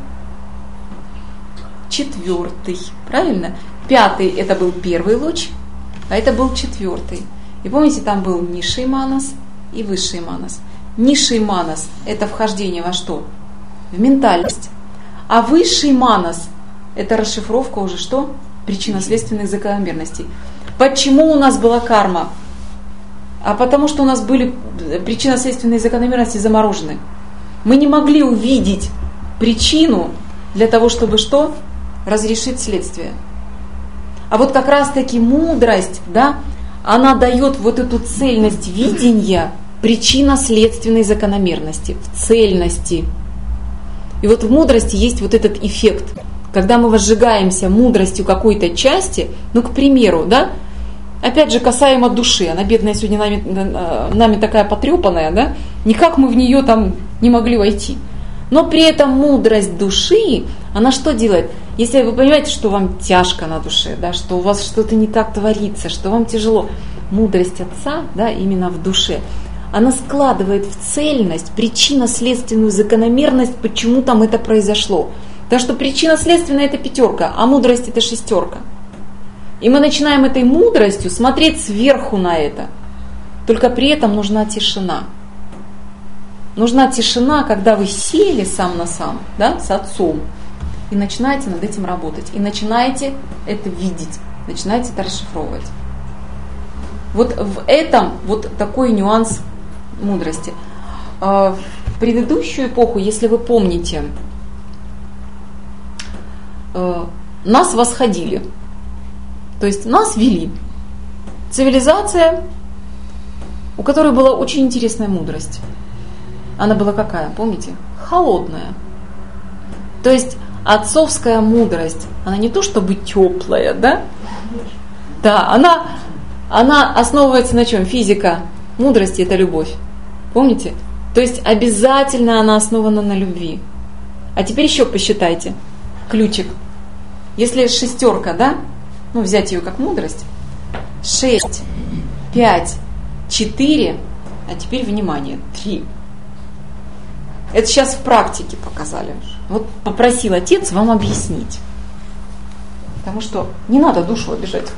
4-й, правильно? 5-й это был 1-й луч, а это был 4-й. И помните, там был низший манас и высший манас. Низший манас – это вхождение во что? В ментальность. А высший манас – это расшифровка уже что? Причинно-следственных закономерностей. Почему у нас была карма? А потому что у нас были причинно-следственные закономерности заморожены. Мы не могли увидеть причину для того, чтобы что? Разрешить следствие. А вот как раз-таки мудрость, да, она дает вот эту цельность видения причинно-следственной закономерности, в цельности. И вот в мудрости есть вот этот эффект. Когда мы возжигаемся мудростью какой-то части, к примеру, да, опять же, касаемо души, она бедная сегодня нами такая потрепанная, да, никак мы в нее там не могли войти. Но при этом мудрость души, она что делает? Если вы понимаете, что вам тяжко на душе, да, что у вас что-то не так творится, что вам тяжело, мудрость Отца, да, именно в душе, она складывает в цельность причинно-следственную закономерность, почему там это произошло. Потому что причинно-следственная это 5, а мудрость это 6. И мы начинаем этой мудростью смотреть сверху на это. Только при этом нужна тишина. Нужна тишина, когда вы сели сам на сам, да, с Отцом, и начинаете над этим работать. И начинаете это видеть, начинаете это расшифровывать. Вот в этом вот такой нюанс мудрости. В предыдущую эпоху, если вы помните, нас восходили. То есть нас вели. Цивилизация, у которой была очень интересная мудрость. Она была какая, помните? Холодная. То есть отцовская мудрость, она не то чтобы теплая, да? Да, она Она основывается на чем? Физика. Мудрость – это любовь. Помните? То есть обязательно она основана на любви. А теперь еще посчитайте. Ключик. Если шестерка, да? Ну, взять ее как мудрость. 6, 5, 4, а теперь, внимание, 3. Это сейчас в практике показали. Вот попросил отец вам объяснить. Потому что не надо душу обижать.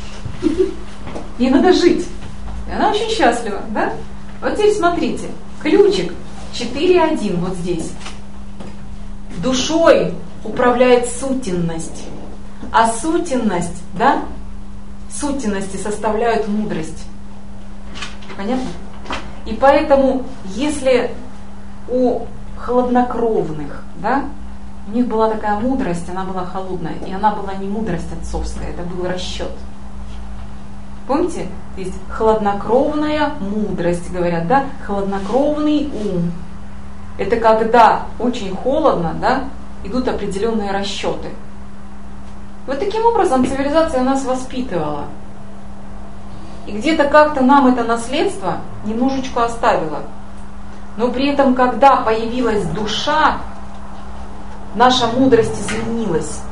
Ей надо жить. И она очень счастлива, да? Вот теперь смотрите. Ключик 4.1 вот здесь. Душой управляет сутенность. А сутенность, да? Сутенности составляют мудрость. Понятно? И поэтому, если у хладнокровных, да, у них была такая мудрость, она была холодная, и она была не мудрость отцовская, это был расчет. Помните? Есть хладнокровная мудрость, говорят, да? Хладнокровный ум. Это когда очень холодно, да, идут определенные расчеты. Вот таким образом цивилизация нас воспитывала. И где-то как-то нам это наследство немножечко оставило. Но при этом, когда появилась душа, наша мудрость изменилась.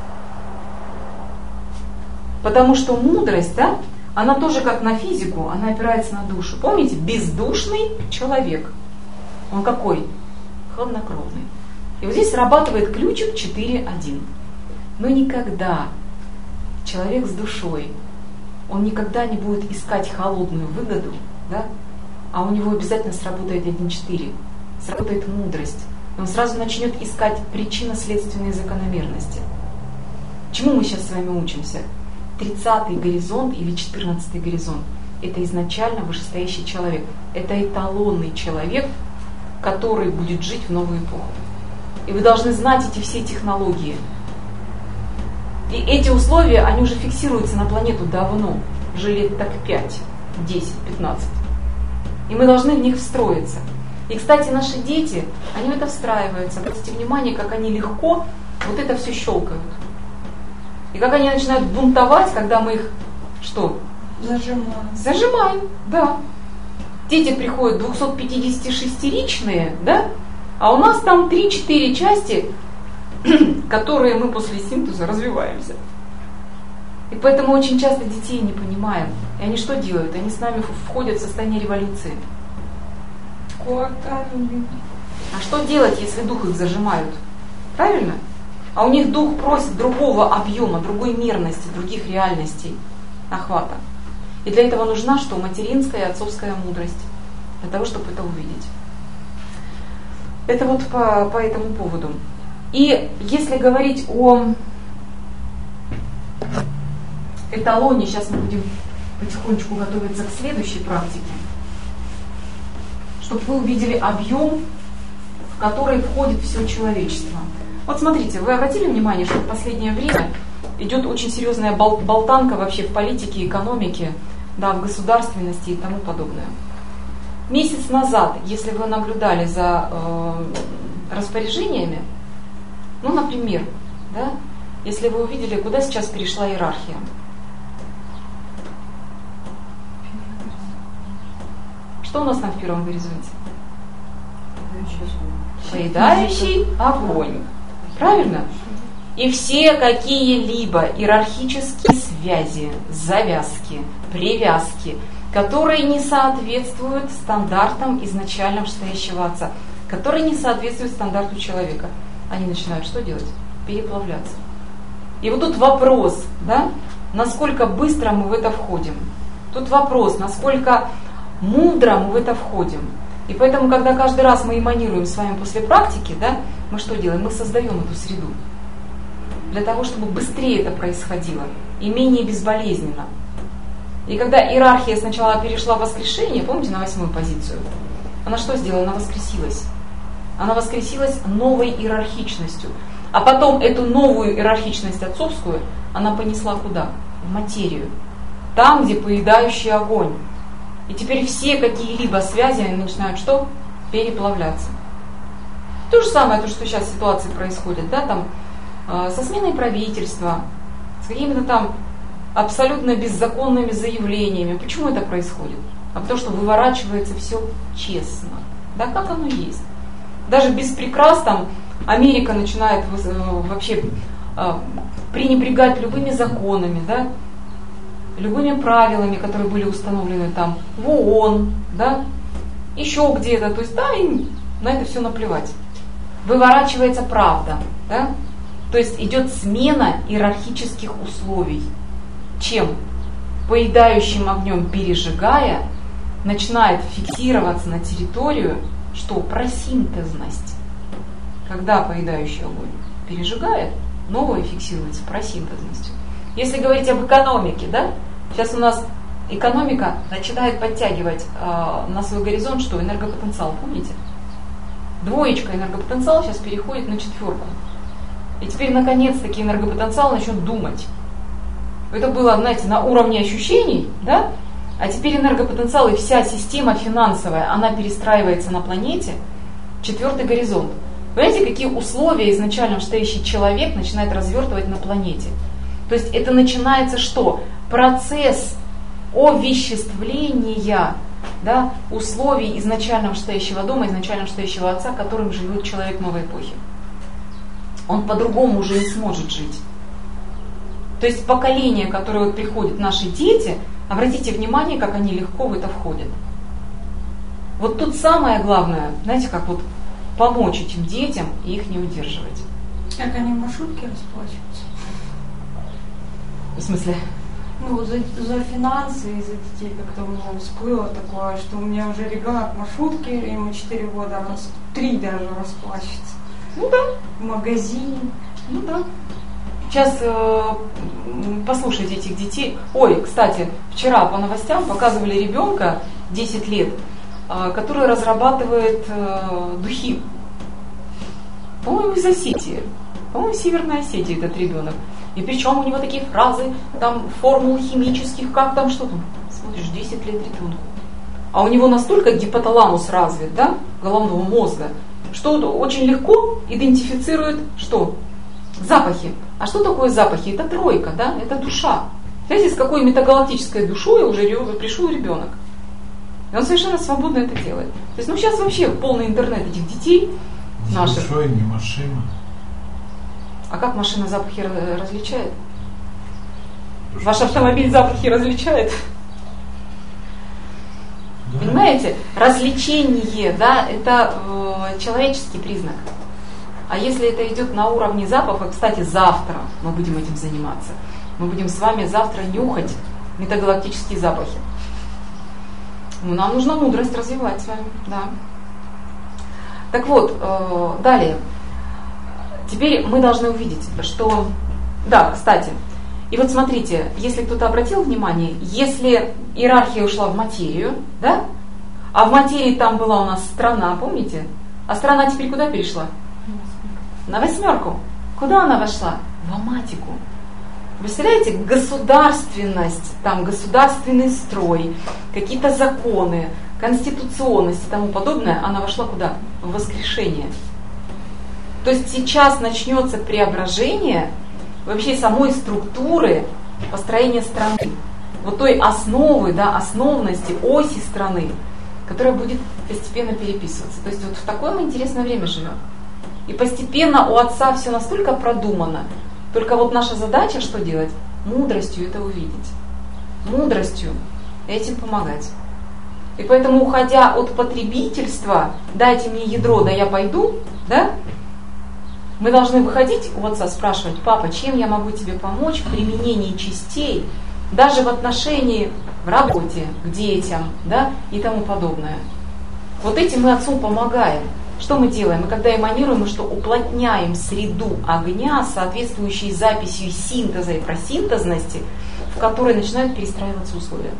Потому что мудрость, да, она тоже как на физику, она опирается на душу. Помните, бездушный человек. Он какой? Хладнокровный. И вот здесь срабатывает ключик 4.1. Но никогда человек с душой, он никогда не будет искать холодную выгоду, да? А у него обязательно сработает 1.4. Сработает мудрость. Он сразу начнет искать причинно-следственные закономерности. Чему мы сейчас с вами учимся? 30-й горизонт или 14-й горизонт – это изначально вышестоящий человек. Это эталонный человек, который будет жить в новую эпоху. И вы должны знать эти все технологии. И эти условия, они уже фиксируются на планету давно. Уже лет так 5, 10, 15. И мы должны в них встроиться. И, кстати, наши дети, они в это встраиваются. Обратите внимание, как они легко вот это все щелкают. И как они начинают бунтовать, когда мы их, что? Зажимаем. Зажимаем, да. Дети приходят 256-ричные, да? А у нас там 3-4 части, которые мы после синтеза развиваемся. И поэтому очень часто детей не понимаем. И они что делают? Они с нами входят в состояние революции. А что делать, если дух их зажимают? Правильно? А у них дух просит другого объема, другой мерности, других реальностей, охвата. И для этого нужна что? Материнская и отцовская мудрость. Для того, чтобы это увидеть. Это вот по этому поводу. И если говорить о эталоне, сейчас мы будем потихонечку готовиться к следующей практике, чтобы вы увидели объем, в который входит все человечество. Вот смотрите, вы обратили внимание, что в последнее время идет очень серьезная болтанка вообще в политике, экономике, да, в государственности и тому подобное. Месяц назад, если вы наблюдали за распоряжениями, ну, например, да, если вы увидели, куда сейчас перешла иерархия. Что у нас там в первом горизонте? Поедающий огонь. Правильно? И все какие-либо иерархические связи, завязки, привязки, которые не соответствуют стандартам изначально вышестоящего отца, которые не соответствуют стандарту человека, они начинают что делать? Переплавляться. И вот тут вопрос, да, насколько быстро мы в это входим. Тут вопрос, насколько мудро мы в это входим. И поэтому, когда каждый раз мы эманируем с вами после практики, да, мы что делаем? Мы создаем эту среду. Для того, чтобы быстрее это происходило и менее безболезненно. И когда иерархия сначала перешла в воскрешение, помните, на 8-ю позицию, она что сделала? Она воскресилась. Она воскресилась новой иерархичностью. А потом эту новую иерархичность отцовскую она понесла куда? В материю. Там, где поедающий огонь. И теперь все какие-либо связи они начинают что? Переплавляться. То же самое, то, что сейчас в ситуации происходит, да, там, со сменой правительства, с какими-то там абсолютно беззаконными заявлениями. Почему это происходит? А потому что выворачивается все честно. Да, как оно есть. Даже без прикрас там Америка начинает вообще пренебрегать любыми законами, да, любыми правилами, которые были установлены там в ООН, да, еще где-то. То есть, да, им на это все наплевать. Выворачивается правда, да? То есть идет смена иерархических условий. Чем? Поедающим огнем пережигая, начинает фиксироваться на территорию, что просинтезность. Когда поедающий огонь пережигает, новое фиксируется просинтезностью. Если говорить об экономике, да, сейчас у нас экономика начинает подтягивать на свой горизонт, что энергопотенциал, помните? 2 энергопотенциал сейчас переходит на 4. И теперь наконец-таки энергопотенциал начнет думать. Это было, знаете, на уровне ощущений, да? А теперь энергопотенциал и вся система финансовая, она перестраивается на планете, 4 горизонт. Понимаете, какие условия изначально вышестоящий человек начинает развертывать на планете? То есть это начинается что? Процесс овеществления, да, условий изначально вышестоящего дома, изначально вышестоящего отца, которым живет человек новой эпохи. Он по-другому уже не сможет жить. То есть поколение, которое вот приходит, наши дети, обратите внимание, как они легко в это входят. Вот тут самое главное, знаете, как вот помочь этим детям и их не удерживать. Как они в маршрутке расплачиваются? В смысле? Ну, за финансы и за детей как-то у меня всплыло такое, что у меня уже ребенок в маршрутке, ему 4 года, 3 даже расплачивается. Ну да. В магазине. Ну да. Сейчас послушайте этих детей. Ой, кстати, вчера по новостям показывали ребенка 10 лет, который разрабатывает духи. По-моему, из Осетии. По-моему, в Северной Осетии этот ребенок. И причем у него такие фразы, там формул химических, как там, что там. Смотришь, 10 лет ребенку. А у него настолько гипоталамус развит, да, головного мозга, что очень легко идентифицирует что? Запахи. А что такое запахи? Это 3, да? Это душа. Знаете, с какой метагалактической душой уже пришел ребенок? И он совершенно свободно это делает. То есть, сейчас вообще полный интернет этих детей наших. Душой, не машина. А как машина запахи различает? Ваш автомобиль запахи различает? Да. Понимаете? Развлечение, да, это человеческий признак. А если это идет на уровне запаха, кстати, завтра мы будем этим заниматься. Мы будем с вами завтра нюхать метагалактические запахи. Нам нужно мудрость развивать с вами, да. Так вот, далее. Теперь мы должны увидеть, что... Да, кстати. И вот смотрите, если кто-то обратил внимание, если иерархия ушла в материю, да? А в материи там была у нас страна, помните? А страна теперь куда перешла? На 8. Куда она вошла? В аматику. Представляете, государственность, там государственный строй, какие-то законы, конституционность и тому подобное, она вошла куда? В воскрешение. То есть сейчас начнется преображение вообще самой структуры построения страны. Вот той основы, да, основности, оси страны, которая будет постепенно переписываться. То есть вот в такое мы интересное время живем. И постепенно у Отца все настолько продумано. Только вот наша задача что делать? Мудростью это увидеть. Мудростью этим помогать. И поэтому, уходя от потребительства, дайте мне ядро, да я пойду, да, мы должны выходить у Отца, спрашивать: папа, чем я могу тебе помочь в применении частей, даже в отношении в работе, к детям, да, и тому подобное. Вот этим мы Отцу помогаем. Что мы делаем? Мы когда эманируем, мы что? Уплотняем среду огня, соответствующей записью синтеза и просинтезности, в которой начинают перестраиваться условия.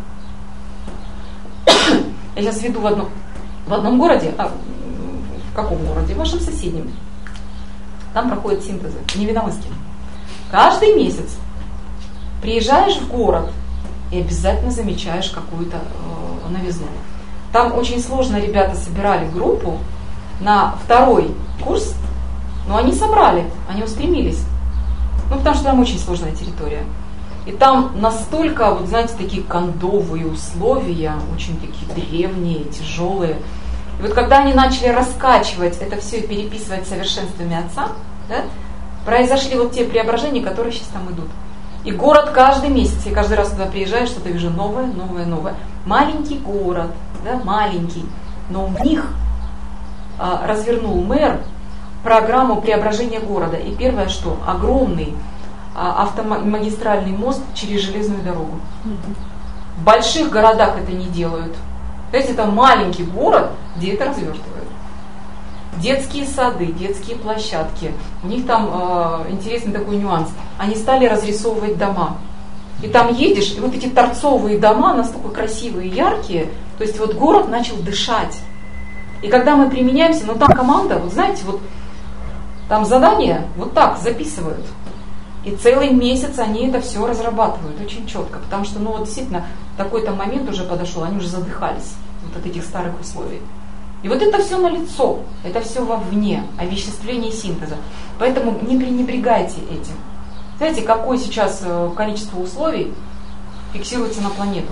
Я сейчас веду в одном городе, в каком городе? В вашем соседнем. Там проходят синтезы, в Невиномысске. Каждый месяц приезжаешь в город и обязательно замечаешь какую-то новизну. Там очень сложно ребята собирали группу на 2-й курс, но они собрали, они устремились. Потому что там очень сложная территория. И там настолько, вот знаете, такие кондовые условия, очень такие древние, тяжелые. И вот когда они начали раскачивать это все и переписывать совершенствами Отца, да, произошли вот те преображения, которые сейчас там идут. И город каждый месяц, я каждый раз туда приезжаю, что-то вижу новое, новое, новое. Маленький город, да, маленький, но у них развернул мэр программу преображения города. И первое что? Огромный автомагистральный мост через железную дорогу. В больших городах это не делают. То есть это маленький город, где это развертывают. Детские сады, детские площадки. У них там интересный такой нюанс. Они стали разрисовывать дома. И там едешь, и вот эти торцовые дома настолько красивые и яркие, то есть вот город начал дышать. И когда мы применяемся, ну там команда, вот знаете, вот там задания вот так записывают. И целый месяц они это все разрабатывают очень четко, потому что, ну вот действительно, такой-то момент уже подошел, они уже задыхались вот от этих старых условий. И вот это все налицо, это все вовне, овеществление синтеза. Поэтому не пренебрегайте этим. Знаете, какое сейчас количество условий фиксируется на планету?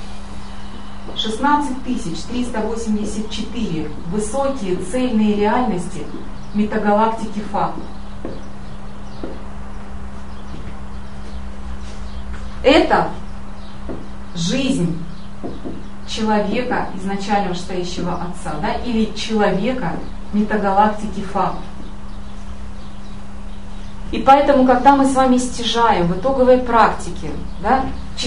16 384 высокие цельные реальности метагалактики Фа. Это жизнь человека, изначально вышестоящего Отца, да, или человека метагалактики Фа. И поэтому, когда мы с вами стяжаем в итоговой практике, да,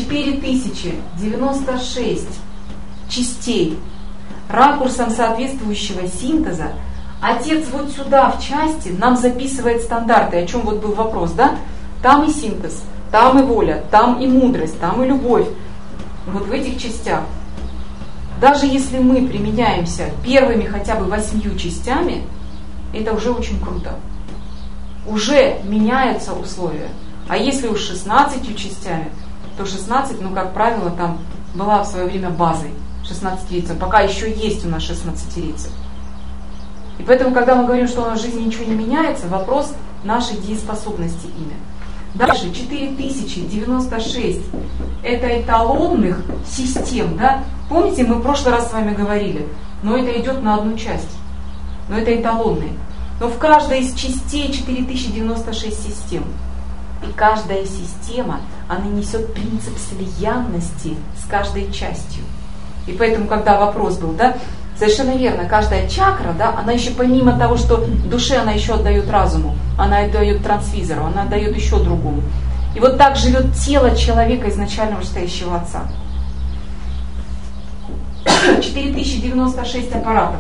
4096 частей ракурсом соответствующего синтеза, Отец вот сюда в части нам записывает стандарты, о чем вот был вопрос, да? Там и синтез, там и воля, там и мудрость, там и любовь. Вот в этих частях. Даже если мы применяемся первыми хотя бы 8 частями, это уже очень круто. Уже меняются условия. А если уж 16 частями, то 16, ну как правило, там была в свое время базой 16-рицев. Пока еще есть у нас 16-рицев. И поэтому, когда мы говорим, что у нас в жизни ничего не меняется, вопрос нашей дееспособности ими. Дальше 4096 это эталонных систем, да? Помните, мы в прошлый раз с вами говорили, но это идет на одну часть, но это эталонные. Но в каждой из частей 4096 систем. И каждая система, она несет принцип слиянности с каждой частью. И поэтому, когда вопрос был, да, совершенно верно, каждая чакра, да, она еще помимо того, что душе она еще отдает разуму, она отдает трансвизору, она отдает еще другому. И вот так живет тело человека изначально вышестоящего Отца. 4096 аппаратов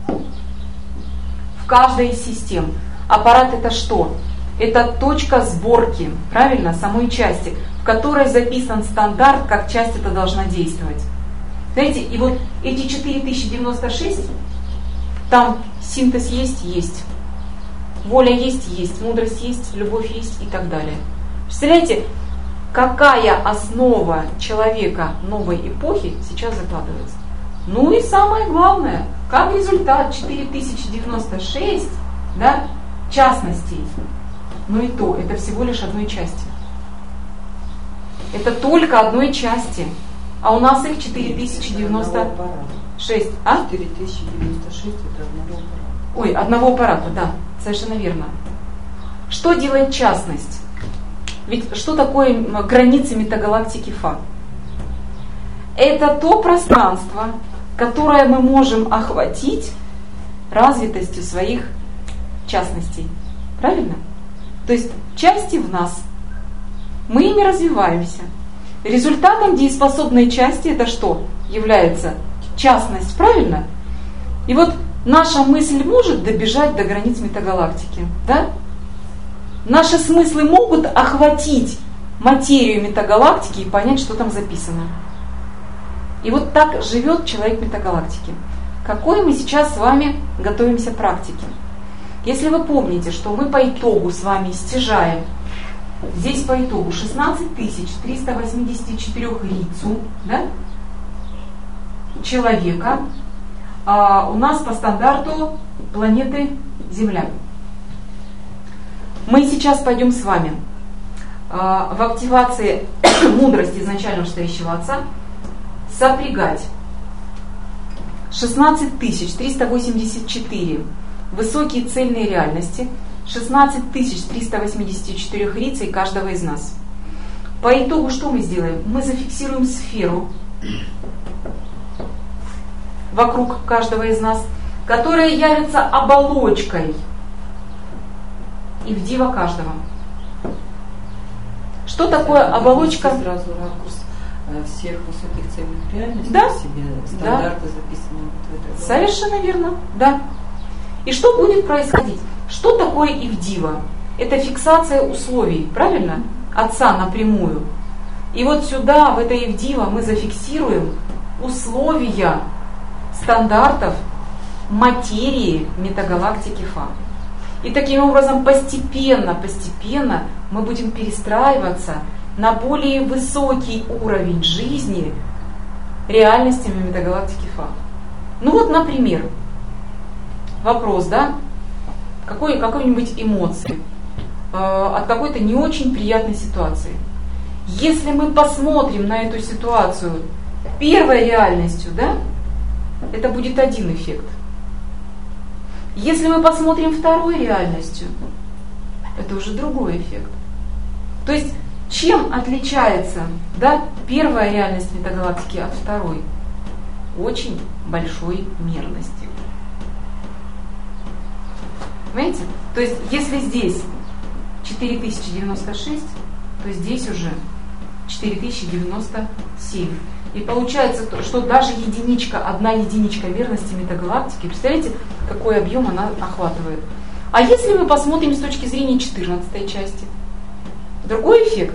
в каждой из систем. Аппарат это что? Это точка сборки, правильно, самой части, в которой записан стандарт, как часть это должна действовать. Знаете, и вот эти 4096, там синтез есть, воля есть, мудрость есть, любовь есть и так далее. Представляете, какая основа человека новой эпохи сейчас закладывается? Ну и самое главное, как результат 4096, да, частностей, но и то, это всего лишь одной части. Это только одной части. А у нас их 4096. А? 4096 это одного аппарата. Ой, одного аппарата, да, совершенно верно. Что делает частность? Ведь что такое границы метагалактики Фа? Это то пространство, которое мы можем охватить развитостью своих частностей. Правильно? То есть части в нас. Мы ими развиваемся. Результатом дееспособной части это что? Является частность, правильно? И вот наша мысль может добежать до границ метагалактики, да? Наши смыслы могут охватить материю метагалактики и понять, что там записано. И вот так живет человек метагалактики. Какой мы сейчас с вами готовимся к практике? Если вы помните, что мы по итогу с вами стяжаем, здесь по итогу 16 384 рицу, да, человека, у нас по стандарту планеты Земля. Мы сейчас пойдем с вами в активации мудрости изначально вышестоящего Отца сопрягать 16 384 высокие цельные реальности, 16 384 рицей каждого из нас. По итогу что мы сделаем? Мы зафиксируем сферу вокруг каждого из нас, которая явится оболочкой ивдива каждого. Что такое оболочка? Сразу ракурс всех высоких цельных реальностей да? в себе, стандарты записаны в этой. Совершенно верно, да. И что будет происходить? Что такое ивдива? Это фиксация условий, правильно? Отца напрямую. И вот сюда, в это ивдива, мы зафиксируем условия стандартов материи метагалактики Фа. И таким образом постепенно мы будем перестраиваться на более высокий уровень жизни реальностями метагалактики Фа. Ну вот, например, вопрос, да, какой-нибудь эмоции от какой-то не очень приятной ситуации. Если мы посмотрим на эту ситуацию первой реальностью, да, это будет один эффект. Если мы посмотрим второй реальностью, это уже другой эффект. То есть, чем отличается, да, первая реальность метагалактики от второй? Очень большой мерностью. Понимаете? То есть, если здесь 4096, то здесь уже 4097. И получается, что даже одна единичка верности метагалактики, представляете, какой объем она охватывает. А если мы посмотрим с точки зрения 14 части, другой эффект.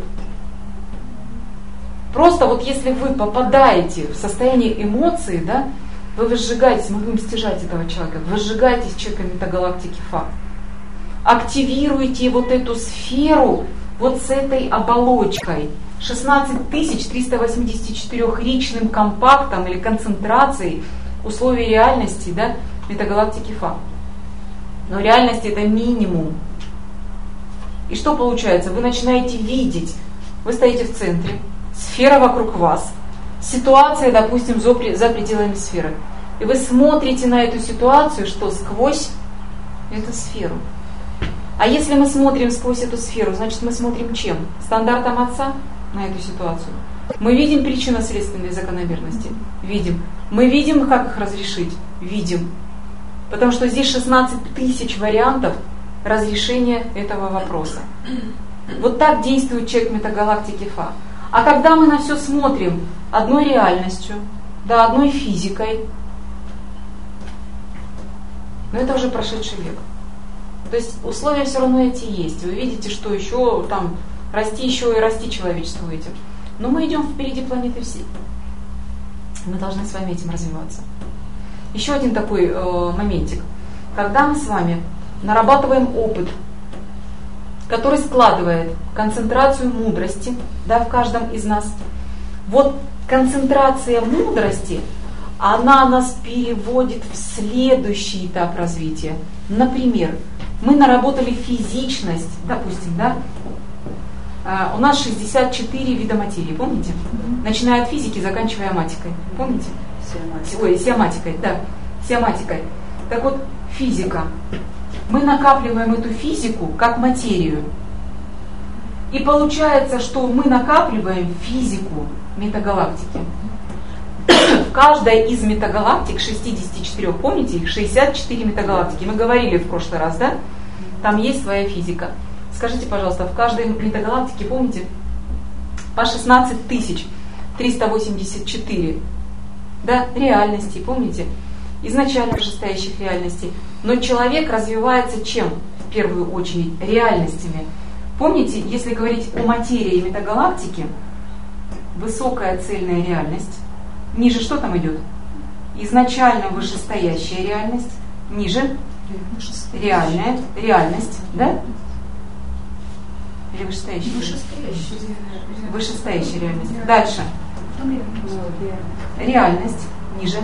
Просто вот если вы попадаете в состояние эмоции, да, вы возжигаетесь, мы будем стяжать этого человека, возжигаетесь человека метагалактики Фа. Активируйте вот эту сферу вот с этой оболочкой. 16 384 ричным компактом или концентрацией условий реальности, да, метагалактики Фа. Но реальность это минимум. И что получается? Вы начинаете видеть, вы стоите в центре, сфера вокруг вас, ситуация, допустим, за пределами сферы. И вы смотрите на эту ситуацию, что сквозь эту сферу. А если мы смотрим сквозь эту сферу, значит мы смотрим чем? Стандартом Отца на эту ситуацию. Мы видим причинно-следственные закономерности? Видим. Мы видим, как их разрешить? Видим. Потому что здесь 16 тысяч вариантов разрешения этого вопроса. Вот так действует человек метагалактики Фа. А когда мы на все смотрим одной реальностью, да, одной физикой, но это уже прошедший век. То есть условия все равно эти есть. Вы видите, что еще там расти человечеству этим. Но мы идем впереди планеты всей. Мы должны с вами этим развиваться. Еще один такой моментик. Когда мы с вами нарабатываем опыт, который складывает концентрацию мудрости, да, в каждом из нас, вот концентрация мудрости, она нас переводит в следующий этап развития. Например, мы наработали физичность, допустим, да? У нас 64 вида материи, помните? Начиная от физики, заканчивая матикой. Помните? Сиоматикой, да. Сиоматикой. Так вот, физика. Мы накапливаем эту физику как материю. И получается, что мы накапливаем физику метагалактики. В каждой из метагалактик, 64, помните их, 64 метагалактики. Мы говорили в прошлый раз, да? Там есть своя физика. Скажите, пожалуйста, в каждой метагалактике, помните, по 16 384, да, реальностей, помните? Изначально вышестоящих реальностей. Но человек развивается чем? В первую очередь реальностями. Помните, если говорить о материи метагалактики, высокая цельная реальность, ниже что там идет? Изначально вышестоящая реальность, ниже реальная реальность, да? Или вышестоящая? Вышестоящая реальность. Дальше. Реальность, ниже.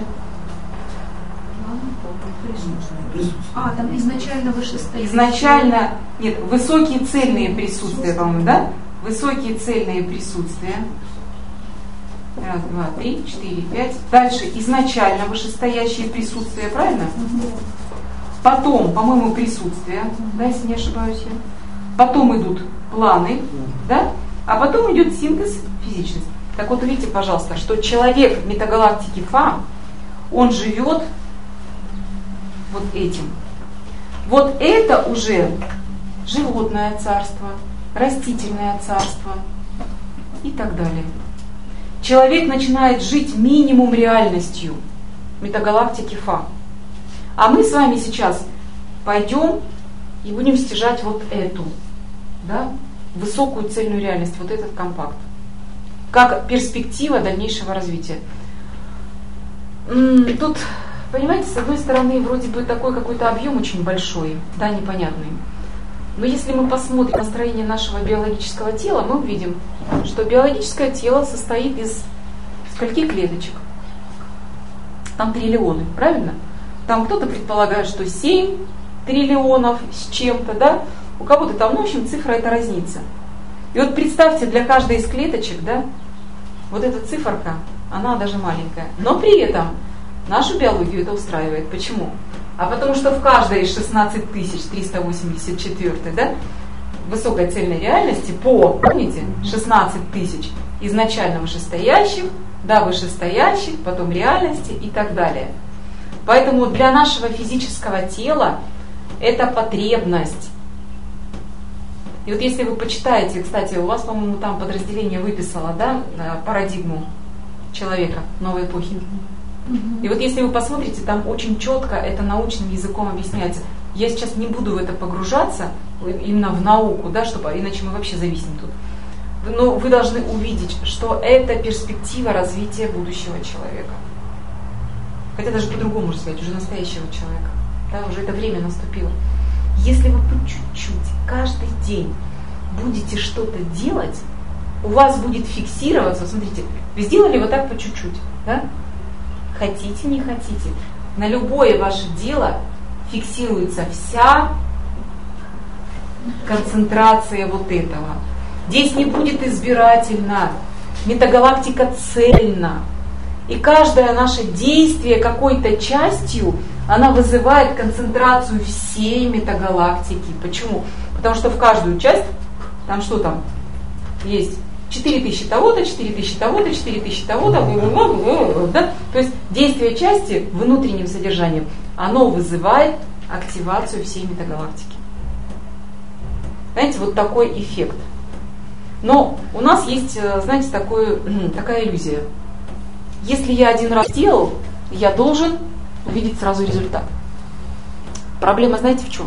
Там изначально вышестоящие. Изначально, нет, высокие цельные присутствия, по-моему, да? высокие цельные присутствия. Раз, два, три, четыре, пять. Дальше изначально вышестоящие присутствия, правильно? Потом, по-моему, присутствие, да, если не ошибаюсь я. Потом идут планы, да? А потом идет синтез физичности. Так вот, увидите, пожалуйста, что человек метагалактики Фа, он живет вот этим. Вот это уже животное царство, растительное царство и так далее. Человек начинает жить минимум реальностью метагалактики Фа. А мы с вами сейчас пойдем и будем стяжать вот эту, да, высокую цельную реальность, вот этот компакт, как перспектива дальнейшего развития. Тут, понимаете, с одной стороны, вроде бы такой какой-то объем очень большой, да, непонятный. Но если мы посмотрим на строение нашего биологического тела, мы увидим, что биологическое тело состоит из скольких клеточек? Там триллионы, правильно? Там кто-то предполагает, что 7 триллионов с чем-то, да? У кого-то там, ну, в общем, цифра это разнится. И вот представьте, для каждой из клеточек, да, вот эта циферка, она даже маленькая. Но при этом нашу биологию это устраивает. Почему? А потому что в каждой из 16384, да, высокой цельной реальности по, помните, 16 тысяч изначально вышестоящих, до вышестоящих, потом реальности и так далее. Поэтому для нашего физического тела это потребность. И вот если вы почитаете, кстати, у вас, по-моему, там подразделение выписало, да, парадигму человека новой эпохи. И вот если вы посмотрите, там очень четко это научным языком объясняется. Я сейчас не буду в это погружаться, именно в науку, да, чтобы, иначе мы вообще зависнем тут. Но вы должны увидеть, что это перспектива развития будущего человека. Хотя даже по-другому можно сказать, уже настоящего человека. Да, уже это время наступило. Если вы по чуть-чуть, каждый день будете что-то делать, у вас будет фиксироваться, смотрите, вы сделали вот так по чуть-чуть, да? Хотите, не хотите, на любое ваше дело фиксируется вся концентрация вот этого. Здесь не будет избирательно, метагалактика цельна. И каждое наше действие какой-то частью, она вызывает концентрацию всей метагалактики. Почему? Потому что в каждую часть, там что там? Есть 4000 того-то, 4000 того-то, 4000 того-то, да? То есть действие части внутренним содержанием, оно вызывает активацию всей метагалактики. Знаете, вот такой эффект. Но у нас есть, знаете, такая иллюзия. Если я один раз сделал, я должен увидеть сразу результат. Проблема, знаете, в чем?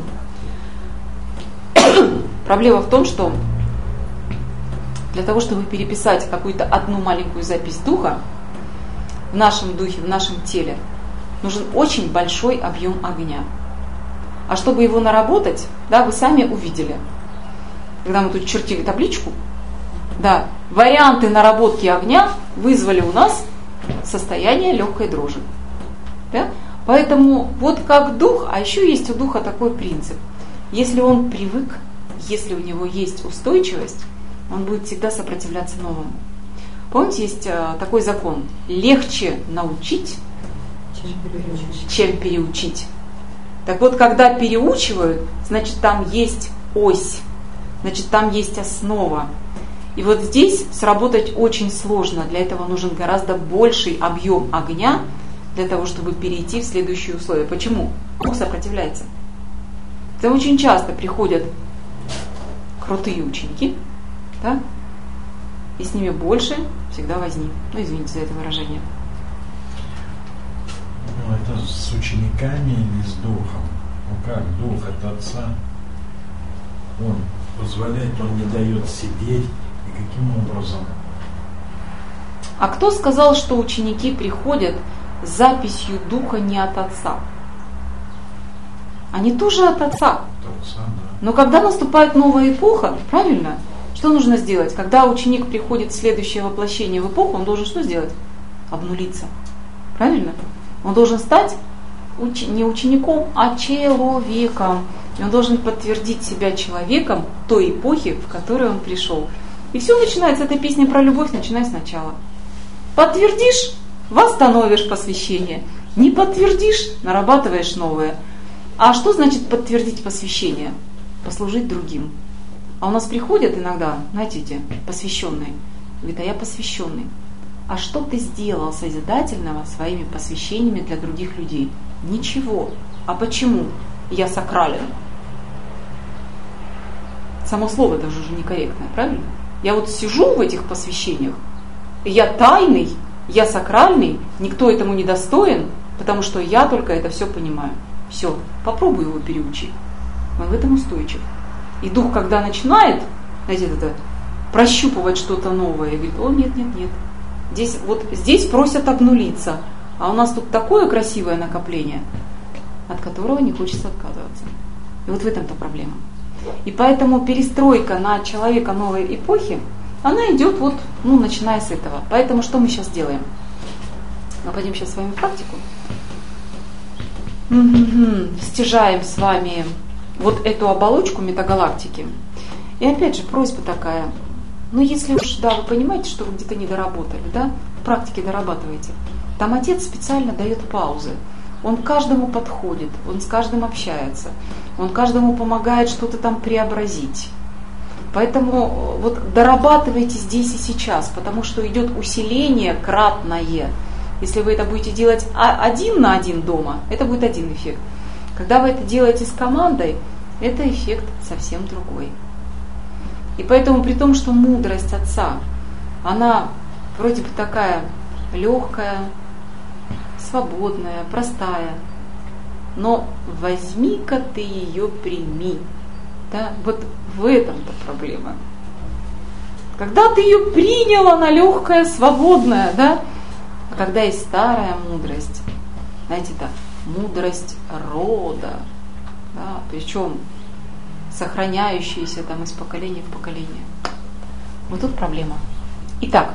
Проблема в том, что для того, чтобы переписать какую-то одну маленькую запись духа в нашем духе, в нашем теле, нужен очень большой объем огня. А чтобы его наработать, да, вы сами увидели, когда мы тут чертили табличку, да, варианты наработки огня вызвали у нас состояние легкой дрожи. Да? Поэтому вот как дух, а еще есть у духа такой принцип. Если он привык, если у него есть устойчивость, он будет всегда сопротивляться новому. Помните, есть такой закон. Легче научить, чем переучить. Так вот, когда переучивают, значит, там есть ось, значит, там есть основа. И вот здесь сработать очень сложно. Для этого нужен гораздо больший объем огня, для того, чтобы перейти в следующие условия. Почему? Дух сопротивляется. Это очень часто приходят крутые ученики, да? И с ними больше всегда возни. Ну, извините за это выражение. Ну, это с учениками или с духом? Ну как, дух от Отца, он позволяет, он не дает сидеть. И каким образом? А кто сказал, что ученики приходят с записью духа не от Отца? Они тоже от Отца. От Отца, да. Но когда наступает новая эпоха, правильно, что нужно сделать? Когда ученик приходит в следующее воплощение в эпоху, он должен что сделать? Обнулиться. Правильно? Он должен стать не учеником, а человеком. И он должен подтвердить себя человеком той эпохи, в которой он пришел. И все начинается, эта песня про любовь, начинай сначала. Подтвердишь, восстановишь посвящение. Не подтвердишь, нарабатываешь новое. А что значит подтвердить посвящение? Послужить другим. А у нас приходят иногда, знаете, эти посвященные. Говорит, а я посвященный. А что ты сделал созидательного своими посвящениями для других людей? Ничего. А почему? Я сакрален. Само слово даже уже некорректное, правильно? Я вот сижу в этих посвящениях, и я тайный, я сакральный, никто этому не достоин, потому что я только это все понимаю. Все, попробуй его переучить. Он в этом устойчив. И дух, когда начинает, знаете, это прощупывать что-то новое, и говорит, о, нет. Здесь просят обнулиться, а у нас тут такое красивое накопление, от которого не хочется отказываться. И вот в этом-то проблема. И поэтому перестройка на человека новой эпохи, она идет начиная с этого. Поэтому что мы сейчас делаем? Мы пойдем сейчас с вами в практику. Стяжаем с вами вот эту оболочку метагалактики. И опять же просьба такая. Если уж, вы понимаете, что вы где-то не доработали, в практике дорабатываете. Там отец специально дает паузы. Он к каждому подходит, он с каждым общается, он каждому помогает что-то там преобразить. Поэтому дорабатывайте здесь и сейчас, потому что идет усиление кратное. Если вы это будете делать один на один дома, это будет один эффект. Когда вы это делаете с командой, это эффект совсем другой. И поэтому при том, что мудрость отца, она вроде бы такая легкая, свободная, простая, но возьми-ка ты ее, прими. Вот в этом-то проблема. Когда ты ее принял, она легкая, свободная, А когда есть старая мудрость, знаете, это мудрость рода, причем сохраняющаяся из поколения в поколение. Вот тут проблема. Итак,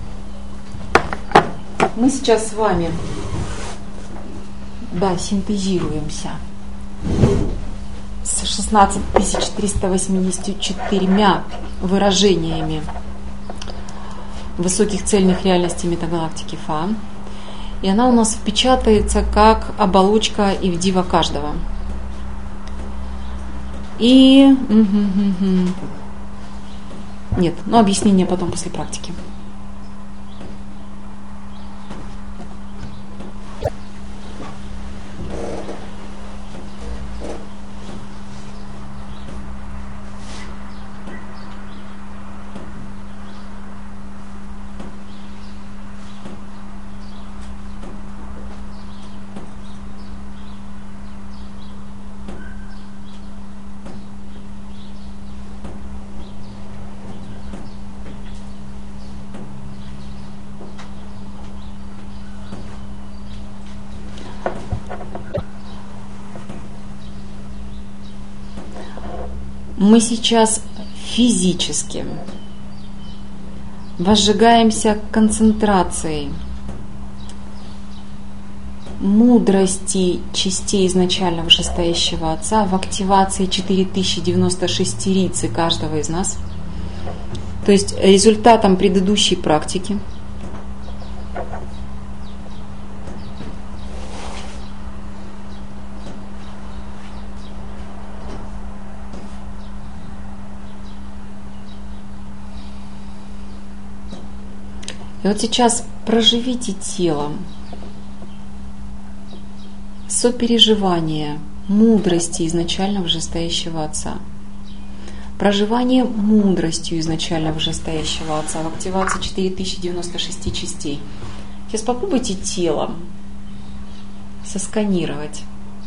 мы сейчас с вами синтезируемся с 16384 выражениями высоких цельных реальностей метагалактики Фа. И она у нас впечатается как оболочка Ивдива каждого. И нет, объяснение потом после практики. Мы сейчас физически возжигаемся концентрацией мудрости частей изначально вышестоящего Отца в активации 4096 рицы каждого из нас. То есть результатом предыдущей практики. И сейчас проживите телом сопереживание мудрости изначально вышестоящего Отца. Проживание мудростью изначально вышестоящего Отца в активации 4096 частей. Сейчас попробуйте телом сосканировать.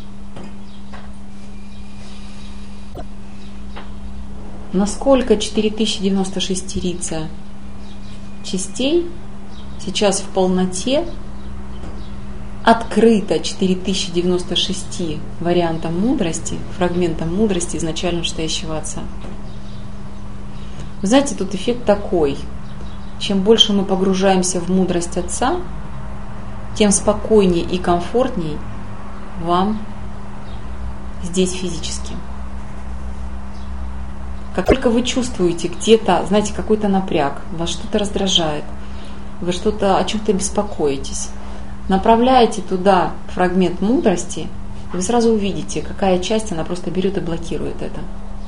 Насколько 4096 рица частей сейчас в полноте открыто 4096 вариантам мудрости, фрагментам мудрости изначально вышестоящего Отца. Вы знаете, тут эффект такой. Чем больше мы погружаемся в мудрость Отца, тем спокойнее и комфортней вам здесь физически. Как только вы чувствуете где-то, знаете, какой-то напряг, вас что-то раздражает, вы что-то о чем-то беспокоитесь, направляете туда фрагмент мудрости, и вы сразу увидите, какая часть она просто берет и блокирует это.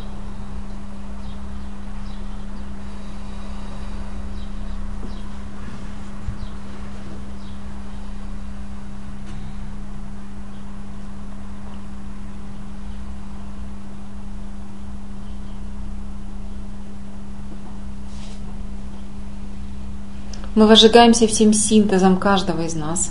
Мы возжигаемся всем синтезом каждого из нас.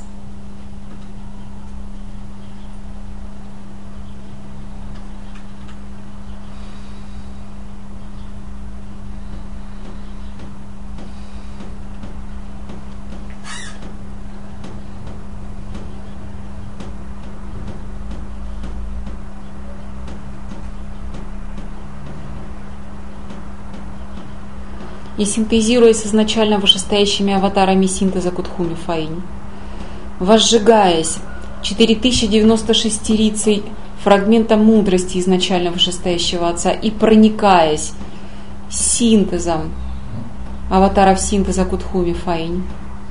И синтезируясь с изначально вышестоящими аватарами синтеза Кутхуми Фаинь, возжигаясь 4096-рицей фрагмента мудрости изначально вышестоящего Отца и проникаясь синтезом аватаров синтеза Кутхуми Фаинь,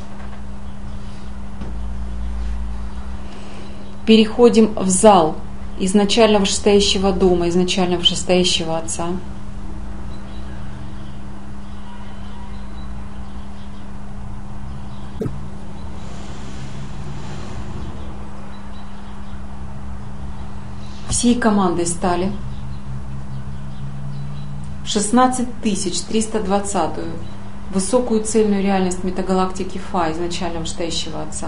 переходим в зал изначально вышестоящего дома, изначально вышестоящего Отца. Всей командой стали в 16320-ю высокую цельную реальность метагалактики Фа, изначально вышестоящего Отца.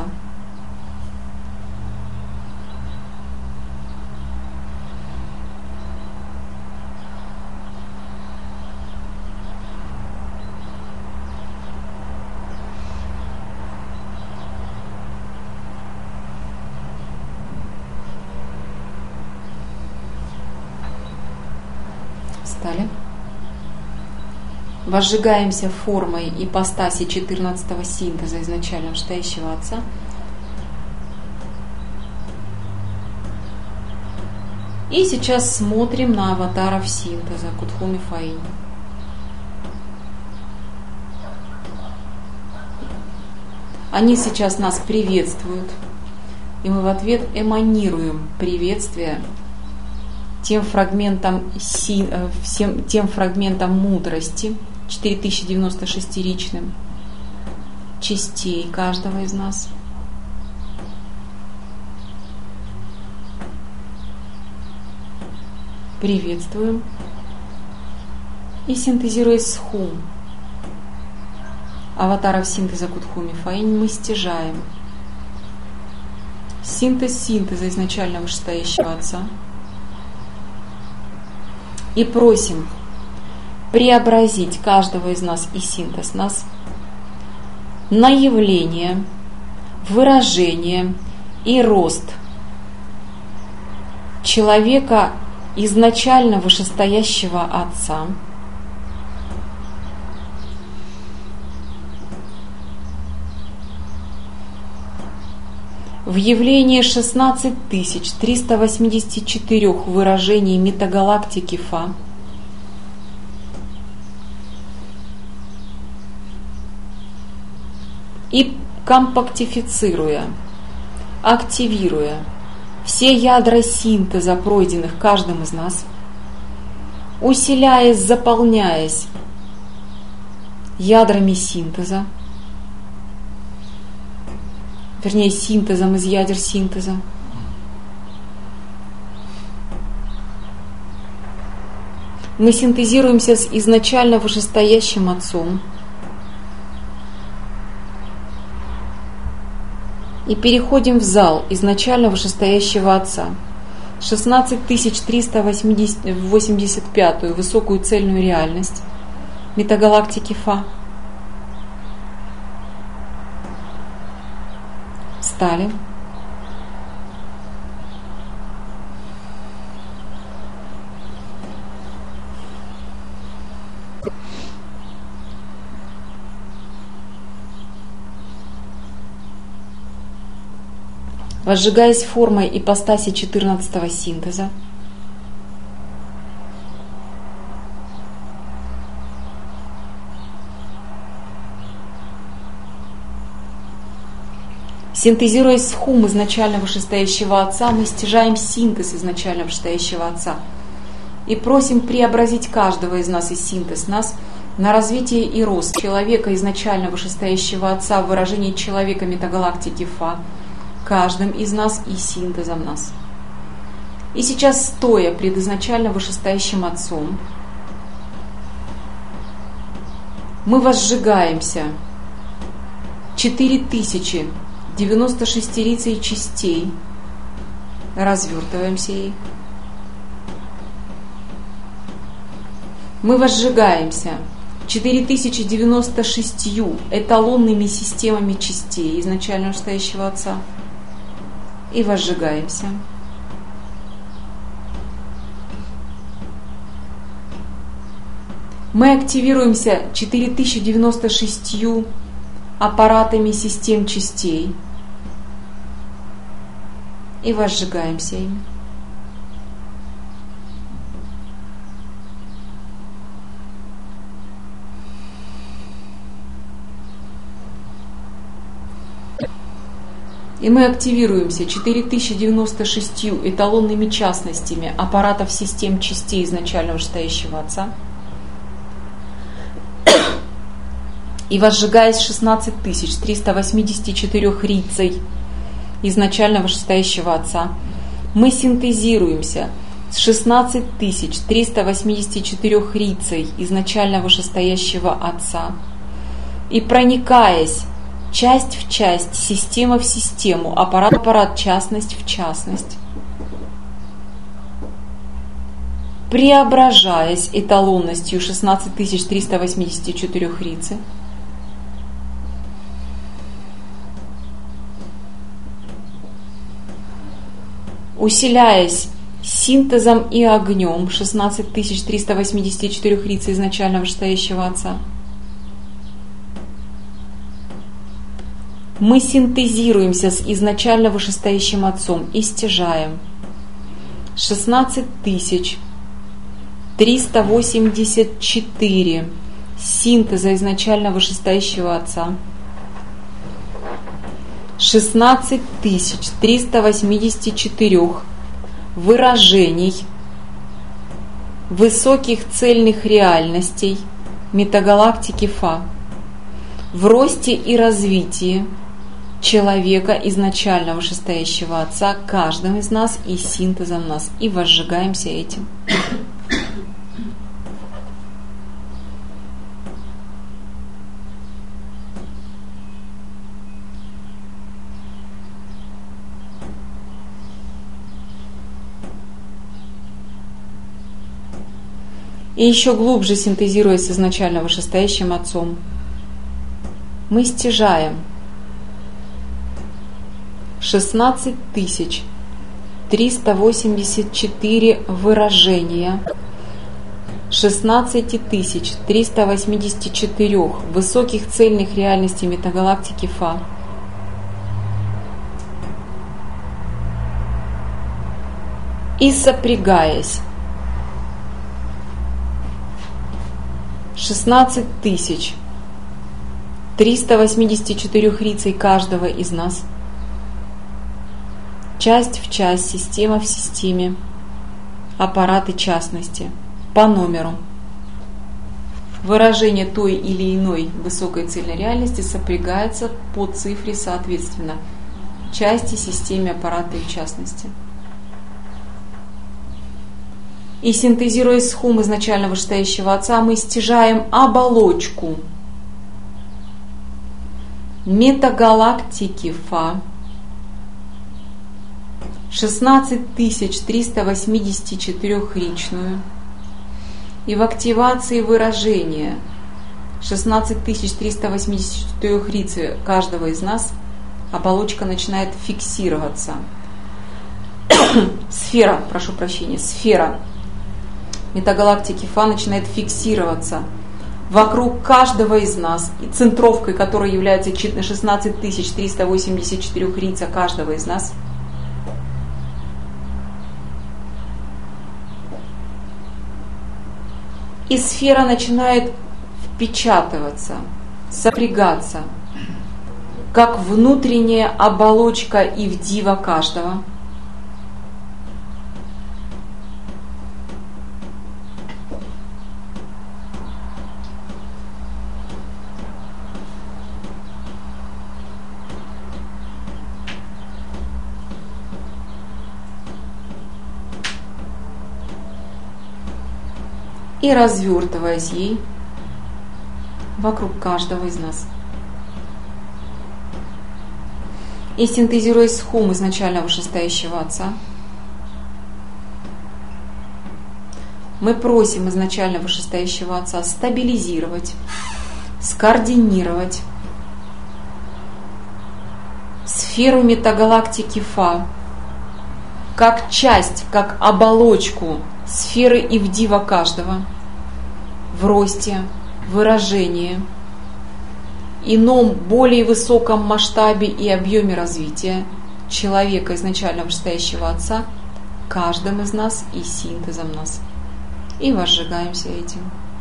Возжигаемся формой ипостаси 14-го синтеза изначально вышестоящего Отца. И сейчас смотрим на аватаров синтеза Кутхуми Фаинь. Они сейчас нас приветствуют, и мы в ответ эманируем приветствие тем фрагментом мудрости, 4096-ричным частей каждого из нас. Приветствуем и синтезируясь с Хум, аватаров синтеза Кутхуми Фаинь, мы стяжаем синтез синтеза изначально вышестоящего Отца и просим преобразить каждого из нас и синтез нас на явление, выражение и рост человека изначально вышестоящего Отца, в явлении 16384 выражений метагалактики Фа, и компактифицируя, активируя все ядра синтеза, пройденных каждым из нас, усиляясь, заполняясь ядрами синтеза, вернее, синтезом из ядер синтеза, мы синтезируемся с изначально вышестоящим Отцом и переходим в зал изначально вышестоящего Отца, 16385-ю высокую цельную реальность метагалактики Фа. Встали. Возжигаясь формой ипостаси 14-го синтеза, Синтезируясь с хум изначально вышестоящего Отца, мы стяжаем синтез изначально вышестоящего Отца и просим преобразить каждого из нас и синтез нас на развитие и рост человека изначально вышестоящего Отца в выражении человека метагалактики Фа, каждым из нас и синтезом нас. И сейчас, стоя пред изначально вышестоящим Отцом, мы возжигаемся 4096 частей, развертываемся их. Мы возжигаемся 4096 эталонными системами частей изначально вышестоящего Отца и возжигаемся. Мы активируемся 4096 аппаратами систем частей и возжигаемся ими. И мы активируемся 4096 эталонными частностями аппаратов систем частей изначально вышестоящего Отца и возжигаясь 16384 рицей изначально вышестоящего Отца, мы синтезируемся с 16384 рицей изначально вышестоящего Отца и, проникаясь часть в часть, система в систему, аппарат в аппарат, частность в частность, преображаясь эталонностью 16384 рицы, усиляясь синтезом и огнем 16384 рицы изначально вышестоящего Отца, мы синтезируемся с изначально вышестоящим Отцом и стяжаем 16384 синтеза изначально вышестоящего Отца, 16384 выражений высоких цельных реальностей метагалактики Фа в росте и развитии человека изначально вышестоящего Отца, каждым из нас и синтезом нас, и возжигаемся этим. И еще глубже синтезируясь с изначально вышестоящим Отцом, мы стяжаем 16384 выражения 16384 высоких цельных реальностей метагалактики Фа и, сопрягаясь 16384 рицей каждого из нас, часть в часть, система в системе, аппараты частности, по номеру. Выражение той или иной высокой цельной реальности сопрягается по цифре соответственно части, системе, аппарата и частности. И синтезируясь с хум изначально вышестоящего Отца, мы стяжаем оболочку метагалактики Фа 16384-ричную и в активации выражения 16384 рицы каждого из нас оболочка начинает фиксироваться. Сфера метагалактики Фа начинает фиксироваться вокруг каждого из нас, и центровкой которой является 16384 рица каждого из нас. И сфера начинает впечатываться, сопрягаться как внутренняя оболочка ивдива каждого. И развертываясь ей вокруг каждого из нас. И синтезируя схум изначально вышестоящего Отца, мы просим изначально вышестоящего Отца стабилизировать, скоординировать сферу метагалактики Фа как часть, как оболочку сферы ивдива каждого в росте, выражении, ином, более высоком масштабе и объеме развития человека, изначально вышестоящего Отца, каждым из нас и синтезом нас. И возжигаемся этим.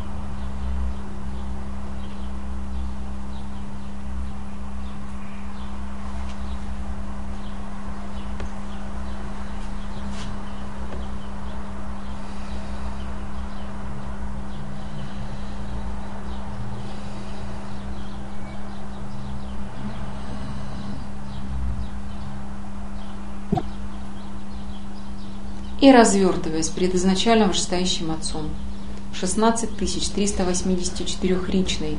И развертываясь перед изначально вышестоящим Отцом 16384-ричной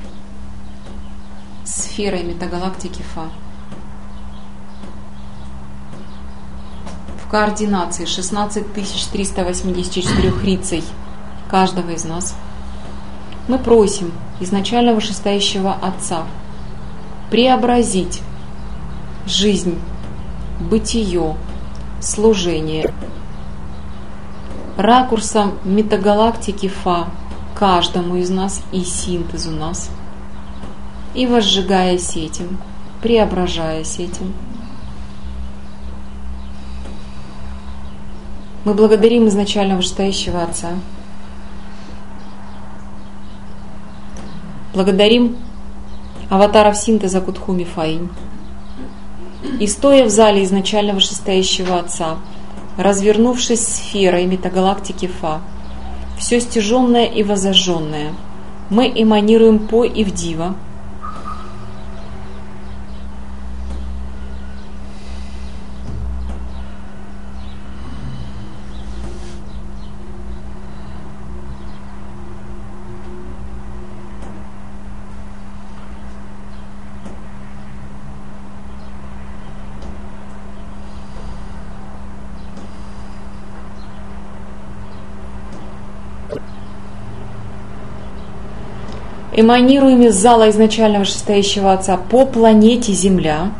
сферой метагалактики Фа, в координации 16384 рицей каждого из нас, мы просим изначально вышестоящего Отца преобразить жизнь, бытие, служение ракурсом метагалактики Фа каждому из нас и синтезу нас, и возжигаясь этим, преображаясь этим. Мы благодарим изначально вышестоящего Отца, благодарим аватаров синтеза Кутхуми Фаинь, и стоя в зале изначально вышестоящего Отца, развернувшись сферой метагалактики Фа, все стяженное и возожженное, мы эманируем по Ивдива, эманируем из зала изначально вышестоящего Отца по планете Земля,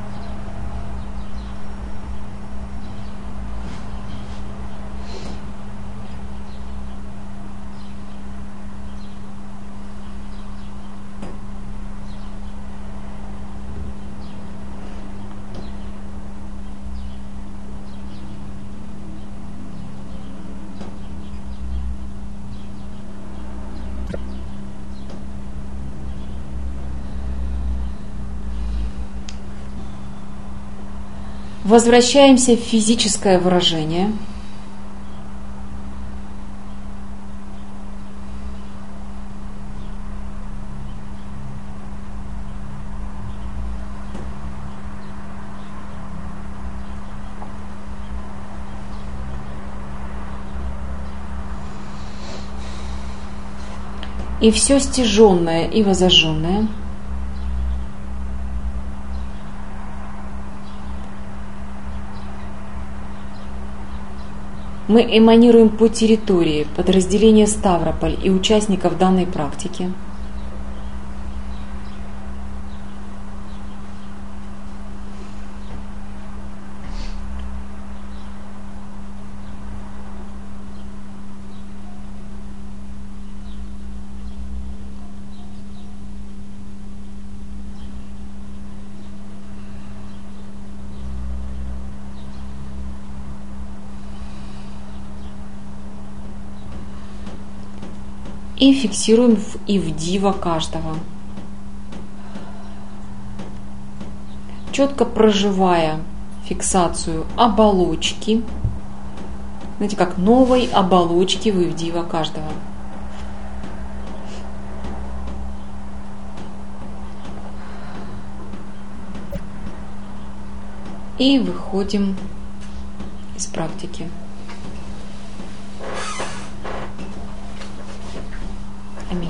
возвращаемся в физическое выражение. И все стяженное и возожженное мы эманируем по территории подразделения Ставрополь и участников данной практики. И фиксируем в Ивдива каждого. четко проживая фиксацию оболочки, знаете, как новой оболочки в ивдива каждого. И выходим из практики. Аминь.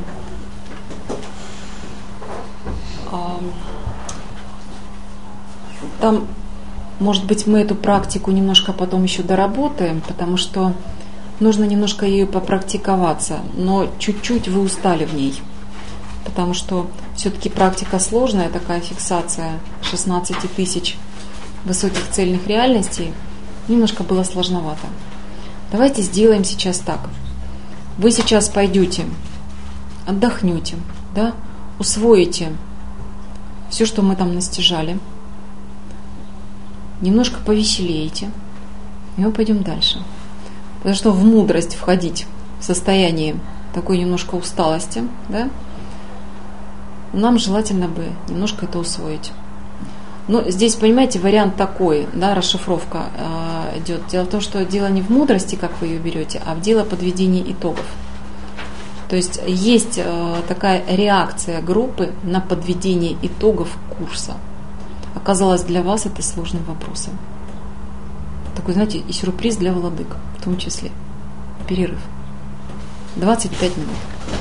Там, может быть, мы эту практику немножко потом еще доработаем, потому что нужно немножко ею попрактиковаться, но чуть-чуть вы устали в ней, потому что все-таки практика сложная, такая фиксация 16 тысяч высоких цельных реальностей, немножко было сложновато. Давайте сделаем сейчас так. Вы сейчас пойдете, отдохнете, да, усвоите все, что мы там настижали, немножко повеселеете, и мы пойдем дальше. Потому что в мудрость входить в состоянии такой немножко усталости, да, нам желательно бы немножко это усвоить. Но здесь, понимаете, вариант такой, да, расшифровка идет. Дело в том, что дело не в мудрости, как вы ее берете, а в дело подведения итогов. То есть есть такая реакция группы на подведение итогов курса. Оказалось для вас это сложным вопросом. Такой, знаете, и сюрприз для владык, в том числе. Перерыв. 25 минут.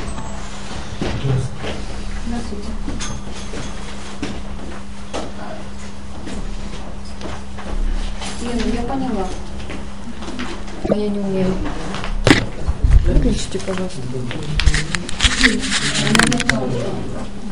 Здравствуйте. Я поняла. А я не умею. Выключите, пожалуйста.